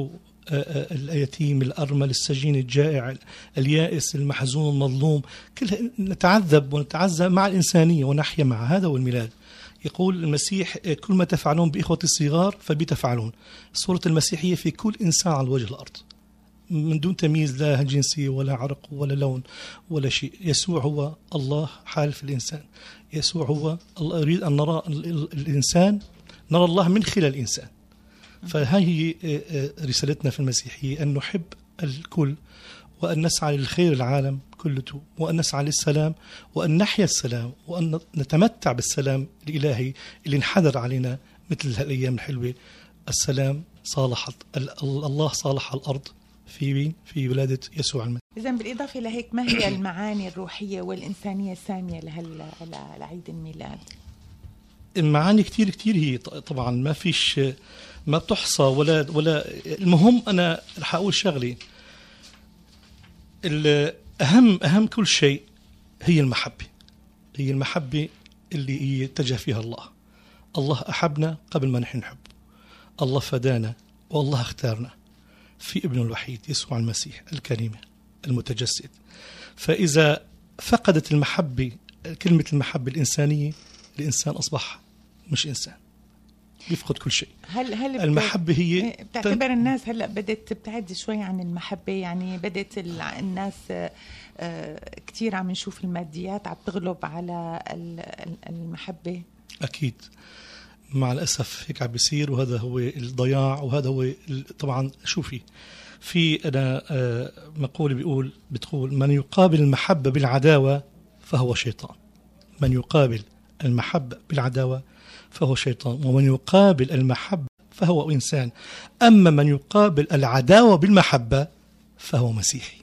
اليتيم، الأرمل، السجين، الجائع، اليائس، المحزون، المظلوم، كلها نتعذب ونتعزى مع الإنسانية ونحيا مع هذا. والميلاد يقول المسيح كل ما تفعلون بإخوة الصغار فبي تفعلون. صورة المسيحية في كل إنسان على وجه الأرض من دون تمييز، لا جنسية ولا عرق ولا لون ولا شيء. يسوع هو الله حال في الإنسان. يسوع هو الله. يريد أن نرى الإنسان، نرى الله من خلال الإنسان. فهذه رسالتنا في المسيحية، أن نحب الكل وأن نسعى للخير العالم كلته، وأن نسعى للسلام، وأن نحيا السلام، وأن نتمتع بالسلام الإلهي اللي انحدر علينا مثل هالأيام الحلوة. السلام صالحت الله، صالح الأرض في في ولادة يسوع المسيح. إذا بالإضافة لهيك، ما هي المعاني الروحية والإنسانية السامية لعيد الميلاد؟ المعاني كتير كتير هي طبعا ما فيش ما بتحصى ولا ولا المهم أنا رح أقول شغلي، الأهم أهم كل شيء هي المحبة. هي المحبة اللي هي اتجه فيها الله. الله أحبنا قبل ما نحن نحب. الله فدانا والله اختارنا في ابنه الوحيد يسوع المسيح الكريم المتجسد. فإذا فقدت المحبة، كلمة المحبة الإنسانية، الإنسان أصبح مش إنسان، يفقد كل شيء. هل هل المحبة هي بتعتبر الناس هلا بدت تبتعد شوي عن المحبة؟ يعني بدت الناس كتير عم نشوف الماديات عم تغلب على المحبة. أكيد مع الأسف هيك عم بيصير، وهذا هو الضياع، وهذا هو طبعا. شوفي في أنا مقولة بيقول بتقول من يقابل المحبة بالعداوة فهو شيطان. من يقابل المحبة بالعداوة فهو شيطان، ومن يقابل المحبة فهو إنسان. أما من يقابل العداوة بالمحبة فهو مسيحي.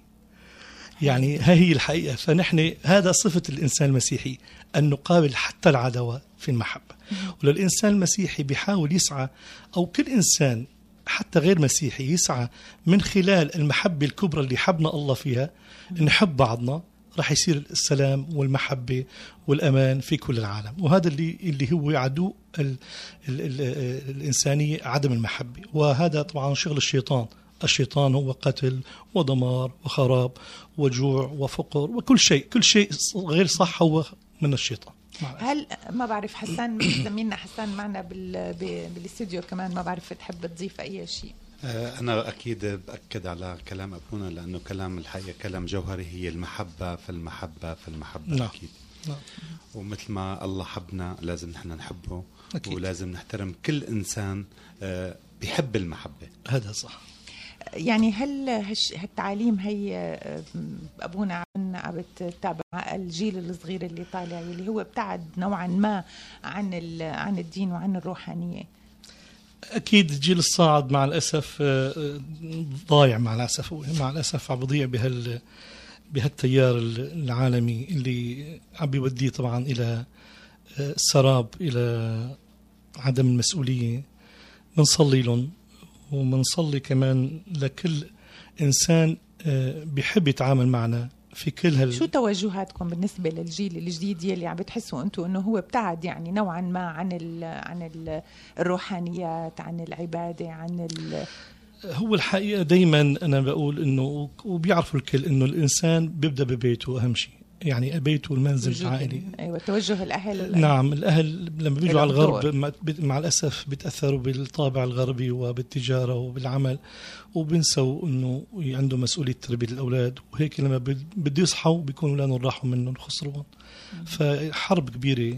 يعني هي الحقيقة. فنحن هذا صفة الإنسان المسيحي، أن نقابل حتى العداوة في المحبة. وللإنسان المسيحي بيحاول يسعى، أو كل إنسان حتى غير مسيحي يسعى من خلال المحبة الكبرى اللي حبنا الله فيها، نحب بعضنا، راح يصير السلام والمحبة والأمان في كل العالم. وهذا اللي اللي هو عدو ال ال ال الإنسانية، عدم المحبة. وهذا طبعا شغل الشيطان. الشيطان هو قتل ودمار وخراب وجوع وفقر وكل شيء، كل شيء غير صح هو من الشيطان. هل ما بعرف حسان زميلنا حسان معنا بالاستوديو كمان، ما بعرف تحب تضيف أي شيء؟ أنا أكيد بأكد على كلام أبونا، لأنه كلام الحقيقة كلام جوهري. هي المحبة فالمحبة فالمحبة. نعم. أكيد. نعم. ومثل ما الله حبنا لازم نحن نحبه. أكيد. ولازم نحترم كل إنسان بيحب المحبة. هذا صح. يعني هل هالتعاليم هي أبونا عم بتتابع الجيل الصغير اللي طالع، اللي هو ابتعد نوعا ما عن عن الدين وعن الروحانية؟ أكيد الجيل الصاعد مع الأسف ضايع، مع الأسف مع الأسف عم بضيع بهال بهالتيار العالمي اللي عم بيوديه طبعا إلى السراب، إلى عدم المسؤولية. بنصلي لهم، ومنصلي كمان لكل إنسان بيحب يتعامل معنا في كل هال. شو توجهاتكم بالنسبة للجيل الجديد يلي عم بتحسوا أنتوا أنه هو ابتعد يعني نوعا ما عن ال عن ال الروحانيات، عن العبادة، عن ال هو الحقيقة دايما أنا بقول أنه، وبيعرفوا الكل أنه الإنسان بيبدأ ببيته أهم شيء، يعني بيته والمنزل العائلي. أيوة، توجه الأهل. نعم، الأهل لما بيجوا على الغرب مع الأسف بيتأثروا بالطابع الغربي وبالتجارة وبالعمل، وبنسوا أنه عندهم مسؤولية تربية الأولاد، وهيك لما بده يصحوا بيكونوا لانه راحوا منهم خسروا. فحرب كبيرة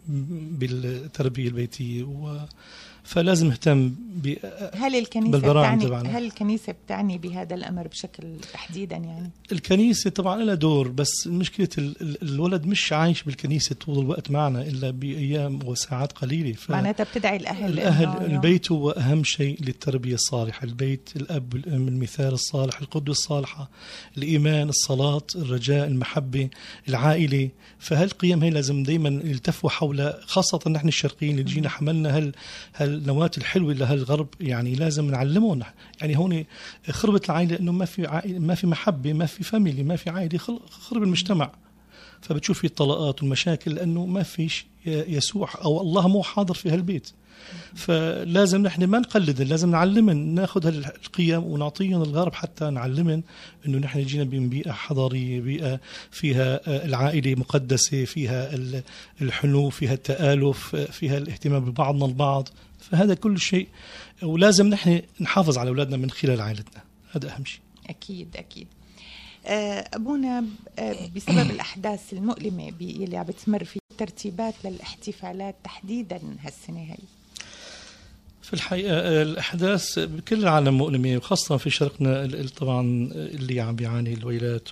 بالتربية البيتية، و فلازم نهتم ب هل الكنيسة بتعني هل الكنيسة بتعني بهذا الأمر بشكل تحديدا؟ يعني الكنيسة طبعا لها دور، بس مشكلة الولد مش عايش بالكنيسة طول الوقت معنا إلا بأيام وساعات قليلة. معناتها بتدعي الأهل الأهل البيت هو أهم شيء للتربية الصالحة. البيت، الأب والأم، المثال الصالح، القدوة الصالحة، الإيمان، الصلاة، الرجاء، المحبة، العائلة. فهالقيم هي لازم دايما يلتفوا حول، خاصة نحن الشرقيين اللي جينا حملنا هال هالنواة الحلوة لهالغرب، يعني لازم نعلمهم. يعني هون خربت العائلة لأنه ما في عائلة، ما في محبة، ما في فاميلي، ما في عائلة، خرب المجتمع. فبتشوف في الطلاقات والمشاكل لأنه ما فيش يسوع أو الله مو حاضر في هالبيت. فلازم نحن ما نقلدن، لازم نعلمن، ناخذ هالقيم ونعطيهم الغرب حتى نعلمن انه نحن جينا من بيئه حضاريه، بيئه فيها العائله مقدسه، فيها الحنو، فيها التآلف، فيها الاهتمام ببعضنا البعض. فهذا كل شيء ولازم نحن نحافظ على اولادنا من خلال عائلتنا، هذا اهم شيء. اكيد اكيد. أبونا، بسبب الأحداث المؤلمة اللي عم بتمر في ترتيبات للاحتفالات تحديدا هالسنة هاي، في الحقيقة الأحداث بكل العالم مؤلمة، وخاصة في شرقنا طبعا اللي عم بيعاني الويلات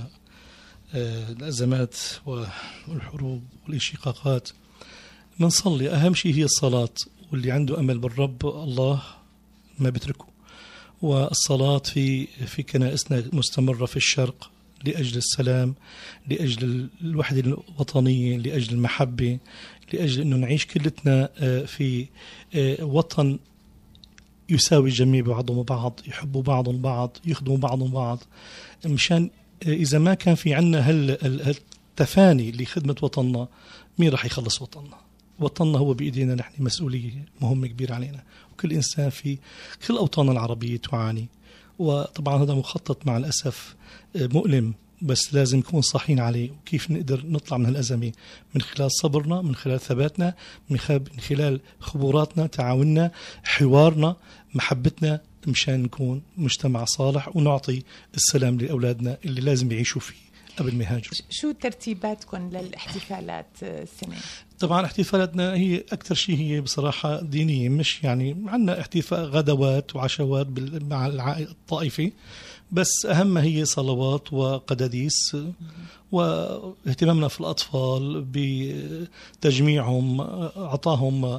والأزمات والحروب والانشقاقات. منصلي، أهم شيء هي الصلاة، واللي عنده أمل بالرب الله ما بتركه. والصلاة في في كنائسنا مستمرة في الشرق لأجل السلام، لأجل الوحدة الوطنية، لأجل المحبة، لأجل أنه نعيش كلتنا في وطن يساوي الجميع بعضهم بعض، يحبوا بعضهم بعض، يخدموا بعضهم بعض. مشان إذا ما كان في عنا هالتفاني لخدمة وطننا، مين راح يخلص وطننا؟ وطننا هو بإيدينا نحن، مسؤولية مهمة كبيرة علينا، وكل إنسان في كل أوطان العربية تعاني. وطبعا هذا مخطط مع الأسف مؤلم، بس لازم نكون صاحين عليه، وكيف نقدر نطلع من هالأزمة من خلال صبرنا، من خلال ثباتنا، من خلال خبراتنا، تعاوننا، حوارنا، محبتنا، مشان نكون مجتمع صالح ونعطي السلام لأولادنا اللي لازم يعيشوا فيه قبل ما يهاجروا. شو ترتيباتكم للاحتفالات السنة؟ طبعا احتفالاتنا هي أكثر شيء هي بصراحة دينية، مش يعني عندنا احتفال غدوات وعشوات مع العائلة الطائفي، بس أهم هي صلوات وقداديس، واهتمامنا في الأطفال بتجميعهم، أعطاهم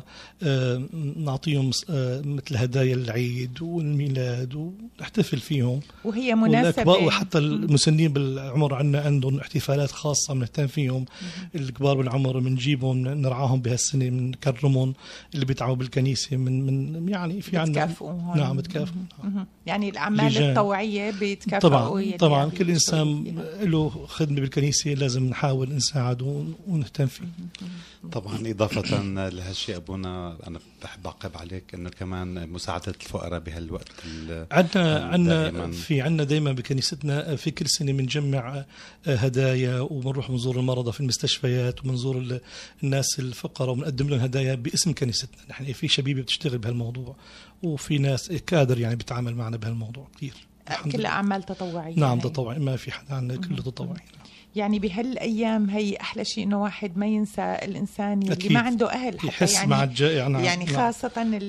نعطيهم مثل هدايا العيد والميلاد ونحتفل فيهم، وهي مناسبة. وحتى المسنين بالعمر عندنا عندهم احتفالات خاصة بنهتم فيهم. الكبار بالعمر بنجيبهم نرعاهم بهالسنة، بنكرمهم. اللي بيتعبوا بالكنيسة من من يعني في عندنا نعم بتكافئوا. يعني الأعمال الطوعية بيتكافئوا. طبعا طبعا كل إنسان له خدمة بالكنيسة لازم نحاول نساعده ونهتم فيه. طبعا إضافة لهالشيء أبونا، أنا بحب أعقب عليك إنه كمان مساعدة الفقراء بهالوقت. عندنا عندنا في عندنا دائما بكنيستنا في كل سنة بنجمع هدايا، وبنروح بنزور المرضى في المستشفيات، وبنزور الناس الفقراء وبنقدم لهم هدايا باسم كنيستنا. نحن في شبيبة بتشتغل بهالموضوع، وفي ناس كادر يعني بتعامل معنا بهالموضوع كثير. كل أعمال تطوعية. نعم تطوعي، ما في حدا عندنا كله تطوعي. يعني بهالأيام هي أحلى شيء إنه واحد ما ينسى الإنسان اللي ما عنده أهل، حتى يحس يعني مع الجائع. نعم. يعني خاصة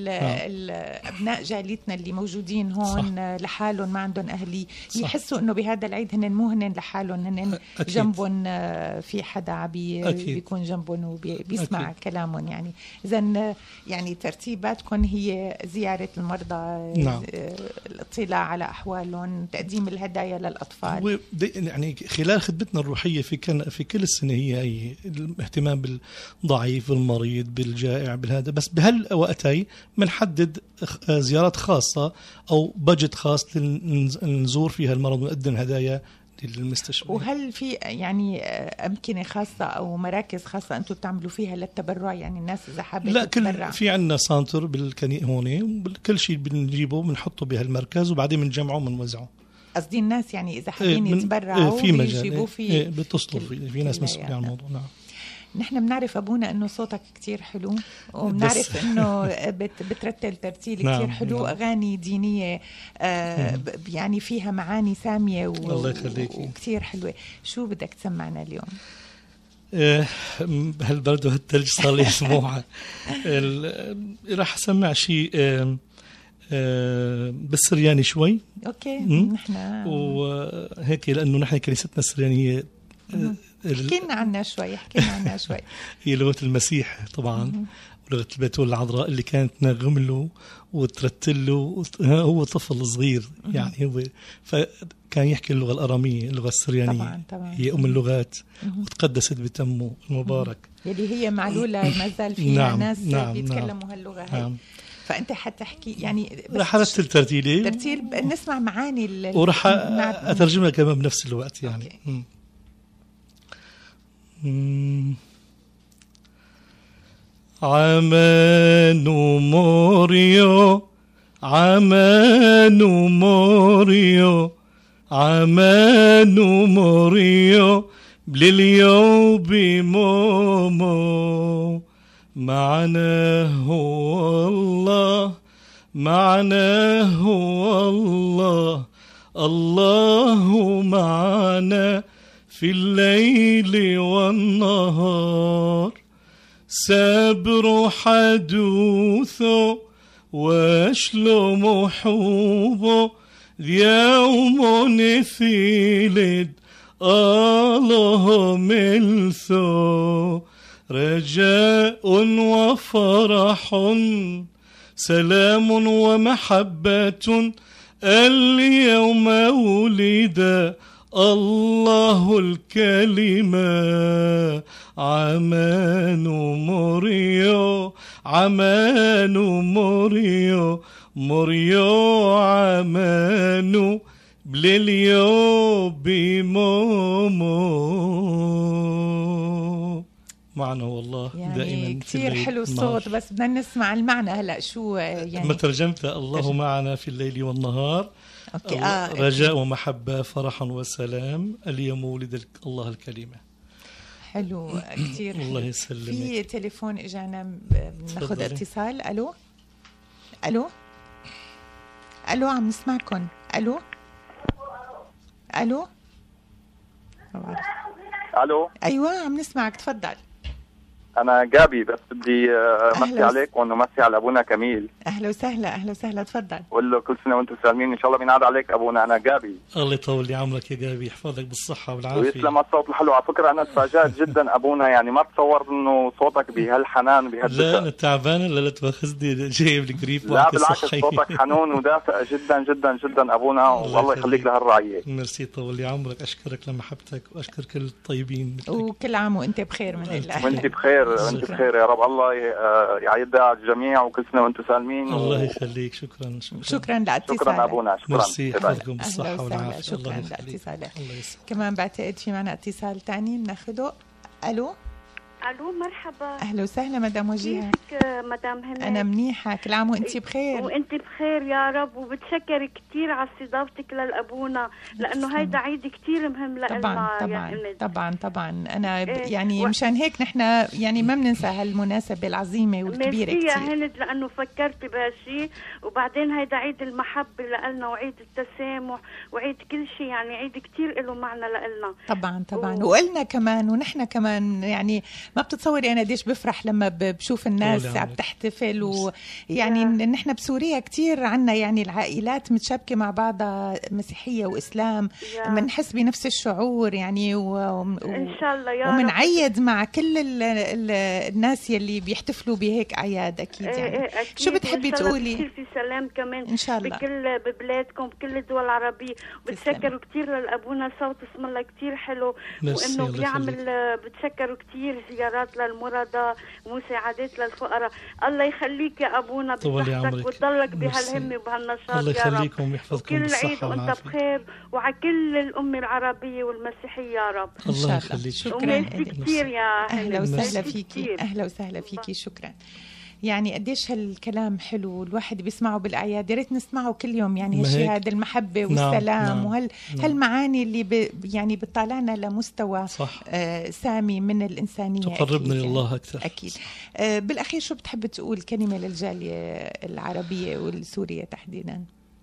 الأبناء جاليتنا اللي موجودين هون صح. لحالهم ما عندهم أهلي، يحسوا إنه بهذا العيد هن مو هن لحالهم، هن جنبهم في حدا عبي بيكون جنبهم وبيسمع كلامهم. يعني إذن يعني ترتيباتكم هي زيارة المرضى، نعم. الاطلاع على أحوالهم، تقديم الهدايا للأطفال. يعني خلال خدمتنا الروحية في كان في كل السنة هي, هي الاهتمام بالضعيف، بالمريض، بالجائع، بالهذا. بس بهالوقتي بنحدد زيارات خاصة أو بجت خاص نزور فيها المرض ونقدم هدايا للمستشفى. وهل في يعني أمكنة خاصة أو مراكز خاصة أنتم بتعملوا فيها للتبرع؟ يعني الناس إذا حابة لا، كل في عندنا سانتر بالكني هون، كل شيء بنجيبه بنحطه بهالمركز وبعدين بنجمعه وبنوزعه. قصدي الناس يعني إذا حابين يتبرعوا في مجال في إيه بتصلوا في, في ناس مسؤولين عن الموضوع. نعم. نحن بنعرف أبونا أنه صوتك كتير حلو، وبنعرف أنه بت بترتل ترتيل نعم. كتير حلو، نعم. أغاني دينية آه يعني فيها معاني سامية وكتير حلوة. شو بدك تسمعنا اليوم؟ هالبرد وهالتلج صار لي اسبوع. راح أسمع شيء آه آه بالسرياني شوي. اوكي. نحن وهيك لانه نحن كنيستنا السريانيه حكينا عنها شوي حكينا عنها شوي هي لغه المسيح طبعا، ولغه البتول العذراء اللي كانت تنغم له وترتل له. هو طفل صغير يعني، هو فكان يحكي اللغه الاراميه، اللغه السريانيه. طبعا طبعا هي ام اللغات، وتقدست بتمه المبارك، يلي هي معلوله ما زال فيها نعم. ناس نعم. بيتكلموا نعم. هاللغه هاي. نعم. فأنت حتحكي يعني رح أرتل ترتيلي ترتيل نسمع معاني ورح أترجمها كمان بنفس الوقت يعني. مم. مم. عمانو موريو عمانو موريو عمانو موريو بليليو بمومو معناه هو الله معناه هو الله الله معنا في الليل والنهار سابر حدوثه واشلم حوبه يوم ثيلد الله ملثو رجاء وفرح سلام ومحبة اليوم ولد الله الكلمة عمان موريو عمان موريو موريو عمان بليليو بمومو معنا والله يعني دائما كثير حلو الصوت، بس بدنا نسمع المعنى هلا شو يعني. ما ترجمتها الله معنا في الليل والنهار. أوكي. آه رجاء ومحبة فرحا وسلام اليوم ولد الله الكلمة. حلو كثير. الله يسلمك. في تليفون اجانا بناخذ اتصال. الو الو الو عم نسمعكم. الو الو الو ايوه عم نسمعك تفضل. انا جابي، بس بدي امسي عليك ونمسي على ابونا كميل. اهلا وسهلا اهلا وسهلا تفضل. قول له كل سنه وانتم سالمين، ان شاء الله بينعاد عليك ابونا. انا جابي. الله يطول لي عمرك يا جابي، يحفظك بالصحه والعافيه ويسلم الصوت الحلو. على فكره انا تفاجأت جدا ابونا، يعني ما تصور انه صوتك بهالحنان بهالدفء. لا انا تعبان ولا لا تواخذني جايب الجريب. لا بالعكس صوتك حنون ودافئ جدا جدا جدا ابونا، والله يخليك لهالرعيه. ميرسي طول لي عمرك، اشكرك لمحبتك واشكر كل الطيبين مثلك. وكل عام وانت بخير من الله. وانت بخير وانت بخير يا رب. الله يعيدها على الجميع وكل سنه وانتم سالمين. الله يخليك. شكرا شكرا شكرا لاتصالك. شكرا ابونا. شكرا. ميرسي يحفظكم بالصحه والعافيه. شكرا لاتصالك. كمان بعتقد في معنا اتصال ثاني بناخذه. الو الو مرحبا. اهلا وسهلا مدام وجيهه. كيفك مدام هند؟ انا منيحه، كل عام وانت بخير. وانت بخير يا رب، وبتشكر كثير على استضافتك للابونا، لانه هيدا عيد كثير مهم لنا. طبعا طبعا طبعا طبعا انا إيه يعني و... مشان هيك نحن يعني ما بننسى هالمناسبه العظيمه والكبيره كثير. يا هند لانه فكرت بهالشيء، وبعدين هيدا عيد المحبه لنا وعيد التسامح وعيد كل شيء، يعني عيد كثير له معنى لنا. طبعا طبعا و... وقلنا كمان ونحن كمان يعني ما بتتصوري انا قديش بفرح لما بشوف الناس عم تحتفل، ويعني نحن بسوريا كتير عنا يعني العائلات متشابكه مع بعضها، مسيحيه واسلام، بنحس بنفس الشعور يعني و... ان شاء الله يا ومنعيد مع كل ال... ال... الناس يلي بيحتفلوا بهيك اعياد اكيد يعني. إيه أكيد. شو بتحبي تقولي؟ كثير في سلام كمان ان شاء الله بكل ببلادكم بكل الدول العربية، وبتشكروا كثير للابونا، صوت اسم الله كثير حلو، وانه بيعمل بتشكروا كثير زيارات للمرضى ومساعدات للفقراء. الله يخليك يا ابونا بصحتك وتضلك بهالهمه وبهالنشاط الله يا رب. الله يخليكم ويحفظكم بالصحه والعافيه. وانت بخير وعلى كل الامه العربيه والمسيحيه يا رب. الله يخليك. شكرا كثير يا اهلا وسهلا فيكي. اهلا وسهلا فيكي. شكرا. يعني قديش هالكلام حلو الواحد بيسمعه بالاعياد، يا ريت نسمعه كل يوم يعني هالشيء هذا المحبه والسلام. نعم. نعم. وهال نعم. هالمعاني اللي ب يعني بتطلعنا لمستوى آه سامي من الانسانيه، تقربنا لله اكثر. اكيد. آه بالاخير شو بتحب تقول كلمه للجاليه العربيه والسوريه تحديدا؟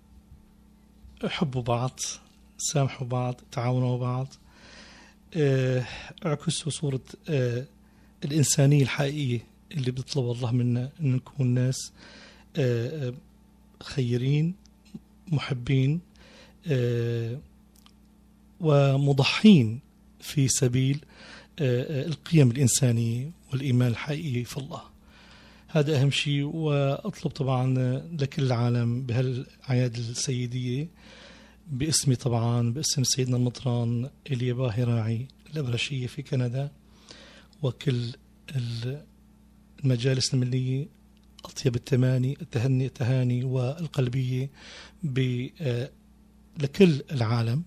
حبوا بعض، سامحوا بعض، تعاونوا بعض، آه اعكسوا صوره آه الانسانيه الحقيقيه اللي بيطلب الله منا، أن نكون ناس خيرين محبين ومضحين في سبيل القيم الإنسانية والإيمان الحقيقي في الله. هذا أهم شيء. وأطلب طبعا لكل العالم بهالأعياد السيدية باسمي طبعا باسم سيدنا المطران إيليا باهي راعي الأبرشية في كندا وكل المجالس الملية أطيب التماني التهني التهاني والقلبية لكل العالم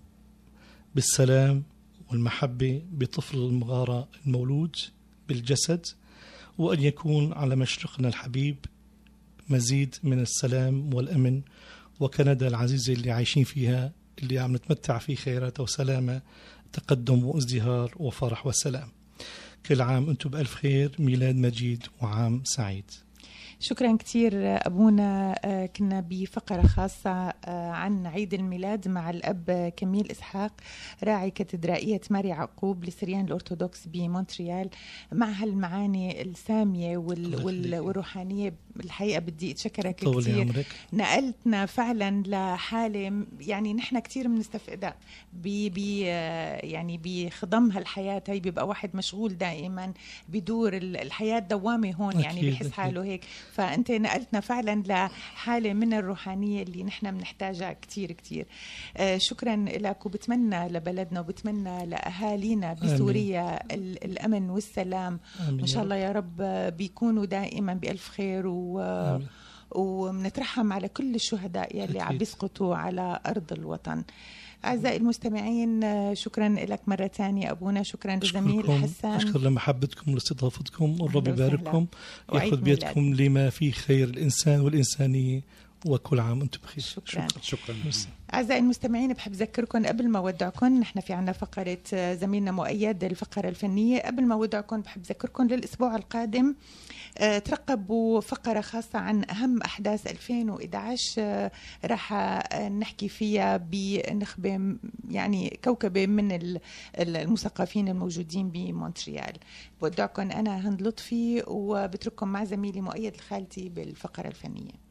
بالسلام والمحبة بطفل المغارة المولود بالجسد وأن يكون على مشرقنا الحبيب مزيد من السلام والأمن، وكندا العزيزة اللي عايشين فيها اللي عم نتمتع فيه خيرات وسلامة، تقدم وازدهار وفرح وسلام. كل عام أنتم بألف خير، ميلاد مجيد وعام سعيد. شكرا كثير أبونا. كنا بفقرة خاصة عن عيد الميلاد مع الأب كميل إسحاق، راعي كاتدرائية ماري يعقوب لسريان الأرثوذكس بمونتريال، مع هالمعاني السامية وال... وال... والروحانية. الحقيقة بدي أتشكرك كثير، نقلتنا فعلا لحالة يعني نحن كثير بنستفقدها بي... بي... يعني بخضم هالحياة هي، بيبقى واحد مشغول دائما بدور الحياة دوامة هون، يعني بيحس حاله هيك. فأنت نقلتنا فعلا لحالة من الروحانية اللي نحن بنحتاجها كتير كتير. آه شكرا لك، وبتمنى لبلدنا وبتمنى لأهالينا بسوريا الأمن والسلام. إن شاء الله يا رب بيكونوا دائما بألف خير، و آمين. ومنترحم على كل الشهداء يلي عم بيسقطوا على أرض الوطن. أعزائي المستمعين، شكرا لك مرة ثانية أبونا، شكرا لزميل حسان، أشكر لمحبتكم واستضافتكم، والرب يبارككم، يأخذ بيدكم لما فيه خير الإنسان والإنسانية، وكل عام أنتم بخير. شكرا, شكرا. شكرا. أعزائي المستمعين، بحب أذكركم قبل ما أودعكم، نحن في عنا فقرة زميلنا مؤيد الفقرة الفنية. قبل ما أودعكم بحب أذكركم للأسبوع القادم ترقبوا فقرة خاصة عن أهم أحداث ألفين وإحدى عشر، راح نحكي فيها بنخبة يعني كوكبة من المثقفين الموجودين بمونتريال. بودعكم أنا هند لطفي، وبترككم مع زميلي مؤيد الخالتي بالفقرة الفنية.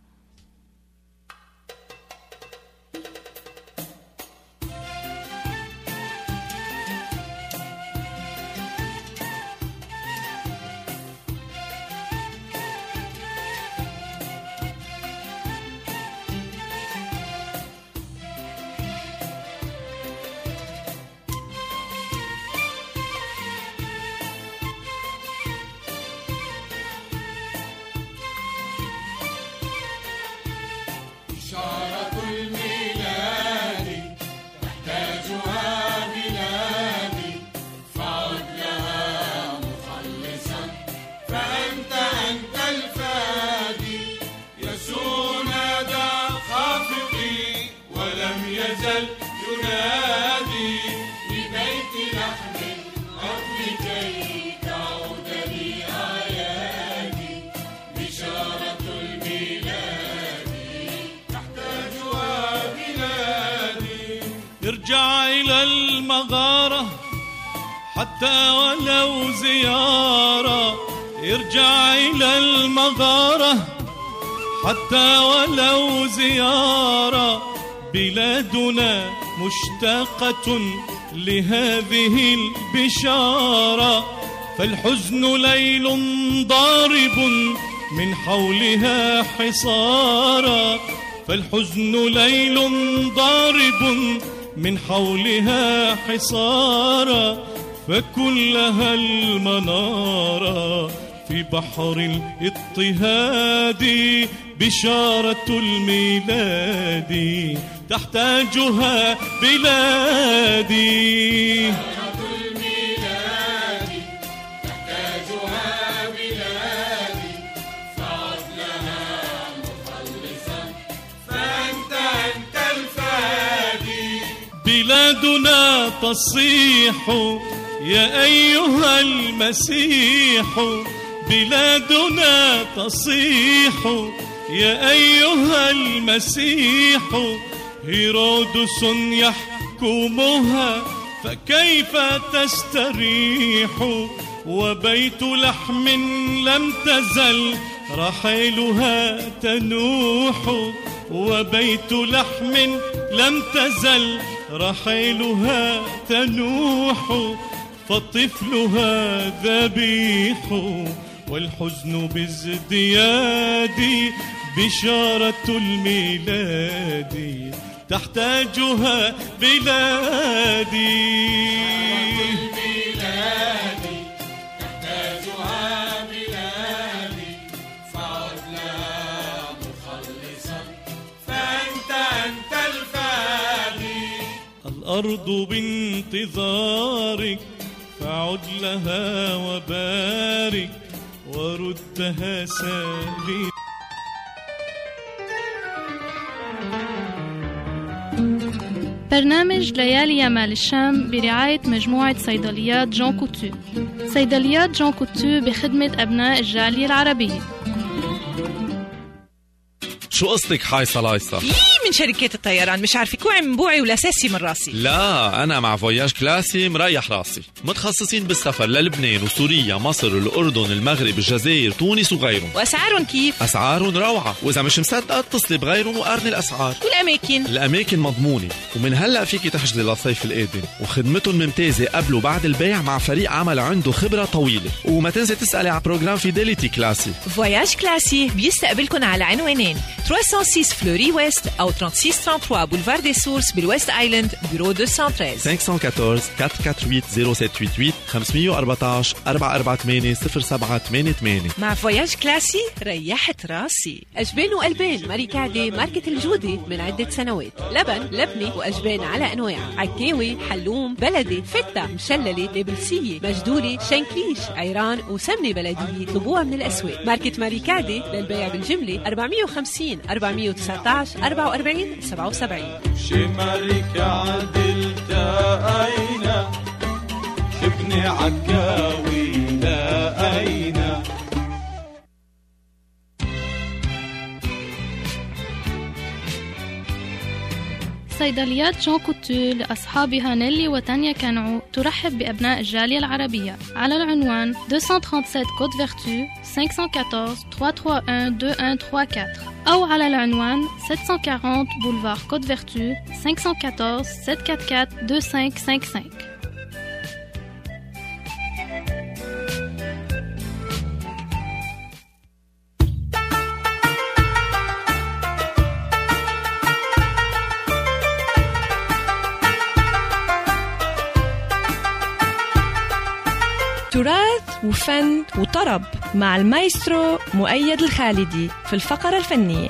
ارجع إلى المغارة حتى ولو زيارة، ارجع إلى المغارة حتى ولو زيارة، بلادنا مشتاقة لهذه البشارة، فالحزن ليل ضارب من حولها حصارا، فالحزن ليل ضارب من حولها حصارا، فكلها المنارة في بحر الاضطهاد بشارة الميلاد تحتاجها بلادي. بلادنا تصيح يا أيها المسيح، بلادنا تصيح يا أيها المسيح، هيرودس يحكمها فكيف تستريح، وبيت لحم لم تزل رحيلها تنوح، وبيت لحم لم تزل رحيلها تنوح، فطفلها ذبيح والحزن بازدياد، بشارة الميلاد تحتاجها بلادي. الأرض بانتظارك فعد لها وبارك، وردها سالي. برنامج ليالي يمال الشام برعاية مجموعة صيدليات جون كوتو. صيدليات جون كوتو بخدمة أبناء الجالية العربية. شو قصتك حايصة لايصة؟ يي من شركات الطيران مش عارفة كوعي من بوعي ولا ساسي من راسي. لا أنا مع فوياج كلاسي مريح راسي، متخصصين بالسفر للبنان وسوريا مصر الأردن المغرب الجزائر تونس وغيرهم. وأسعارهم كيف؟ أسعارهم روعة، وإذا مش مصدقة اتصلي بغيرهم وقارني الأسعار. والأماكن؟ الأماكن مضمونة، ومن هلأ فيكي تحجزي للصيف القادم، وخدمتهم ممتازة قبل وبعد البيع مع فريق عمل عنده خبرة طويلة. وما تنسي تسألي على بروجرام فيديليتي كلاسي. فواياج كلاسي بيستقبلكن على عنوانين ثلاثمية وستة فلوري ويست أو ثلاثمية وثلاثة وثلاثين بولفار دي سورس بالويست آيلاند بيرو مئتين وثلاثة عشر خمسة واحد أربعة أربعة أربعة ثمانية صفر سبعة ثمانية ثمانية خمسة أربعة أربعة أربعة ثمانية صفر سبعة ثمانية ثمانية. مع فواياج كلاسي ريحت راسي. أجبان وقلبان ماركة عادي ماركة الجودة من عدة سنوات. لبن لبنة وأجبان على أنواع، عكاوي حلوم بلدي فتة مشللة نابلسية مجدولة شنكليش عيران وسمنة بلدية. اطلبوها من الأسواق. ماركة ماركة عادي للبيع بالجملة أربعمية وخمسين أربعمية وتسعة عشر أربعة وأربعين سبعة وسبعين. شي ماركة عادي التقينا شبني عكاوي لقينا. صيدليات جون كوتو لأصحابها نيلي وتانيا كانعو ترحب بأبناء الجالية العربية على العنوان مئتين وسبعة وثلاثين كوت فيرتو خمسة واحد أربعة ثلاثة ثلاثة واحد اثنين واحد ثلاثة أربعة أو على العنوان سبعمية وأربعين بولفار كوت فيرتو خمسة واحد أربعة سبعة أربعة أربعة اثنين خمسة خمسة خمسة. تراث وفن وطرب مع المايسترو مؤيد الخالدي في الفقرة الفنية.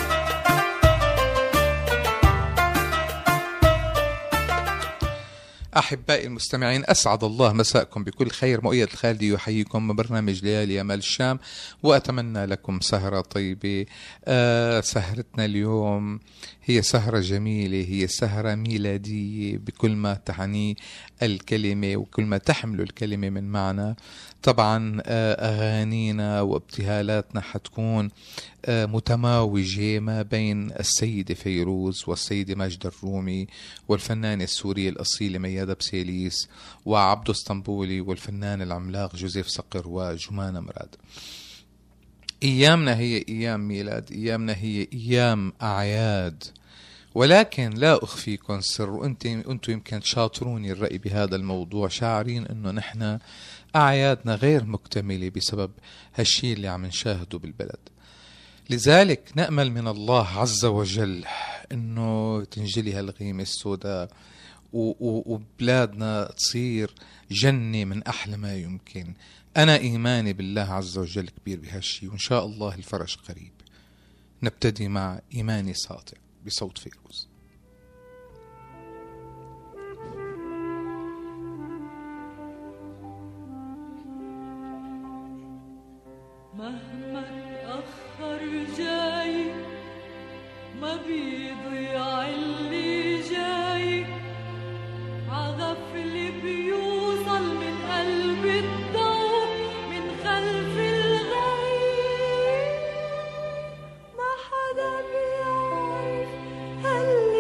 أحبائي المستمعين، أسعد الله مساءكم بكل خير. مؤيد الخالدي يحييكم من برنامج ليالي يمال الشام، وأتمنى لكم سهرة طيبة. آه سهرتنا اليوم هي سهرة جميلة، هي سهرة ميلادية بكل ما تعنيه الكلمة وكل ما تحمل الكلمة من معنى. طبعا أغانينا وابتهالاتنا حتكون متماوجة ما بين السيدة فيروز والسيدة ماجدة الرومي والفنانة السورية الأصيلة ميادة بسيليس وعبدو اسطنبولي والفنان العملاق جوزيف صقر وجمانة مراد. أيامنا هي أيام ميلاد، أيامنا هي أيام أعياد، ولكن لا أخفيكم سر، وأنتم أنتم يمكن تشاطروني الرأي بهذا الموضوع، شاعرين أنه نحن أعيادنا غير مكتملة بسبب هالشي اللي عم نشاهده بالبلد. لذلك نأمل من الله عز وجل أنه تنجلي هالغيمة السوداء وبلادنا تصير جنة من أحلى ما يمكن. أنا إيماني بالله عز وجل كبير بهالشي، وإن شاء الله الفرج قريب. نبتدي مع إيماني ساطع بصوت فيروز. مهما تأخر جاي ما بيضيع اللي جاي، عغفل بيوصل من قلب الضوء من خلف الغيب. ما حدا بيعرف هاللي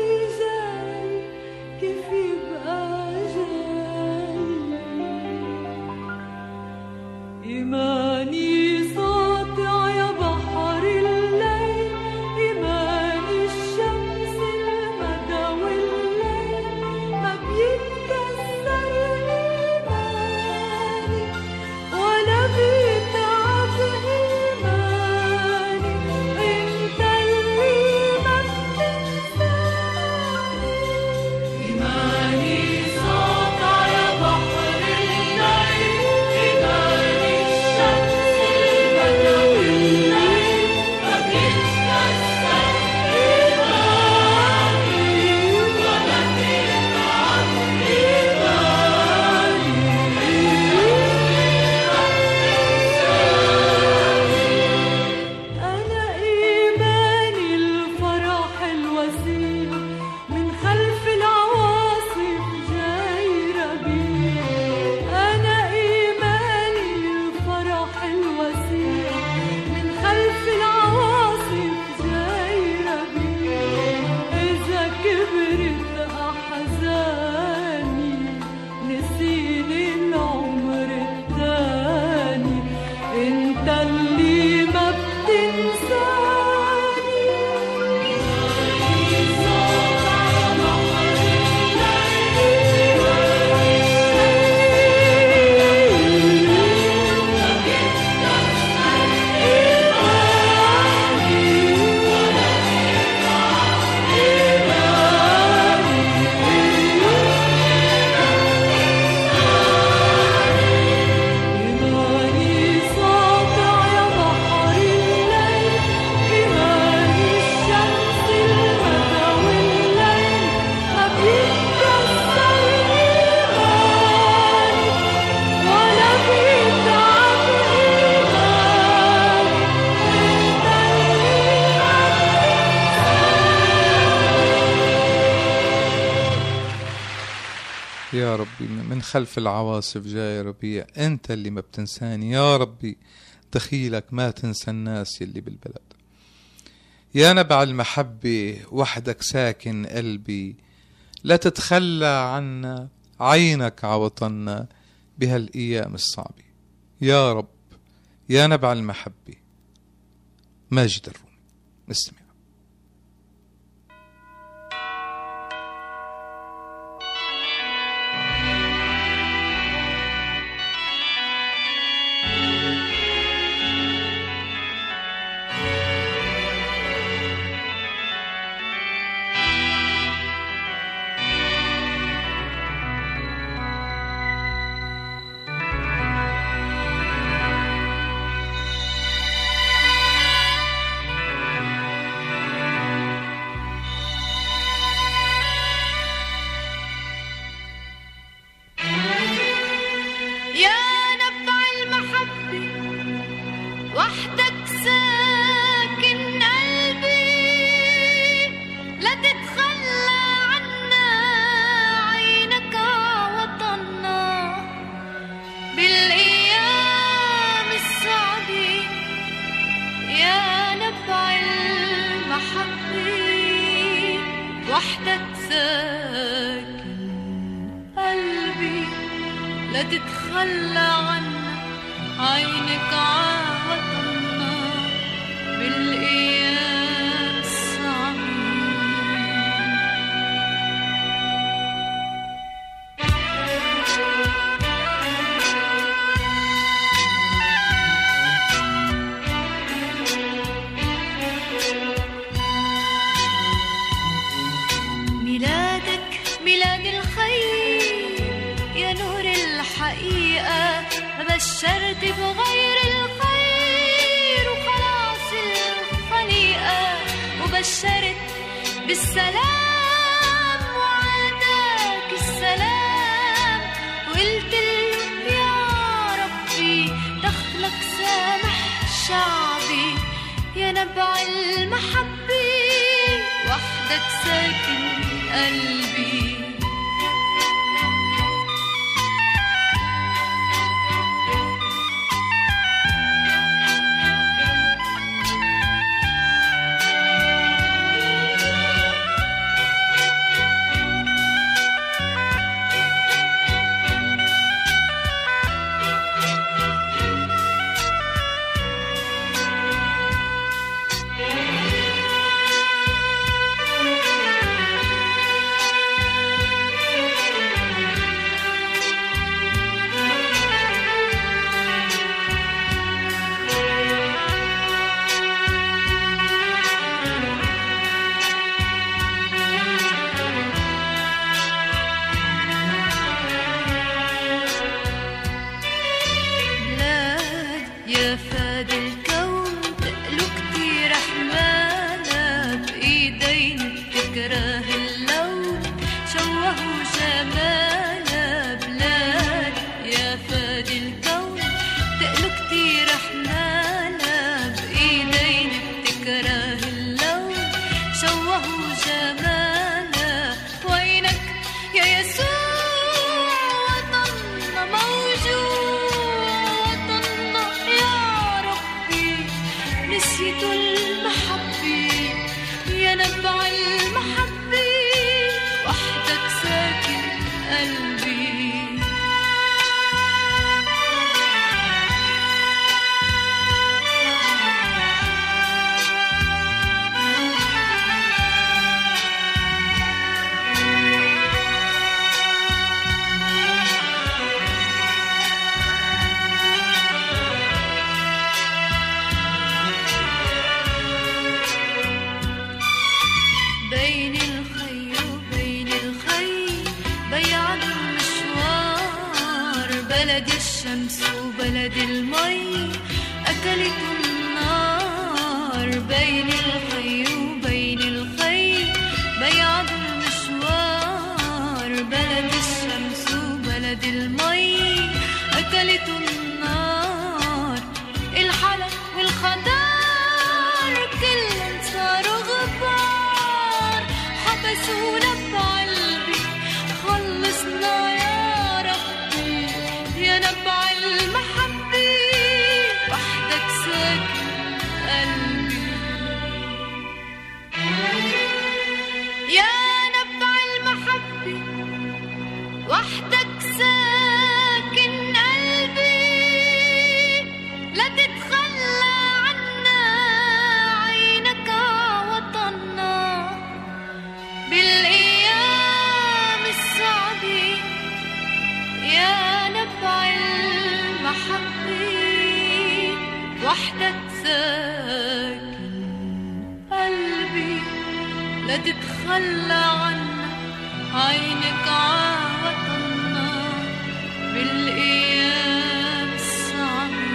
ربي من خلف العواصف جاي ربيع، أنت اللي ما بتنساني يا ربي، دخيلك ما تنسى الناس يلي بالبلد. يا نبع المحبة وحدك ساكن قلبي، لا تتخلى عنا، عينك عوطنا بهالأيام الصعبة يا رب. يا نبع المحبة. ماجد الرومي. نستمع. بشرت بغير الخير وخلاص الخليقة، وبشرت بالسلام وعاداك السلام، وقلت له يا ربي دخلك سامح شعبي، يا نبع المحبة وحدك ساكن قلبي. بلد الشمس وبلد المي أكلت النار، بين الخي وبين الخي بيعد المشوار، بلد الشمس وبلد المي أكلت النار، الحلب والخضار كلهم صاروا غبار، حبسونا بقلبي خلصنا يا وحدك ساكن قلبي لا تتخلى عنا عينك عوطنا بالأيام الصعبة يا نبع المحبة وحدك ساكن قلبي لا تتخلى عنا عينك عوطنا بالأيام الصعبة.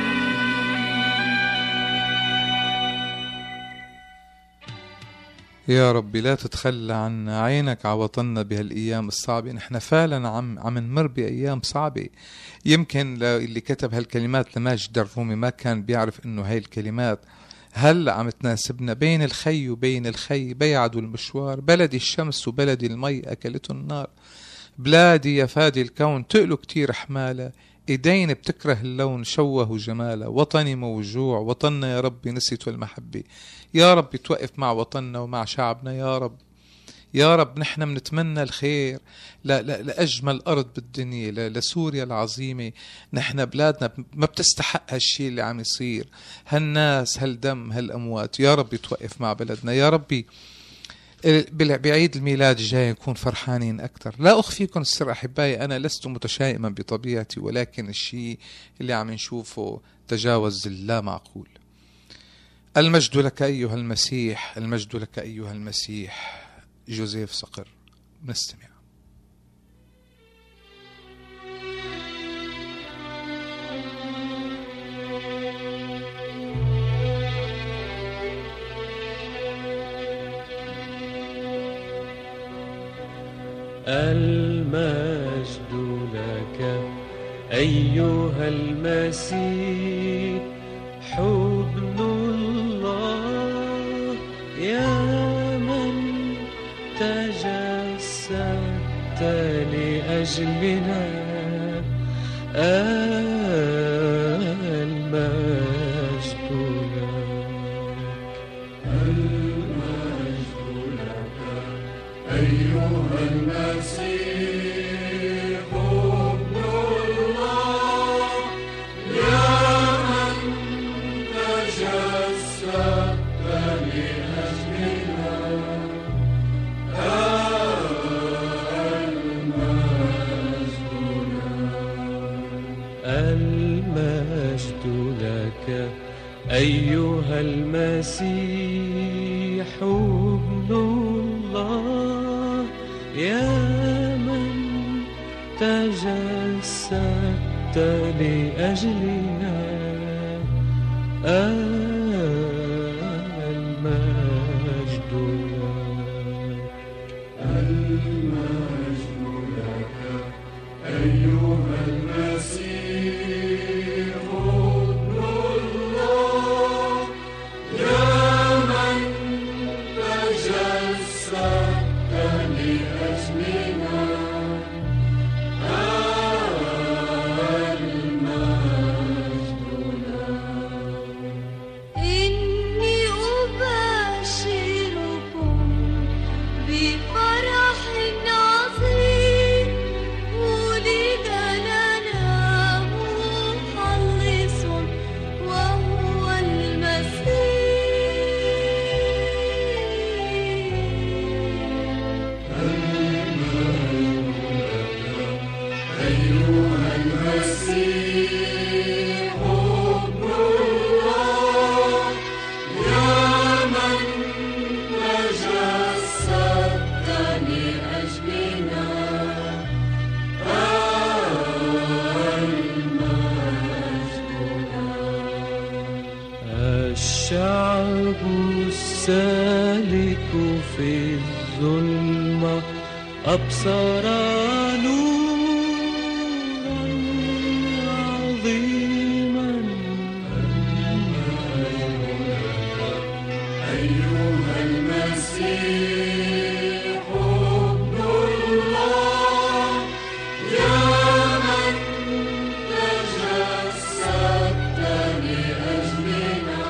يا ربي لا تتخلى عنا عينك عوطنا بهالأيام الصعبة. نحن فعلا عم عم نمر بأيام صعبة. يمكن اللي كتب هالكلمات لماجد الرومي ما كان بيعرف إنه هاي الكلمات هلا عم تناسبنا. بين الخي وبين الخي بيعدوا المشوار، بلدي الشمس وبلدي المي أكلته النار، بلادي يا فادي الكون تقلوا كتير حمالة، ايدين بتكره اللون شوه جماله، وطني موجوع وطننا يا ربي نسيته المحبة. يا رب توقف مع وطننا ومع شعبنا يا رب. يا رب نحن منتمنى الخير لا لا لأجمل أرض بالدنيا، لسوريا العظيمة. نحن بلادنا ما بتستحق هالشي اللي عم يصير، هالناس هالدم هالأموات. يا رب توقف مع بلدنا يا ربي. بعيد الميلاد الجاي نكون فرحانين أكتر. لا أخفيكم السر أحبائي، أنا لست متشائما بطبيعتي، ولكن الشيء اللي عم نشوفه تجاوز اللا معقول. المجد لك أيها المسيح، المجد لك أيها المسيح. جوزيف صقر. نستمع. المجد لك أيها المسيح، حضن الله يا من تجسدت لأجلنا. المجد لك أيها المسيح، ابن الله يا من تجسدت لأجلنا. المجد لك أيها المسيح، ابن الله يا من تجسدت لأجلنا. المجد لك المجد لك أيها المسيح، ابن الله يا من تجسدت لأجلنا. إني أبشركم بفرح عظيم، ولد لنا مخلص وهو المسيح. أيها المسيح، ابن الله يا من تجسدت لأجلنا. الشعب السالك في الظلمة أبصر نورا عظيما. أيها المسيح، ابن الله يا من تجسدت لأجلنا.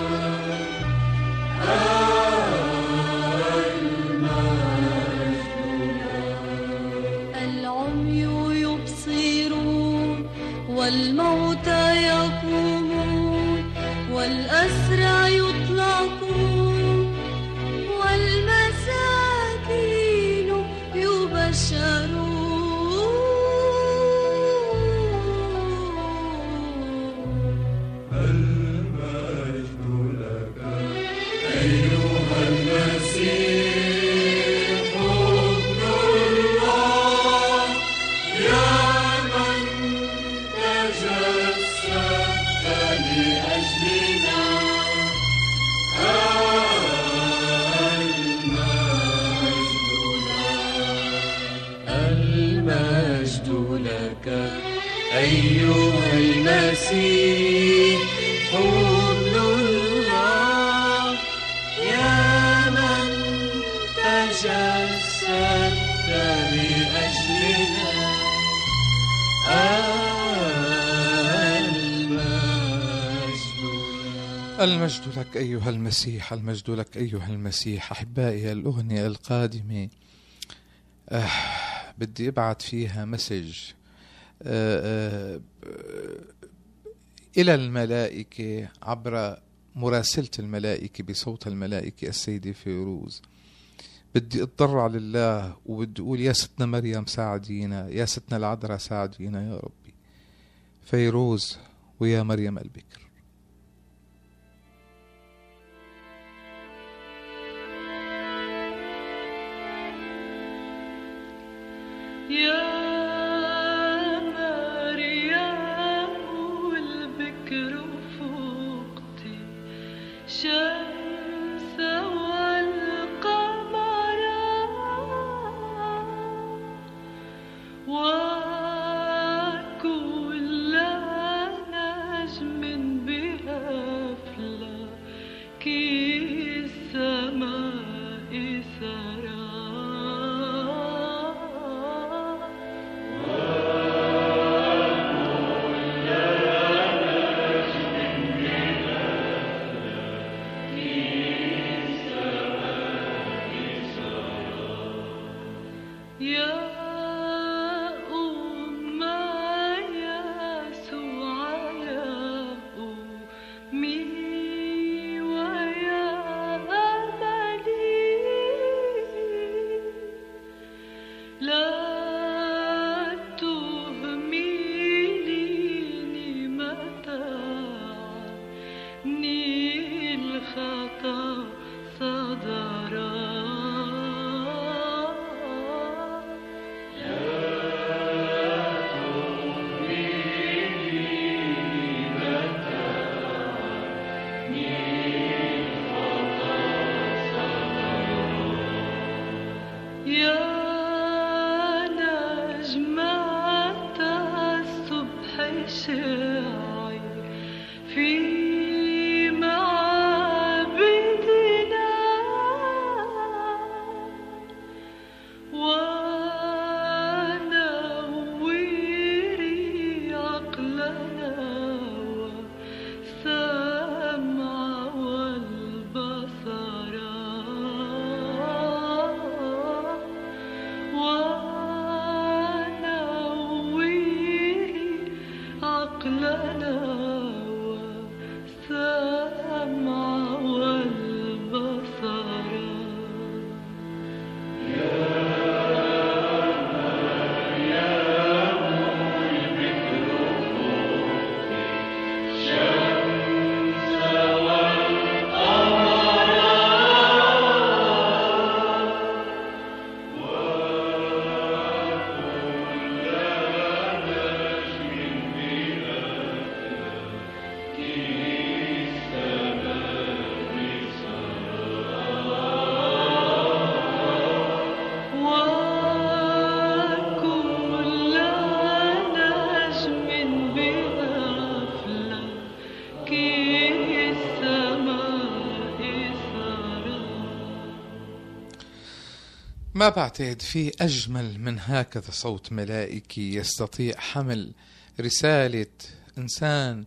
المجد لك والموتى يقومون والأسرى يطلقون والمساكين يبشرون. المجد لك أيها المسيح ابن الله يا من تجسدت لأجلنا. المجد لك أيها المسيح ابن الله يا من تجسدت لأجلنا. المجد لك أيها المسيح، المجد لك أيها المسيح. أحبائي، الأغنية القادمة آه بدي أبعت فيها مسج آه آه إلى الملائكة عبر مراسلة الملائكة بصوت الملائكة السيدة فيروز. بدي أتضرع لله وبدي أقول يا ستنا مريم ساعدينا، يا ستنا العذراء ساعدينا يا ربي. فيروز ويا مريم البكر. يا مريم البكر فوقتي شمس والقمر وكل نجم بأفلاك السماء سرى. ما بعتقد في أجمل من هكذا صوت ملائكي يستطيع حمل رسالة إنسان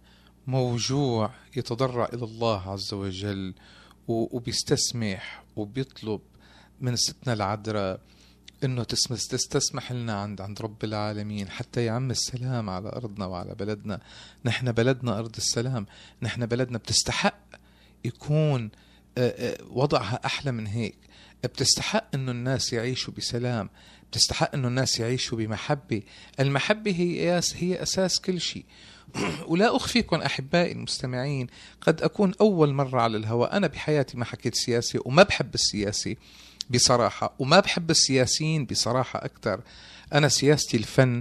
موجوع يتضرع إلى الله عز وجل وبيستسمح وبيطلب من ستنا العذراء إنه تستسمح لنا عند عند رب العالمين حتى يعم السلام على أرضنا وعلى بلدنا. نحن بلدنا أرض السلام، نحن بلدنا بتستحق يكون وضعها أحلى من هيك، بتستحق إنه الناس يعيشوا بسلام، بتستحق إنه الناس يعيشوا بمحبة. المحبة هي هي أساس كل شيء. ولا أخفيكم أحبائي المستمعين، قد أكون أول مرة على الهواء، أنا بحياتي ما حكيت سياسي وما بحب السياسي بصراحة، وما بحب السياسيين بصراحة أكتر. أنا سياستي الفن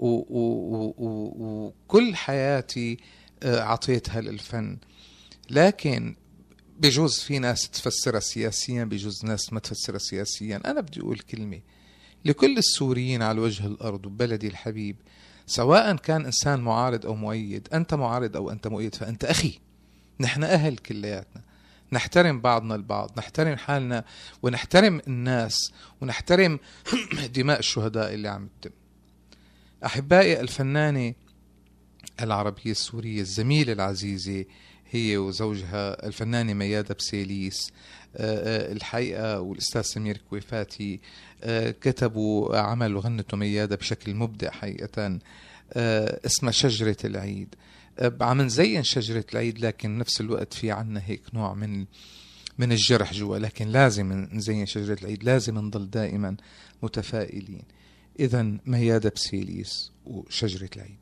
وكل حياتي عطيتها للفن، لكن بجوز في ناس تفسرها سياسيا، بجوز ناس ما تفسرها سياسيا. أنا بدي أقول كلمة لكل السوريين على وجه الأرض وبلدي الحبيب، سواء كان إنسان معارض أو مؤيد، أنت معارض أو أنت مؤيد فأنت أخي، نحن أهل كلياتنا، نحترم بعضنا البعض، نحترم حالنا ونحترم الناس ونحترم دماء الشهداء اللي عم تتم. أحبائي، الفنانة العربية السورية الزميلة العزيزة هي وزوجها الفنانة ميادة بسيليس الحقيقة والأستاذ سمير كويفاتي كتبوا عمل وغنته ميادة بشكل مبدع حقيقة، اسمها شجرة العيد. عم نزين شجرة العيد، لكن نفس الوقت في عنا هيك نوع من من الجرح جوا، لكن لازم نزين شجرة العيد، لازم نضل دائما متفائلين. إذن ميادة بسيليس وشجرة العيد.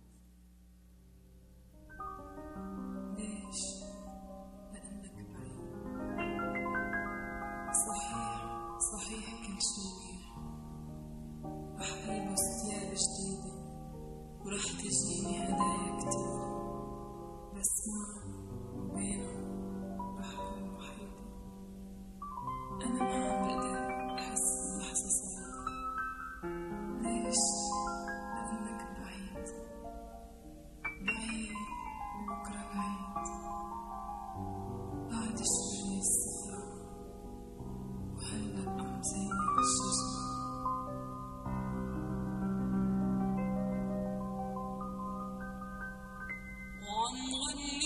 ورح تجيني هدايا كتير، بس ما وبينهم رح كون وحيدة. أنا ما عم بقدر أحس بلحظة صعبة. ليش؟ لأنك بعيد، بعيد وبكرة بعيد، بعد شوي الصفرة وهلأ عم زينك الشجرة. وعنغني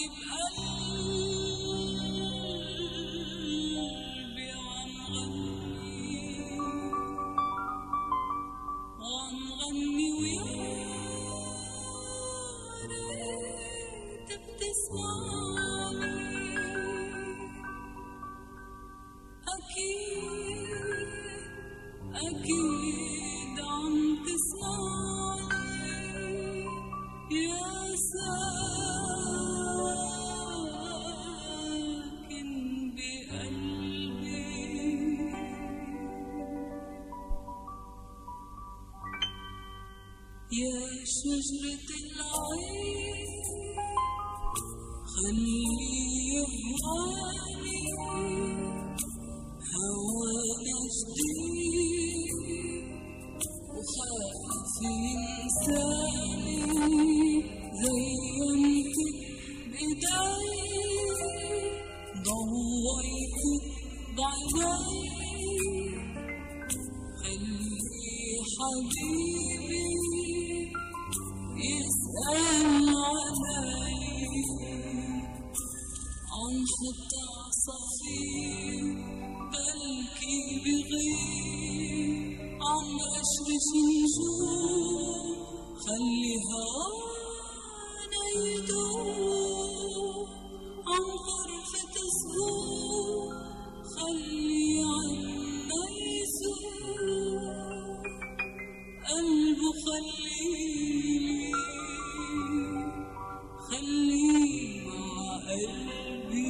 بقلبي، وعنغني وعنغني ويا ريت بتسمعني. أكيد أكيد عم تسمعني يا ساكن بقلبي. يا شجرة العيد خلي يهواني هوانا جديد، وخاف ينساني زينتك بداية، ضويتك بعيني، خلي حبيبي يسأل علي. عم حط عصافير بلكي بغيب، عم أشرش نجوم خلي هوانا يدوم، عم غرفة صغور خلي عنا يزور، قلبه خليلي خليه مع قلبي.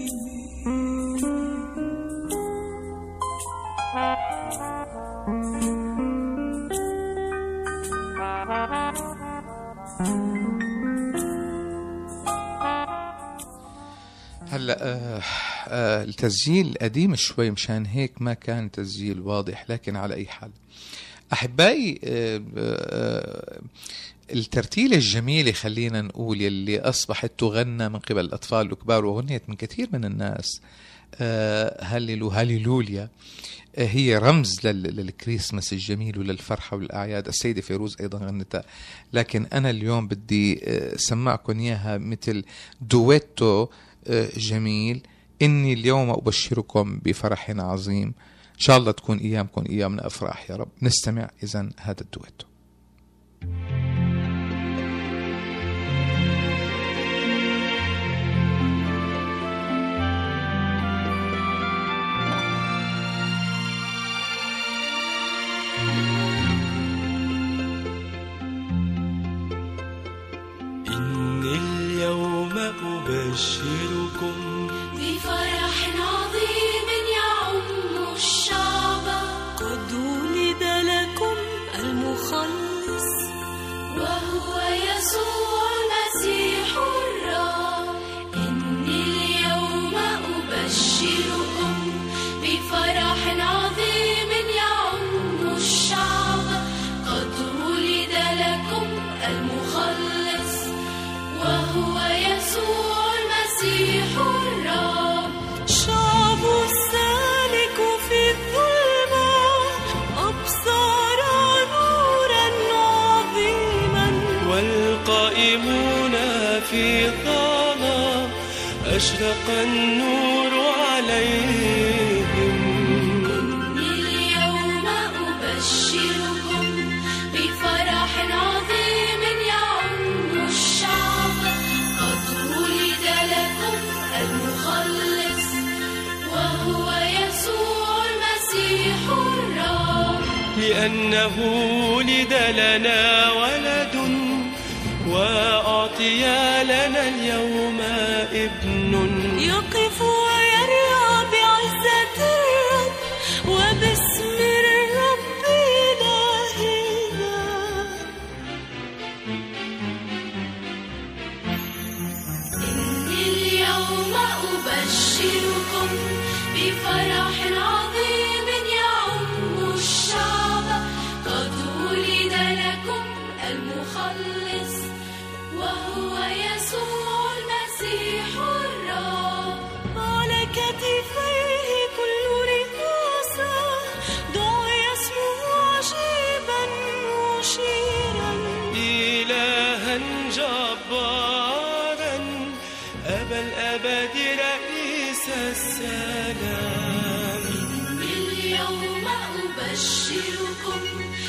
هلا آه آه التسجيل قديم شوي، مشان هيك ما كان تسجيل واضح، لكن على أي حال أحبائي آه آه الترتيلة الجميلة خلينا نقول يلي أصبحت تغنى من قبل الأطفال والكبار وغنيت من كثير من الناس، آه هللو هللوليا، آه هي رمز للكريسماس الجميل وللفرحة والأعياد. السيدة فيروز أيضا غنتها، لكن أنا اليوم بدي آه سمعكم إياها مثل دويتو آه جميل. إني اليوم أبشركم بفرح عظيم، إن شاء الله تكون أيامكم أيامنا أفراح يا رب. نستمع إذن هذا الدويتو. أبشركم بفرح عظيم يعم الشعب، قد ولد لكم المخلص وهو يسوع المسيح الرب. إني اليوم أبشركم بفرح عظيم يعم الشعب، قد ولد لكم المخلص وهو يسوع المسيح الرب. شعب السالك في الظلمة أبصر نورا عظيما، والقائمون في الظلام أشرق النور عليهم. إني اليوم أبشركم بفرح عظيم يعم الشعب، قد ولد لكم المخلص وهو يسوع المسيح الرب. لأنه ولد لنا ولد وأعطي لنا اليوم ابن، يقف ويرعى بعزة الرب وباسم الرب إلهنا. إني اليوم أبشركم بفرح عظيم يعم الشعب، قد ولد لكم المخلص وهو يسوع المسيح الرب. على كتفيه كل رئاسة دعي اسمه عجيبا مشيرا، إلها جبارا أبا الأبد رئيس السلام. اليوم أبشركم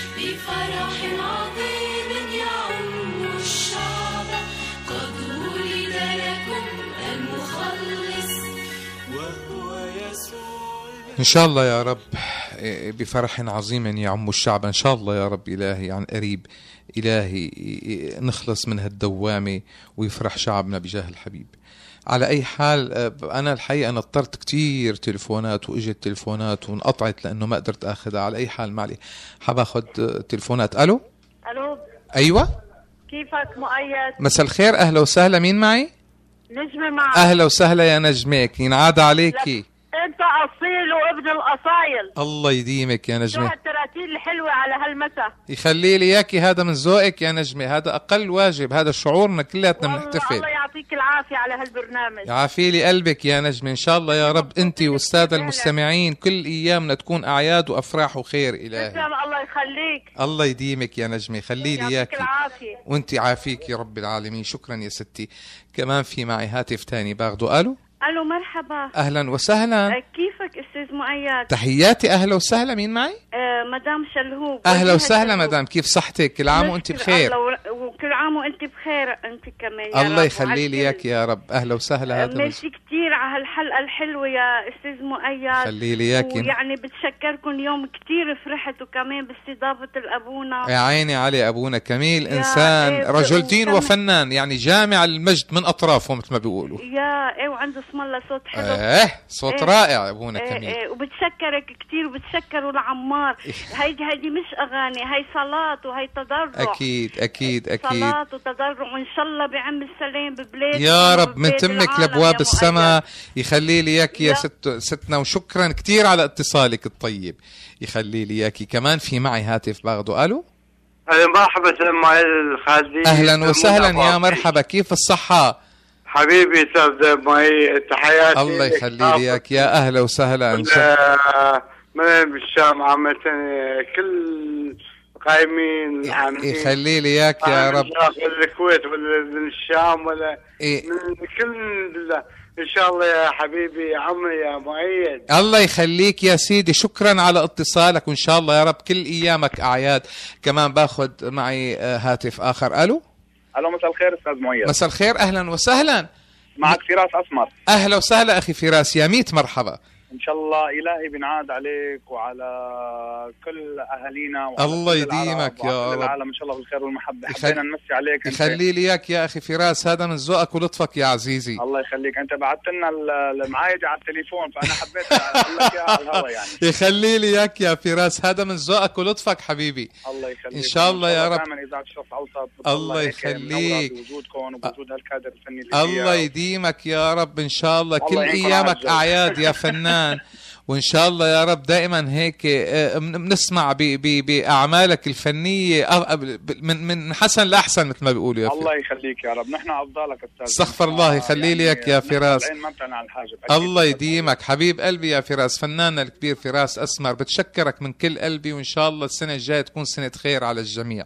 بفرح عظيم يعم الشعب، قد ولد لكم المخلص وهو يسوع. إن شاء الله يا رب بفرح عظيم يعم الشعب. إن شاء الله يا رب إلهي عن قريب إلهي نخلص من هالدوامة ويفرح شعبنا بجاه الحبيب. على أي حال أنا الحقيقة أنا اضطرت كتير تليفونات وإجت تليفونات وانقطعت لأنه ما قدرت أخذها. على أي حال معلي حابة أخذ تليفونات. ألو. ألو. أيوة. كيفك مؤيد؟ مساء الخير، أهلا وسهلا. مين معي؟ نجمة معك. أهلا وسهلا يا نجمك، ينعاد عليكي. أنت أصيل وابن الأصايل. الله يديمك يا نجمة. شو هالتراتيل الحلوة على هالمسا. يخلي لي إياكي، هذا من ذوقك يا نجمة، هذا أقل واجب، هذا شعورنا كلياتنا بنحتفل. الله يعطيك العافية على هالبرنامج. يعافي لي قلبك يا نجمة. إن شاء الله يا رب أنت والسادة المستمعين كل أيامنا تكون أعياد وأفراح وخير إلهي. تسلم، الله يخليك. الله يديمك يا نجمة، خلي لي إياكي. يعطيك العافية. وأنت عافيك يا رب العالمين. شكرا يا ستي. كمان في معي هاتف تاني باخده. ألو. ألو مرحبا. أهلا وسهلا. كيفك أستاذ مؤيد؟ تحياتي. أهلا وسهلا. مين معي؟ آه مدام شلهوب. أهلا وسهلا مدام، كيف صحتك؟ كل عام وأنت بخير. وكل عام وأنت بخير أنت كمان. الله يخلي لي إياك يا رب. أهلا وسهلا. هذا ميرسي كتير على هالحلقة الحلوة يا أستاذ مؤيد. خلي لي إياك. ويعني بتشكركم اليوم كتير فرحت، وكمان باستضافة الأبونا. يا عيني علي أبونا كميل إنسان، إيه رجل دين وفنان، يعني جامع المجد من أطرافه مثل ما بيقولوا. يا إيه وعنده اسم الله صوت حلو. إيه صوت إيه رائع أبونا إيه كميل. إيه وبتشكرك كتير وبتشكروا لعمار. هيدي هيدي مش أغاني، هي صلاة وهي تضرع. أكيد أكيد أكيد. صلاة وتضرع، وإن شاء الله بعم السلام ببلاد يا رب من تمك لأبواب السماء. يخلي لي إياك يا ست ستنا، وشكرا كتير على اتصالك الطيب. يخلي لي إياكي. كمان في معي هاتف باخده. ألو. مرحبا سماعي الخالدي. أهلا وسهلا يا مرحبا، كيف الصحة؟ حبيبي استاذ ماي، تحياتي. الله يخلي لي اياك، يا اهلا وسهلا. من بالشام عامة كل قايمين يخلي لي اياك يا رب. من الكويت ولا من الشام ولا إيه؟ من كل ان شاء الله يا حبيبي يا عمي يا مؤيد. الله يخليك يا سيدي، شكرا على اتصالك، وان شاء الله يا رب كل ايامك اعياد. كمان باخذ معي هاتف اخر. الو الو مساء الخير استاذ مؤيد. مساء الخير، اهلا وسهلا. معك فراس اسمر. اهلا وسهلا اخي فراس، يا ميت مرحبا. ان شاء الله الهي بنعاد عليك وعلى كل اهالينا وعلى الله يديمك يا رب. العالم ان شاء الله بالخير والمحبه. حبينا نمسي عليك. يخلي لي اياك يا اخي فراس، هذا من ذوقك ولطفك يا عزيزي. الله يخليك، انت بعثت لنا المعايده على التليفون فانا حبيت اقول لك اياها على الهواء يعني. يخلي لي اياك يا فراس، هذا من ذوقك ولطفك حبيبي. الله يخليك ان شاء الله يا رب. دائما اذاعه الشرق الاوسط الله يخليك بوجودكم وبوجود هالكادر الفني اللي الله يديمك يا رب. ان شاء الله كل ايامك اعياد يا فنان، وإن شاء الله يا رب دائما هيك بنسمع بأعمالك الفنية من من حسن لأحسن مثل ما بيقولوا يا فراس. الله يخليك يا رب، نحن أفضلك أستاذ. استغفر الله يخلي لي يعني يا فراس. ما عن الحاجة. الله يديمك حبيب قلبي يا فراس، فناننا الكبير فراس أسمر، بتشكرك من كل قلبي، وإن شاء الله السنة الجاية تكون سنة خير على الجميع.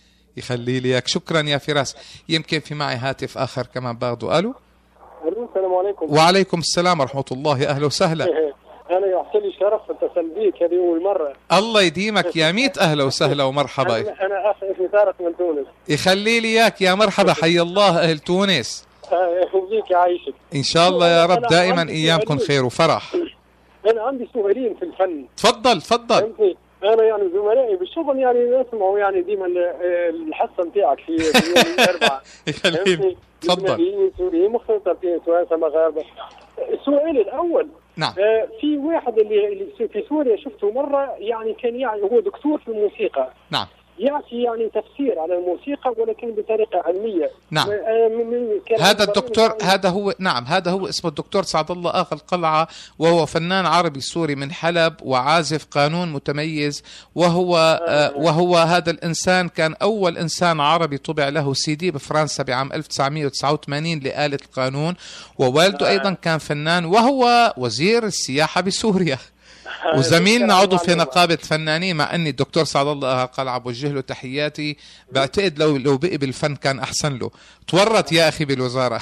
يخلي لي إياك، شكرا يا فراس. يمكن في معي هاتف آخر كمان باخده. ألو السلام عليكم. وعليكم السلام ورحمة الله، أهلا وسهلا. أنا يحصل لي شرف اتصل بيك هذه أول مرة. الله يديمك يا ميت، أهلا وسهلا ومرحبا. أنا, أنا أخ اسمي طارق من تونس. يخلي لي إياك يا مرحبا، حي الله أهل تونس. يخليك يعيشك. إن شاء الله يا رب دائما أيامكم خير وفرح. أنا عندي سؤالين في الفن. تفضل تفضل. أنا يعني زملائي بالشغل يعني اسمعوا يعني ديما الحصة نتاعك في يوم الأربعاء. يخليني تفضل. سوريين مختلطين توانسة مغاربة. السؤال الأول نعم. آه في واحد اللي, اللي في سوريا شفته مرة يعني كان يعني هو دكتور في الموسيقى. نعم. يعطي يعني تفسير على الموسيقى ولكن بطريقة علمية. نعم. آه من من هذا الدكتور هذا هو نعم هذا هو اسمه الدكتور سعد الله آغا القلعة، وهو فنان عربي سوري من حلب وعازف قانون متميز، وهو آه. آه وهو هذا الإنسان كان أول إنسان عربي طبع له سي دي بفرنسا بعام ألف وتسعمئة وتسعة وثمانين لآلة القانون، ووالده آه. أيضا كان فنان، وهو وزير السياحة بسوريا وزميلنا عضو في نقابة فنانين، مع أني الدكتور سعد الله قلعة بوجه له تحياتي، بعتقد لو لو بقي بالفن كان أحسن له. تورط يا أخي بالوزارة.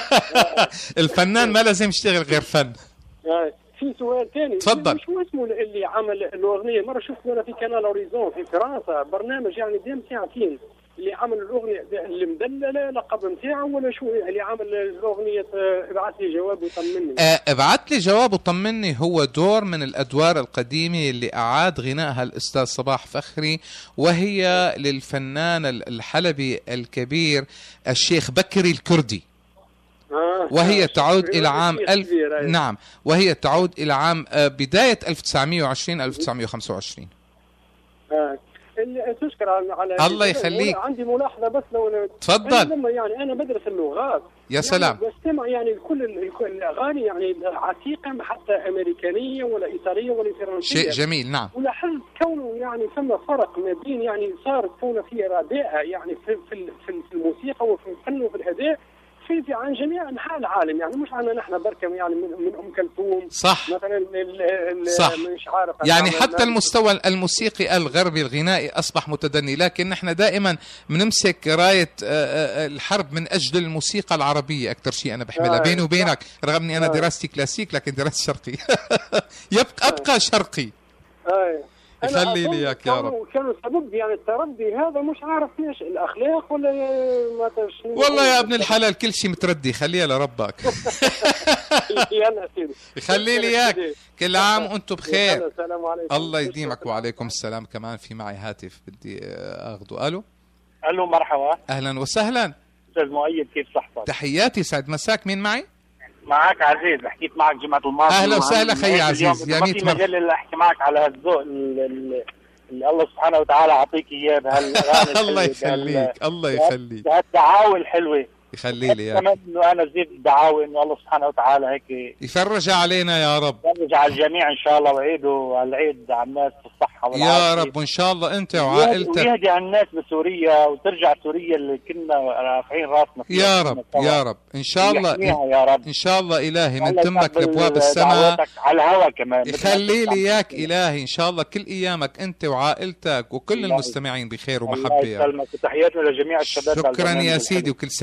الفنان ما لازم يشتغل غير فن. في سؤال ثاني. تفضل. شو اسمه اللي عمل الأغنية؟ مرة شفت أنا في قناة أوريزون في فرنسا برنامج يعني ديم ساعتين اللي عمل الأغنية اللي مدللة لقب نتاعه، ولا شو اللي عمل الأغنية ابعث لي جواب وطمني؟ آه ابعث لي جواب وطمني هو دور من الأدوار القديمة اللي أعاد غنائها الأستاذ صباح فخري، وهي للفنان الحلبي الكبير الشيخ بكري الكردي. آه وهي تعود إلى عام ألف نعم وهي تعود إلى عام بداية ألف وتسعمئة وعشرين ألف وتسعمئة وخمسة وعشرين. آه. تشكر على الله يخليك. عندي ملاحظه بس لو تفضل. لما يعني انا بدرس اللغات يا سلام يعني بستمع يعني كل الاغاني يعني عتيقه حتى امريكانيه ولا ايطاليه ولا فرنسيه. شيء جميل. نعم. ولاحظت كونه يعني ثم فرق ما بين يعني صار كونه في رداءه يعني في في في الموسيقى وفي الفن وفي الاداء في في عن جميع انحاء العالم، يعني مش عنا نحن بركه يعني من, من ام كلثوم صح مثلا ال ال صح مش عارف يعني حتى المستوى الموسيقي الغربي الغنائي اصبح متدني، لكن نحن دائما بنمسك رايه الحرب من اجل الموسيقى العربيه اكثر شيء انا بحملها. آه بيني وبينك رغم اني انا دراستي كلاسيك لكن دراستي شرقي. يبقى ابقى شرقي. آه. يخلي لي اياك يا رب. كانوا سبب يعني التردي هذا مش عارف ليش الاخلاق ولا ما تشنو. والله يا ابن الحلال كل شيء متردي، خليها لربك. يلا سيدي يخلي لي اياك. كل عام وانتم بخير. السلام عليكم. الله يديمك. وعليكم السلام. كمان في معي هاتف بدي اخذه. الو الو مرحبا. اهلا وسهلا استاذ مؤيد، كيف صحتك؟ تحياتي سعد مساك. مين معي؟ معك عزيز، حكيت معك جمعة الماضي. اهلا وسهلا خي عزيز. يا ميت مرحبا. مجال اللي احكي معك على هالذوق اللي الله سبحانه وتعالى يعطيك اياه بهالاغاني. الله يخليك. الله يخليك. بهالدعاوي الحلوه. يخلي لي اياك. اتمنى انه انا زيد الدعاوي انه الله سبحانه وتعالى هيك يفرج علينا يا رب. يفرج على الجميع ان شاء الله، وعيده العيد على الناس في الصحه والعافيه يا رب، وان شاء الله انت وعائلتك ويهدي على الناس بسوريا وترجع سوريا اللي كنا رافعين راسنا فيها. يا رب يا رب ان شاء الله. يا رب ان شاء الله الهي من تمك لابواب السماء على الهواء كمان. يخلي لي اياك الهي ان شاء الله كل ايامك انت وعائلتك وكل المستمعين بخير ومحبه. الله يسلمك. وتحياتنا لجميع الشباب. شكرا يا سيدي، وكل سنه وانت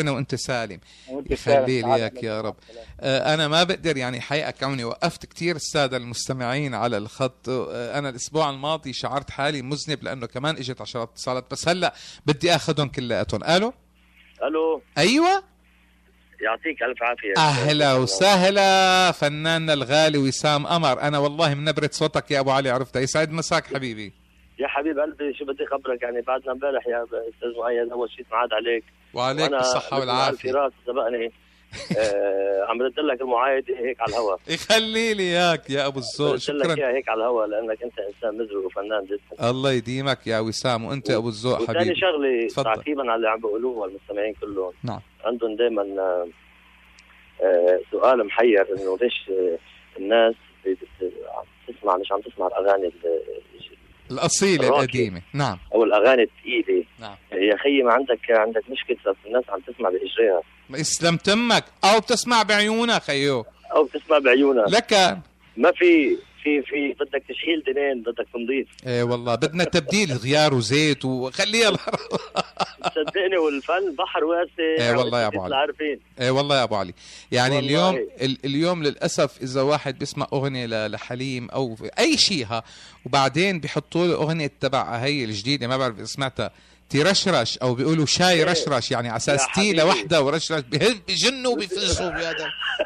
سالم. يخلي لي اياك يا رب. آه انا ما بقدر يعني حقيقه كوني وقفت كتير الساده المستمعين على الخط. آه انا الاسبوع الماضي شعرت حالي مذنب لانه كمان اجت عشرات اتصالات، بس هلا بدي اخذهم كلياتهم. الو الو ايوه يعطيك الف عافيه. اهلا وسهلا فناننا الغالي وسام قمر. انا والله من نبره صوتك يا ابو علي عرفتها. يسعد مساك حبيبي. يا حبيب قلبي شو بدي خبرك، يعني بعدنا امبارح يا استاذ مؤيد اول شيء معاد عليك وعليك بالصحه والعافيه. الفراس سبقني آه عم رد لك المعايده هيك على الهواء. يخلي لي اياك يا ابو الذوق. شكرا لك هيك على الهواء لانك انت انسان مزري وفنان جدا. الله يديمك يا وسام وانت ابو الذوق حبيبي. وثاني شغله تعقيبا على اللي عم بيقولوه المستمعين كلهم. نعم. عندهم دائما آه سؤال محير انه ليش الناس تسمع مش عم تسمع الاغاني الأصيلة القديمة. نعم. أو الأغاني الثقيلة. نعم. يا خيي ما عندك عندك مشكلة بس الناس عم تسمع بإجريها. اسلم تمك أو بتسمع بعيونها خيو. أو بتسمع بعيونها. لك. ما في في في بدك تشحيل دنين بدك تنظيف. ايه والله بدنا تبديل غيار وزيت وخليها. صدقني والفن بحر واسع. ايه والله يا ابو علي. عارفين. ايه والله يا ابو علي. يعني اليوم ال اليوم للاسف اذا واحد بيسمع اغنيه لحليم او اي شيء ها وبعدين بيحطوا له اغنيه تبع هي الجديده ما بعرف سمعتها تيرشرش او بيقولوا شاي رشرش يعني على اساس تي لوحده ورشرش بجنوا وبيفزوا بهذا.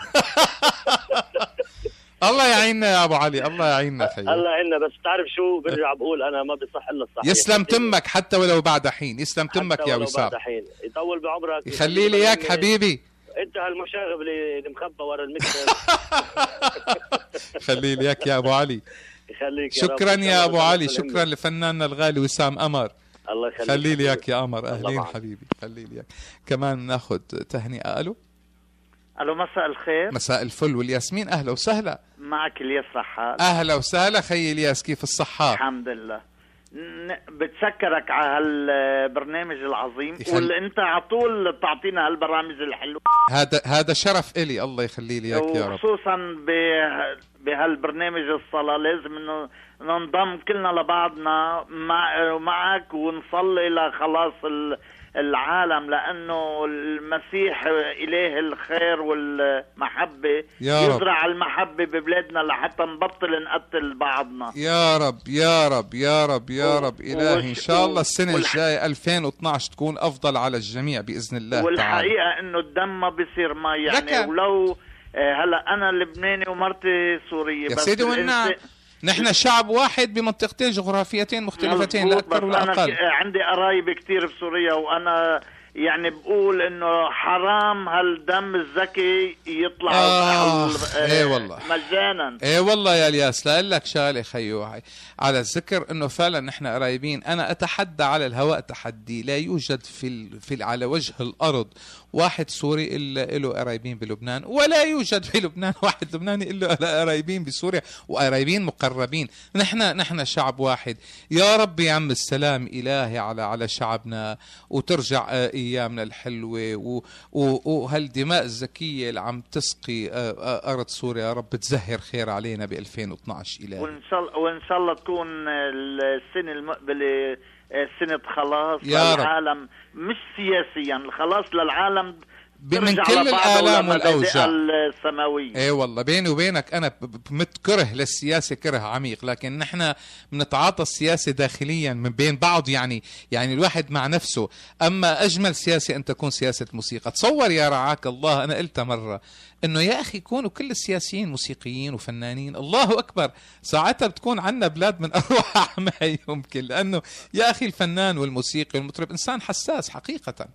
الله يعيننا يا ابو علي. الله يعيننا خيي. الله يعيننا. بس بتعرف شو برجع بقول انا ما بصح الا الصح. يسلم تمك حتى ولو بعد حين. يسلم تمك يا وسام. بعد حين يطول بعمرك. يخلي لي اياك حبيبي. انت هالمشاغب اللي مخبى ورا المكتب. خلي لي اياك يا ابو علي. يخليك يا شكرا يا ابو علي. شكرا لفناننا الغالي وسام قمر. الله يخليك. خلي لي اياك يا قمر. اهلين حبيبي. خلي لي اياك. كمان ناخذ تهنئه. الو الو مساء الخير. مساء الفل والياسمين. اهلا وسهلا. معك الياس رحال. اهلا وسهلا خيي الياس. كيف الصحه؟ الحمد لله. بتشكرك على هالبرنامج العظيم يخل... واللي انت على طول تعطينا هالبرامج الحلوه. هذا هذا شرف الي. الله يخلي لي اياك يا رب. وخصوصا ب... بهالبرنامج الصلاه لازم انه ننضم كلنا لبعضنا مع... معك ونصلي لخلاص ال... العالم لأنه المسيح إله الخير والمحبة يزرع المحبة ببلادنا لحتى نبطل نقتل بعضنا. يا رب يا رب يا رب يا رب إلهي إن شاء الله السنة والح... الجاية ألفين واثناشر تكون أفضل على الجميع بإذن الله. والحقيقة تعالى. إنه الدم ما بيصير مي يعني لك. ولو هلا أنا لبناني ومرتي سورية يا بس سيدي والنعم نحن شعب واحد بمنطقتين جغرافيتين مختلفتين لا أكثر ولا أقل. أنا عندي قرايب كتير بسوريا وأنا يعني بقول إنه حرام هالدم الزكي يطلع آه ايه والله مجانا. ايه والله يا الياس لا لك شغله خيو على الذكر انه فعلا نحن قريبين. انا اتحدى على الهواء تحدي لا يوجد في ال... في ال... على وجه الارض واحد سوري الا له قرايبين بلبنان ولا يوجد في لبنان واحد لبناني الا له قرايبين بسوريا وقرايبين مقربين. نحن نحن شعب واحد. يا رب يا عم السلام الهي على على شعبنا وترجع ايامنا الحلوه و... و... وهالدماء الزكيه اللي عم تسقي ارض سوريا يا رب تزهر خير علينا ب ألفين واثناشر الهي. وان شاء الله وان شاء الله تكون السنه المقبله سنه خلاص للعالم مش سياسيا خلاص للعالم من كل الآلام والأوجاع السماوية. اي والله بيني وبينك انا متكره للسياسه كره عميق لكن نحن بنتعاطى السياسه داخليا من بين بعض يعني يعني الواحد مع نفسه. اما اجمل سياسه ان تكون سياسه موسيقى. تصور يا رعاك الله انا قلتها مره انه يا اخي يكونوا كل السياسيين موسيقيين وفنانين. الله اكبر ساعتها بتكون عنا بلاد من اروع ما يمكن لانه يا اخي الفنان والموسيقي والمطرب انسان حساس حقيقه.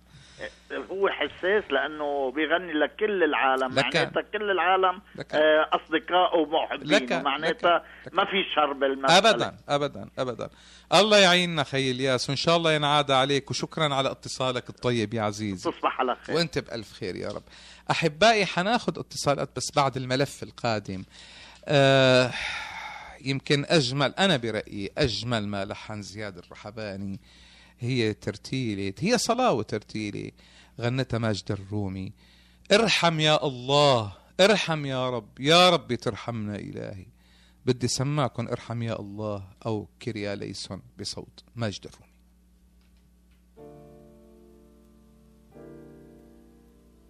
هو حساس لانه بيغني لكل العالم معناتها كل العالم آه اصدقاء ومحبين معناتها ما في شر بالمسألة. ابدا ابدا ابدا. الله يعيننا خي الياس وان شاء الله ينعاد عليك وشكرا على اتصالك الطيب يا عزيزي. تصبح على خير وانت بالف خير يا رب. احبائي حناخذ اتصالات بس بعد الملف القادم. آه يمكن اجمل انا برايي اجمل ما لحن زياد الرحباني هي ترتيلة هي صلاة وترتيلة غنتها ماجد الرومي. ارحم يا الله ارحم يا رب يا رب ترحمنا إلهي. بدي سمعكم ارحم يا الله أو كريا ليسون بصوت ماجد الرومي.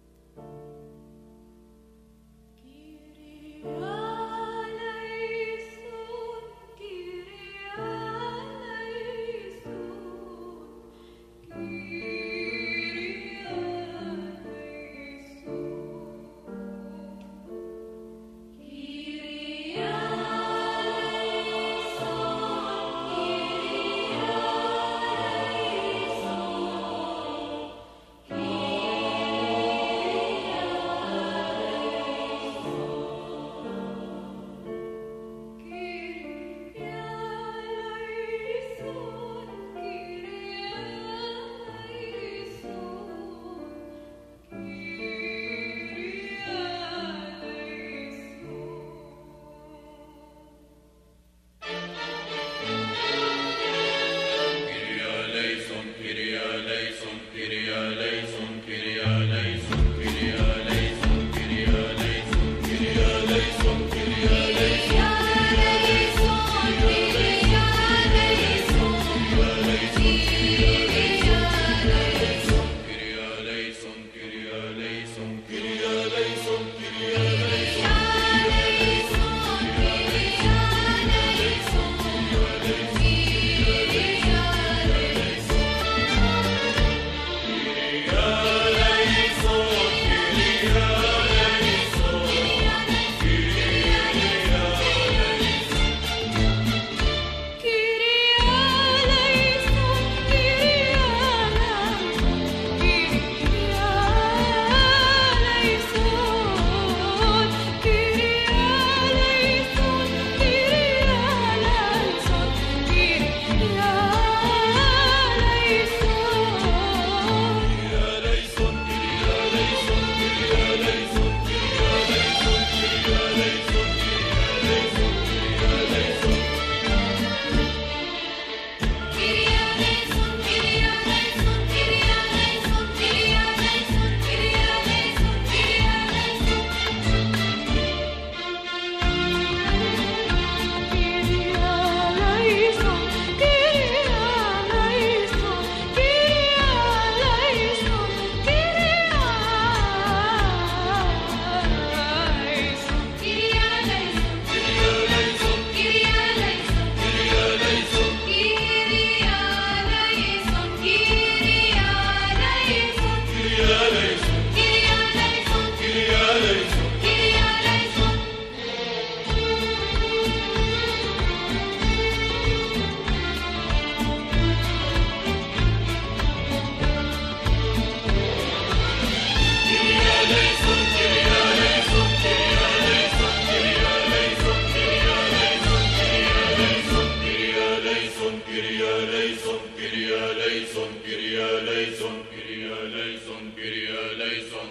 ليسون كريا ليسون كريا ليسون كريا ليسون.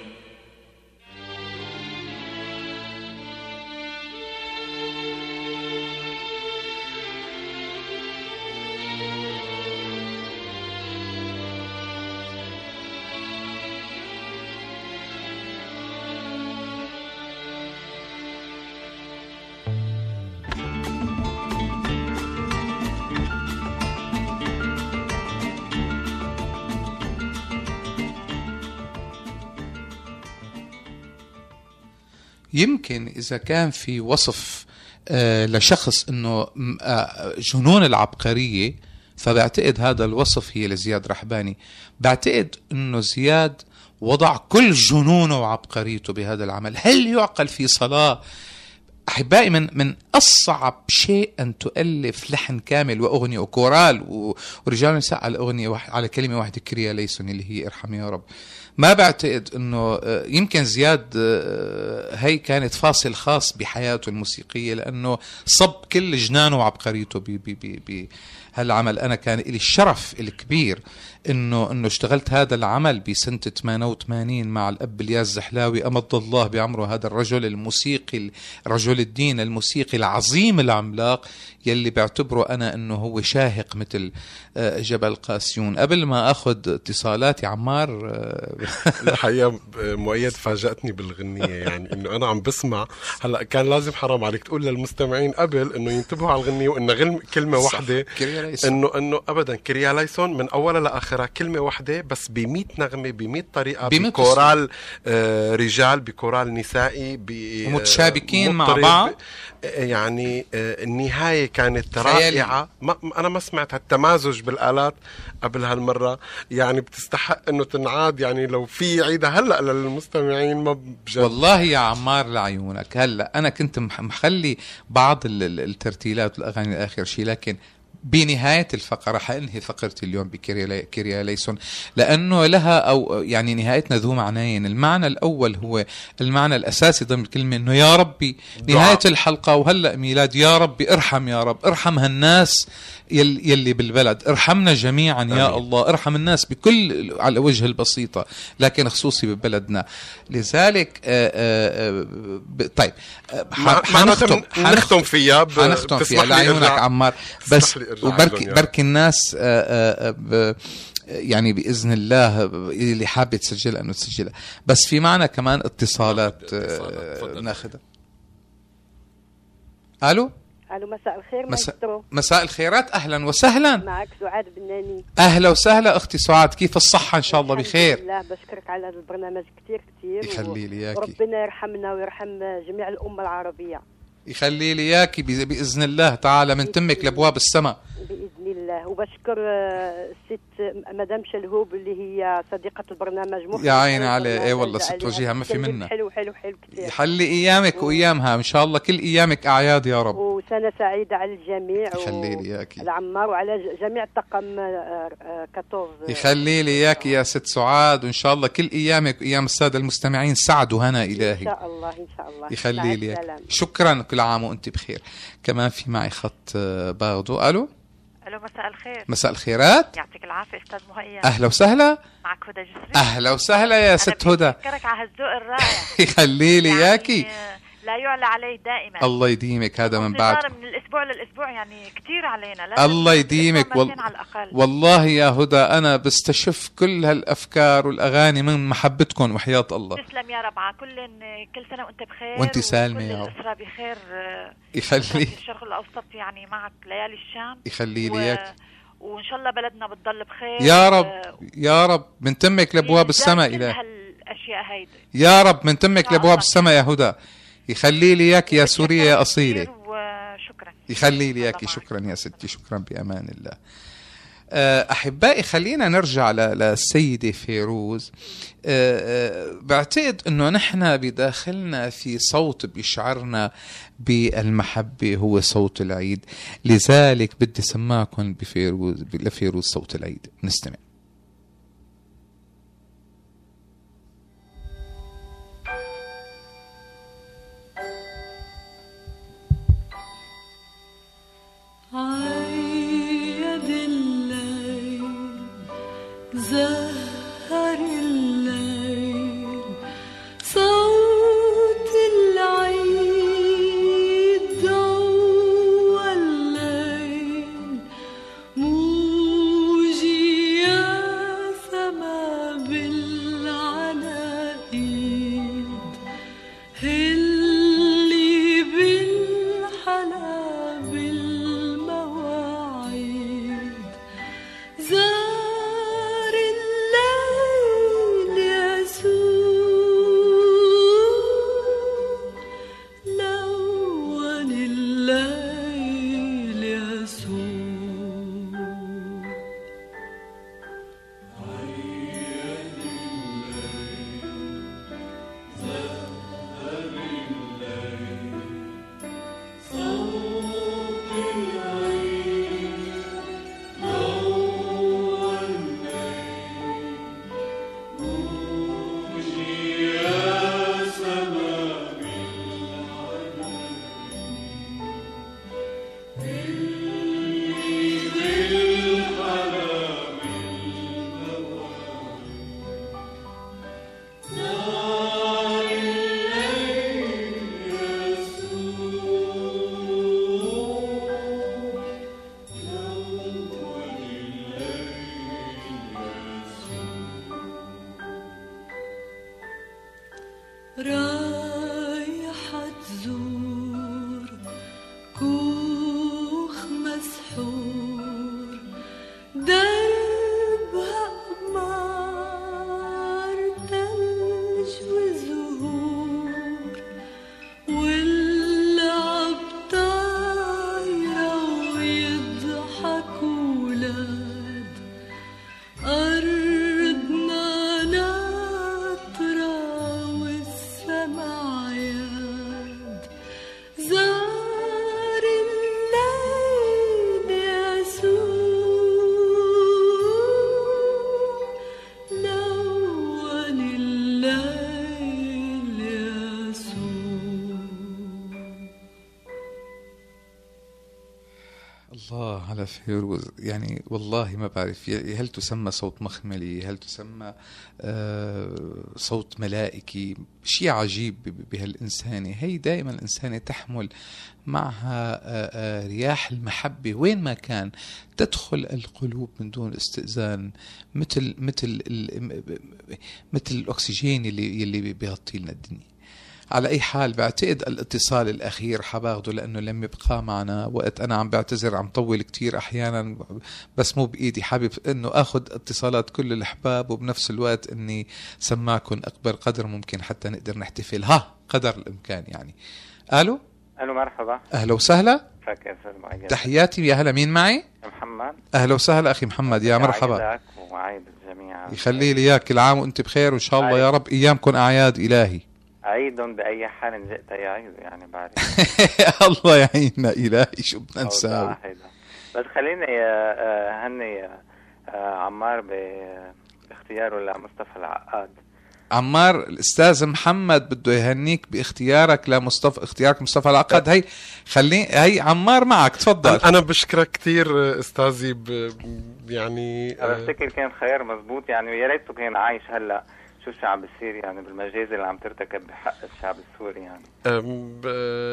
يمكن إذا كان في وصف آه لشخص أنه آه جنون العبقرية، فبعتقد هذا الوصف هي لزياد رحباني. بعتقد أنه زياد وضع كل جنونه وعبقريته بهذا العمل. هل يعقل في صلاة أحبائي من من أصعب شيء أن تؤلف لحن كامل وأغنية وكورال ورجال ونساء على أغنية على كلمة واحدة كريا ليسون اللي هي ارحم يا رب. ما بعتقد أنه يمكن زياد هي كانت فاصل خاص بحياته الموسيقية، لأنه صب كل جنانه وعبقريته بهالعمل. أنا كان لي الشرف الكبير انه انه اشتغلت هذا العمل بسنه ثمانية وثمانين مع الاب الياس زحلاوي امض الله بعمره، هذا الرجل الموسيقي رجل الدين الموسيقي العظيم العملاق يلي بعتبره انا انه هو شاهق مثل جبل قاسيون. قبل ما اخذ اتصالاتي عمار الحقيقه مؤيد فاجأتني بالغنيه، يعني انه انا عم بسمع هلا كان لازم حرام عليك تقول للمستمعين قبل انه ينتبهوا على الغنيه وانه كلمه واحده انه انه ابدا كريا ليسون من اولها لاخرها كلمه واحده بس بمئة نغمه بمئة طريقه بكورال آه رجال بكورال نسائي متشابكين آه مع بعض. يعني آه النهايه كانت رائعه. ما انا ما سمعت هالتمازج بالآلات قبل هالمره، يعني بتستحق انه تنعاد. يعني لو في عيدها هلا للمستمعين ما بجد. والله يا عمار لعيونك، هلا انا كنت مخلي بعض الترتيلات والاغاني الاخر شيء، لكن بنهاية الفقرة حأنهي فقرتي اليوم بكريا ليسون لأنه لها أو يعني نهايتنا ذو معنيين. المعنى الأول هو المعنى الأساسي ضمن الكلمة إنه يا ربي نهاية الحلقة وهلأ ميلاد يا ربي ارحم يا رب ارحم هالناس يلي بالبلد، ارحمنا جميعا يا أمين. الله ارحم الناس بكل على وجه البسيطة، لكن خصوصي ببلدنا. لذلك آآ آآ طيب حنختم حنختم فيها حنختم فيها لعيونك عمار. بس وبركي بركي الناس آآ آآ يعني بإذن الله اللي حابة تسجلها أنه تسجلها. بس في معنا كمان اتصالات ناخدها. ألو ألو مساء الخير. مساء, مساء الخيرات، أهلا وسهلا. معك سعاد بناني. أهلا وسهلا أختي سعاد، كيف الصحة؟ إن شاء الله بخير. الحمد لله، بشكرك على هذا البرنامج كتير كتير. يخلي لي إياكي. وربنا يرحمنا ويرحم جميع الأمة العربية. يخلي لي إياكي بإذن الله تعالى من تمك لأبواب السماء بإذن الله. وبشكر الست مدام شلهوب اللي هي صديقة البرنامج. يا عيني عليه. اي والله ست وجهها ما في منها. حلو حلو حلو كتير. يخلي ايامك وايامها ان شاء الله، كل ايامك اعياد يا رب. وسنة سعيدة على الجميع. يخلي لي اياكي. على عمار وعلى جميع طاقم أربعة عشر. يخلي لي اياكي يا ست سعاد، وان شاء الله كل ايامك وايام السادة المستمعين سعد وهنا الهي. ان شاء الله ان شاء الله. يخلي لي اياكي. شكرا، كل عام وانت بخير. كمان في معي خط باخده. الو الو مساء الخير. مساء الخيرات. يعطيك العافيه استاذ مهيأ. اهلا وسهلا. معك هدى جسري. اهلا وسهلا يا ست هدى. بشكرك على هالذوق الرائع. يخلي لي اياكي. يعني لا يعلى عليه دائما. الله يديمك، هذا من بعد من الاسبوع للاسبوع يعني كثير علينا. لا الله يديمك وال... على الأقل. والله يا هدى انا بستشف كل هالافكار والاغاني من محبتكم وحياة الله. تسلم يا ربعه. كل كل سنه وانت بخير وانت سالمه يا رب. الاسره بخير. يخلي الشرق الاوسط يعني معك ليالي الشام. يخلي لي اياك و... وان شاء الله بلدنا بتضل بخير يا رب. و... يا رب من تمك لابواب السماء الى هالاشياء هيدي يا رب من تمك لابواب السماء يا هدى. يخلي لي اياك يا سوريا يا اصيله. وشكرا. يخلي لي اياك. شكرا يا ستي، شكرا بامان الله. احبائي خلينا نرجع للسيده فيروز. بعتقد انه نحن بداخلنا في صوت بيشعرنا بالمحبه، هو صوت العيد. لذلك بدي سماكم بفيروز لفيروز صوت العيد. نستمع. عيد الليل رايحة تزور كوخ مسحور دربها قمار تلج وزهور واللعب طايرة ويضحك ولاد أرضنا ناطرة والسما عياد زار الليل يسوع لون الليل يسوع. الله على فيروز، يعني والله ما بعرف هل تسمى صوت مخملي، هل تسمى آه صوت ملائكي، شيء عجيب بهالإنسانة. هي دائما الإنسانة تحمل معها آه آه رياح المحبة وين ما كان، تدخل القلوب من دون استئذان، مثل مثل مثل الأكسجين اللي اللي بيغطي لنا الدنيا. على أي حال بعتقد الاتصال الأخير حباخده لأنه لم يبقى معنا وقت. أنا عم بعتذر، عم طول كتير أحيانا بس مو بإيدي، حابب أنه أخذ اتصالات كل الأحباب وبنفس الوقت أني سمعكم أكبر قدر ممكن حتى نقدر نحتفل ها قدر الإمكان يعني. ألو ألو مرحبا. أهلا وسهلا. فاكر أستاذ معين. تحياتي، يا هلا، مين معي؟ محمد. أهلا وسهلا أخي محمد، يا مرحبا. عيدك وعيد الجميع. يخلي لي إياك، كل عام وأنت بخير وإن شاء الله يا رب أيامكم أعياد إلهي. عيد بأي حال جئت يا عيد، يعني بعرف. الله يعيننا إلهي، شو بدنا نساوي. بس خليني هني عمار باختياره لمصطفى العقاد. عمار، الأستاذ محمد بده يهنيك باختيارك لمصطفى، اختيارك مصطفى العقاد. هي خليني هي عمار معك، تفضل. أنا بشكرك كثير أستاذي، ب... يعني أنا بفتكر كان خيار مزبوط، يعني يا ريته كان عايش هلا. شو الشعب السوري يعني بالمجازر اللي عم ترتكب بحق الشعب السوري يعني. ب...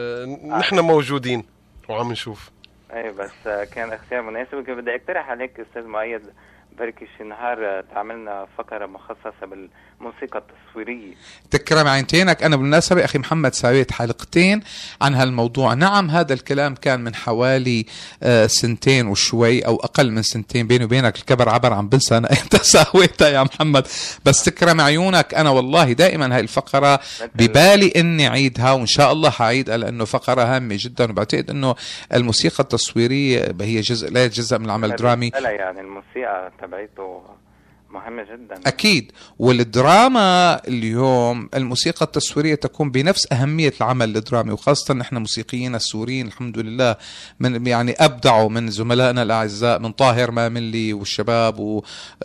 نحن موجودين وعم نشوف. ايه بس كان اختيار مناسب. بدي اقترح عليك استاذ مؤيد بركي شي نهار تعملنا فقره مخصصه بالموسيقى التصويريه. تكرم عينتينك. انا بالمناسبه اخي محمد سويت حلقتين عن هالموضوع. نعم هذا الكلام كان من حوالي آه سنتين وشوي او اقل من سنتين، بيني وبينك الكبر عبر عن بنسى انا امتى سويتها يا محمد. بس تكرم عيونك، انا والله دائما هاي الفقره ببالي اني عيدها وان شاء الله حعيدها لانه فقره هامه جدا، وبعتقد انه الموسيقى التصويريه هي جزء لا جزء من العمل الدرامي. يعني الموسيقى تبعيته مهمة جدا أكيد. والدراما اليوم الموسيقى التصويرية تكون بنفس أهمية العمل الدرامي، وخاصة نحن موسيقيين السوريين الحمد لله من يعني أبدعوا من زملائنا الأعزاء من طاهر ماملي والشباب و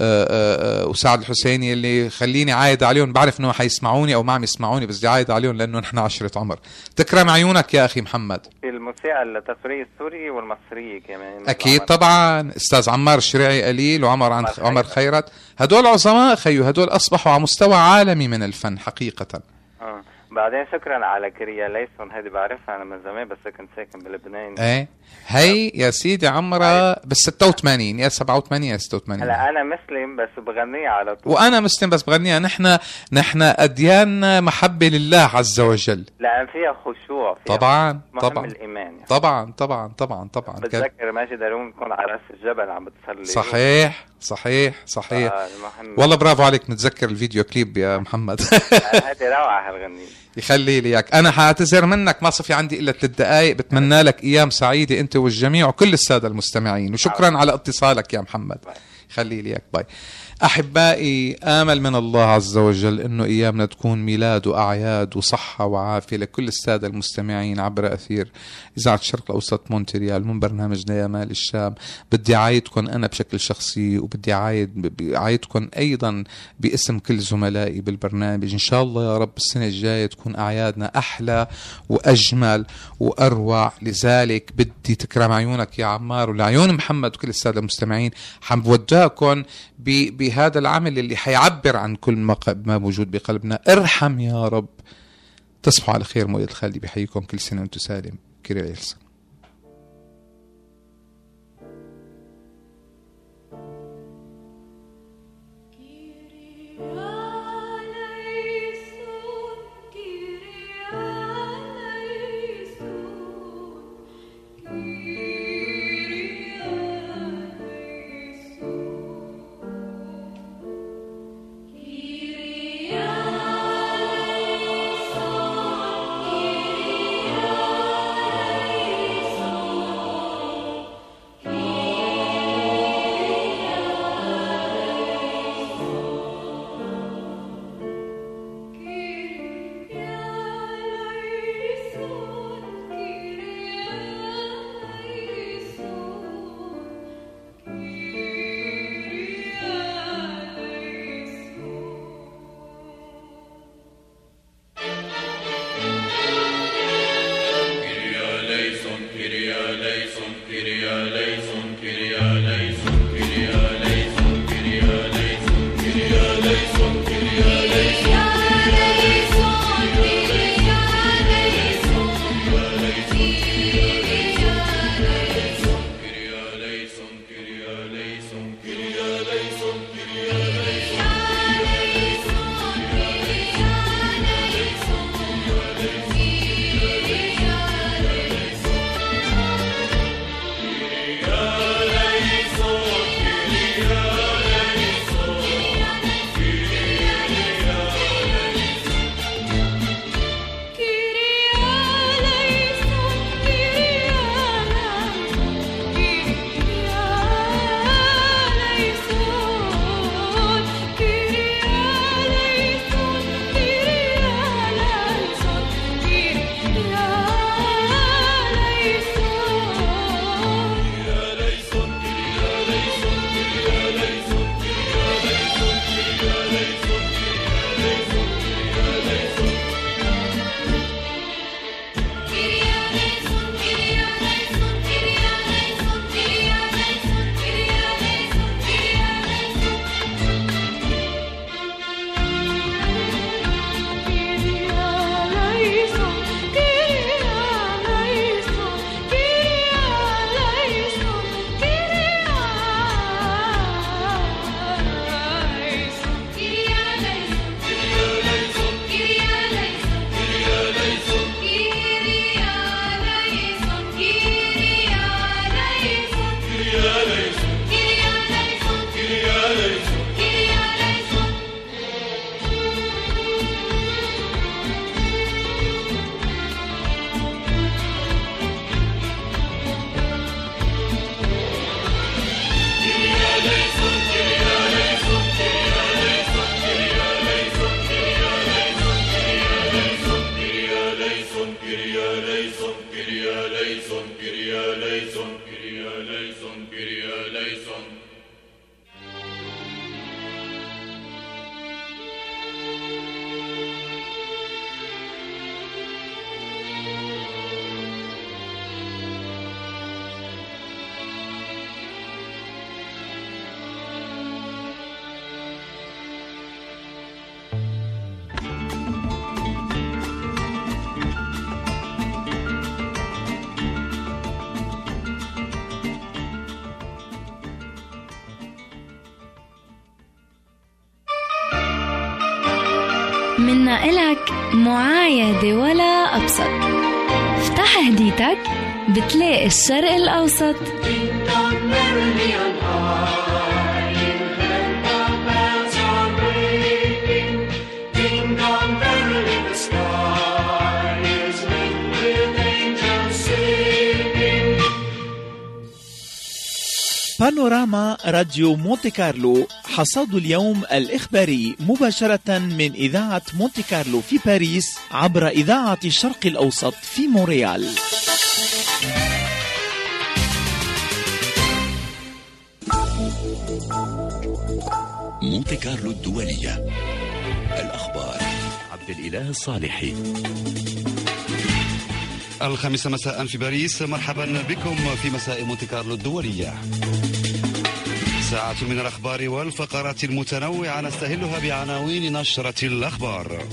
وسعد الحسيني اللي خليني عايد عليهم. بعرف أنه حيسمعوني أو ما عم يسمعوني بس دي عايد عليهم لأنه نحن عشرة عمر. تكرم عيونك يا أخي محمد. الموسيقى التصويرية السورية والمصرية كمان أكيد طبعا. أستاذ عمار الشريعي قليل وعمر عند عمر خيرت، هدول عظماء خيو، هدول أصبحوا على مستوى عالمي من الفن حقيقة. آه. بعدين شكرا على كريا ليسون، هذه بعرفها أنا من زمان بس كنت ساكن بلبنان. ايه هي يا سيدي عمرها بال ستة وثمانين يا سبعة وثمانين يا ستة وثمانين. هلا أنا مسلم بس بغنيها على طول. وأنا مسلم بس بغنيها. نحن نحن أدياننا محبة لله عز وجل. لأن فيها خشوع فيها طبعا مهم طبعا الإيمان يعني. طبعا طبعا طبعا طبعا. بتذكر ماجد هارون يكون على رأس الجبل عم بتصلي. صحيح صحيح صحيح. آه والله برافو عليك، متذكر الفيديو كليب يا محمد. هذه روعة هالغنية. يخلي لي اياك. انا حاعتذر منك، ما صفي عندي الا ثلاث دقائق. بتمنى لك ايام سعيده انت والجميع وكل الساده المستمعين، وشكرا على اتصالك يا محمد. خلي لي اياك. باي. أحبائي، آمل من الله عز وجل أنه أيامنا تكون ميلاد وأعياد وصحة وعافية لكل السادة المستمعين عبر أثير إذاعة الشرق الأوسط مونتريال من برنامجنا يا مال الشام. بدي عايدكم أنا بشكل شخصي، وبدي عايد عايدكم أيضا باسم كل زملائي بالبرنامج. إن شاء الله يا رب السنة الجاية تكون أعيادنا أحلى وأجمل وأروع. لذلك بدي تكرم عيونك يا عمار ولعيون محمد وكل السادة المستمعين، حنوداكم بهذا العمل اللي حيعبر عن كل ما موجود بقلبنا. ارحم يا رب. تصبحوا على خير. مؤيد الخالدي بحييكم، كل سنة وانتم سالم. كيريا يلسن. كيريا ليسون منا إلك معايدة ولا أبسط. افتح هديتك بتلاقي الشرق الأوسط. بانوراما راديو مونتي كارلو، حصاد اليوم الإخباري مباشرة من إذاعة مونتي كارلو في باريس عبر إذاعة الشرق الأوسط في مونريال. مونتي كارلو الدولية، الأخبار عبد الإله الصالحي. الخامسة مساء في باريس، مرحبا بكم في مساء مونتي كارلو الدولية. ساعة من الأخبار والفقرات المتنوعة نستهلها بعناوين نشرة الأخبار.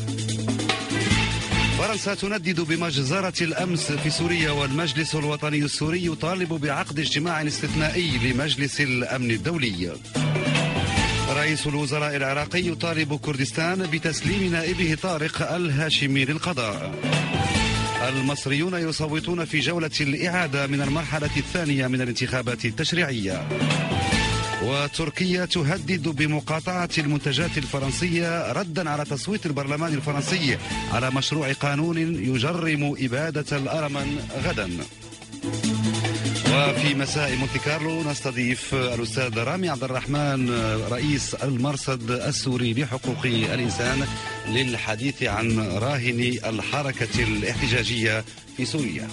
فرنسا تندد بمجزرة الأمس في سوريا، والمجلس الوطني السوري يطالب بعقد اجتماع استثنائي لمجلس الأمن الدولي. رئيس الوزراء العراقي يطالب كردستان بتسليم نائبه طارق الهاشمي للقضاء. المصريون يصوتون في جولة الإعادة من المرحلة الثانية من الانتخابات التشريعية. وتركيا تهدد بمقاطعة المنتجات الفرنسية ردا على تصويت البرلمان الفرنسي على مشروع قانون يجرم إبادة الأرمن غدا. وفي مساء مونتي كارلو نستضيف الأستاذ رامي عبد الرحمن رئيس المرصد السوري لحقوق الإنسان للحديث عن راهني الحركة الاحتجاجية في سوريا.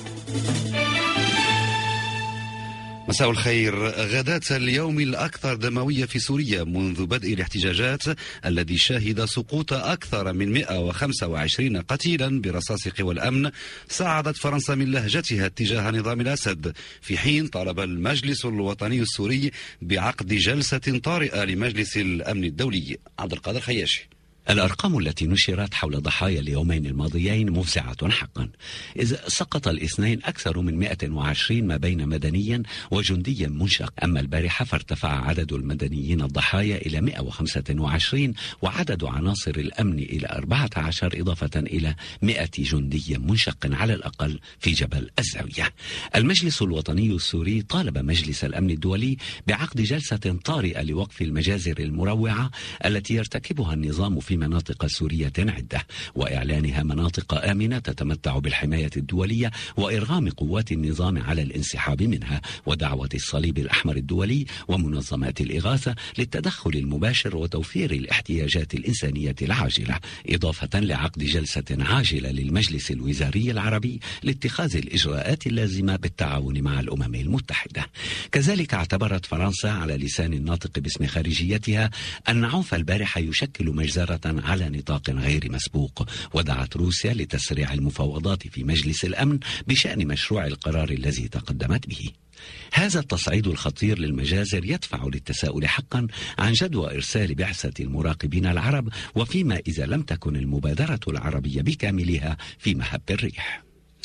مساء الخير. غداة اليوم الأكثر دموية في سوريا منذ بدء الاحتجاجات الذي شهد سقوط أكثر من مئة وخمسة وعشرين قتيلا برصاص قوى الأمن، ساعدت فرنسا من لهجتها اتجاه نظام الأسد، في حين طالب المجلس الوطني السوري بعقد جلسة طارئة لمجلس الأمن الدولي. عبد القادر خياشي. الأرقام التي نشرت حول ضحايا اليومين الماضيين مفزعة حقا، إذ سقط الاثنين أكثر من مئة وعشرين ما بين مدني وجندي منشق. أما البارحة فارتفع عدد المدنيين الضحايا إلى مئة وخمسة وعشرين وعدد عناصر الأمن إلى أربعة عشر، إضافة إلى مئة جندي منشق على الأقل في جبل الزاوية. المجلس الوطني السوري طالب مجلس الأمن الدولي بعقد جلسة طارئة لوقف المجازر المروعة التي يرتكبها النظام في مناطق سورية عدة، وإعلانها مناطق آمنة تتمتع بالحماية الدولية، وإرغام قوات النظام على الانسحاب منها، ودعوة الصليب الأحمر الدولي ومنظمات الإغاثة للتدخل المباشر وتوفير الاحتياجات الإنسانية العاجلة، إضافة لعقد جلسة عاجلة للمجلس الوزاري العربي لاتخاذ الإجراءات اللازمة بالتعاون مع الأمم المتحدة. كذلك اعتبرت فرنسا على لسان الناطق باسم خارجيتها أن عنف البارحة يشكل مجزرة على نطاق غير مسبوق، ودعت روسيا لتسريع المفاوضات في مجلس الأمن بشأن مشروع القرار الذي تقدمت به. هذا التصعيد الخطير للمجازر يدفع للتساؤل حقا عن جدوى إرسال بعثة المراقبين العرب، وفيما إذا لم تكن المبادرة العربية بكاملها في مهب الريح.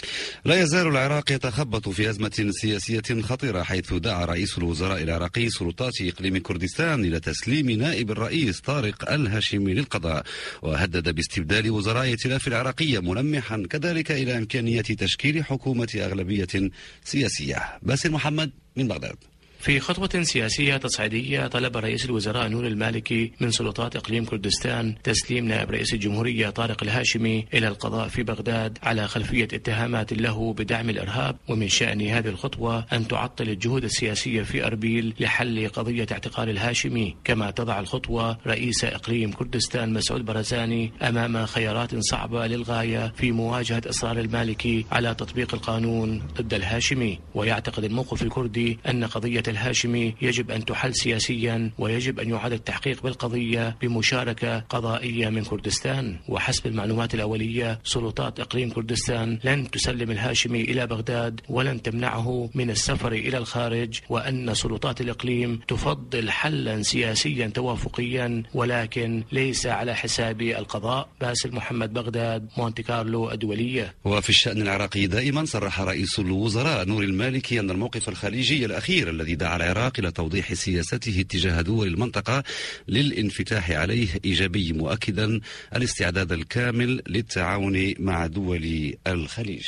لا يزال العراق يتخبط في أزمة سياسية خطيرة، حيث دعا رئيس الوزراء العراقي سلطات إقليم كردستان إلى تسليم نائب الرئيس طارق الهاشمي للقضاء، وهدد باستبدال وزراء ائتلاف العراقية، ملمحا كذلك إلى إمكانية تشكيل حكومة أغلبية سياسية. باسل محمد من بغداد. في خطوة سياسية تصعيدية طلب رئيس الوزراء نور المالكي من سلطات إقليم كردستان تسليم نائب رئيس الجمهورية طارق الهاشمي إلى القضاء في بغداد على خلفية اتهامات له بدعم الإرهاب، ومن شأن هذه الخطوة أن تعطل الجهود السياسية في أربيل لحل قضية اعتقال الهاشمي، كما تضع الخطوة رئيس إقليم كردستان مسعود برزاني أمام خيارات صعبة للغاية في مواجهة إصرار المالكي على تطبيق القانون ضد الهاشمي. ويعتقد الموقف الكردي أن قضية الهاشمي يجب أن تحل سياسيا، ويجب أن يعاد التحقيق بالقضية بمشاركة قضائية من كردستان. وحسب المعلومات الأولية سلطات إقليم كردستان لن تسلم الهاشمي إلى بغداد ولن تمنعه من السفر إلى الخارج، وأن سلطات الإقليم تفضل حلا سياسيا توافقيا ولكن ليس على حساب القضاء. باسل محمد، بغداد، مونتي كارلو الدولية. وفي الشأن العراقي دائما صرح رئيس الوزراء نور المالكي أن الموقف الخليجي الأخير الذي دعا العراق إلى توضيح سياسته تجاه دول المنطقة للانفتاح عليه إيجابي، مؤكدا الاستعداد الكامل للتعاون مع دول الخليج.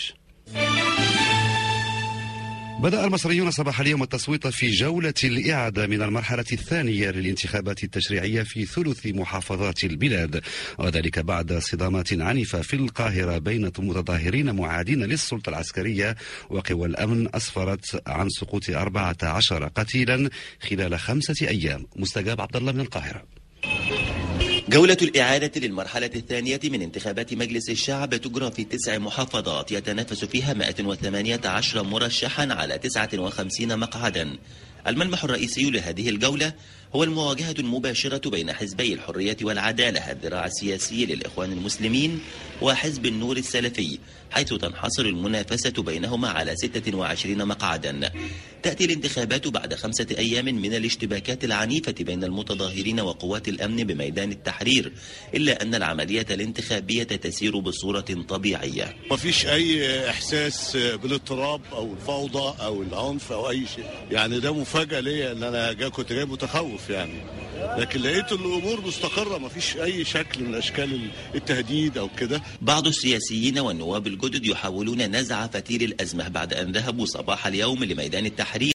بدأ المصريون صباح اليوم التصويت في جولة الإعادة من المرحلة الثانية للانتخابات التشريعية في ثلث محافظات البلاد، وذلك بعد صدامات عنيفة في القاهرة بين متظاهرين معادين للسلطة العسكرية وقوى الأمن أسفرت عن سقوط أربعة عشر قتيلا خلال خمسة أيام. مستجاب عبد الله من القاهرة. جولة الإعادة للمرحلة الثانية من انتخابات مجلس الشعب تجرى في تسع محافظات يتنافس فيها مئة وثمانية عشر مرشحا على تسعة وخمسين مقعدا. الملمح الرئيسي لهذه الجولة هو المواجهة المباشرة بين حزبي الحرية والعدالة الذراع السياسي للإخوان المسلمين وحزب النور السلفي، حيث تنحصر المنافسة بينهما على ستة وعشرين مقعدا. تأتي الانتخابات بعد خمسة أيام من الاشتباكات العنيفة بين المتظاهرين وقوات الأمن بميدان التحرير، إلا أن العملية الانتخابية تسير بصورة طبيعية. ما فيش أي إحساس بالاضطراب أو الفوضى أو العنف أو أي شيء، يعني ده مفاجأة ليا أن أنا جا كنت جاي متخوف يعني، لكن لقيت الأمور مستقرة، ما فيش أي شكل من أشكال التهديد أو كده. بعض السياسيين والنواب الجدد يحاولون نزع فتيل الأزمة بعد أن ذهبوا صباح اليوم لميدان التحرير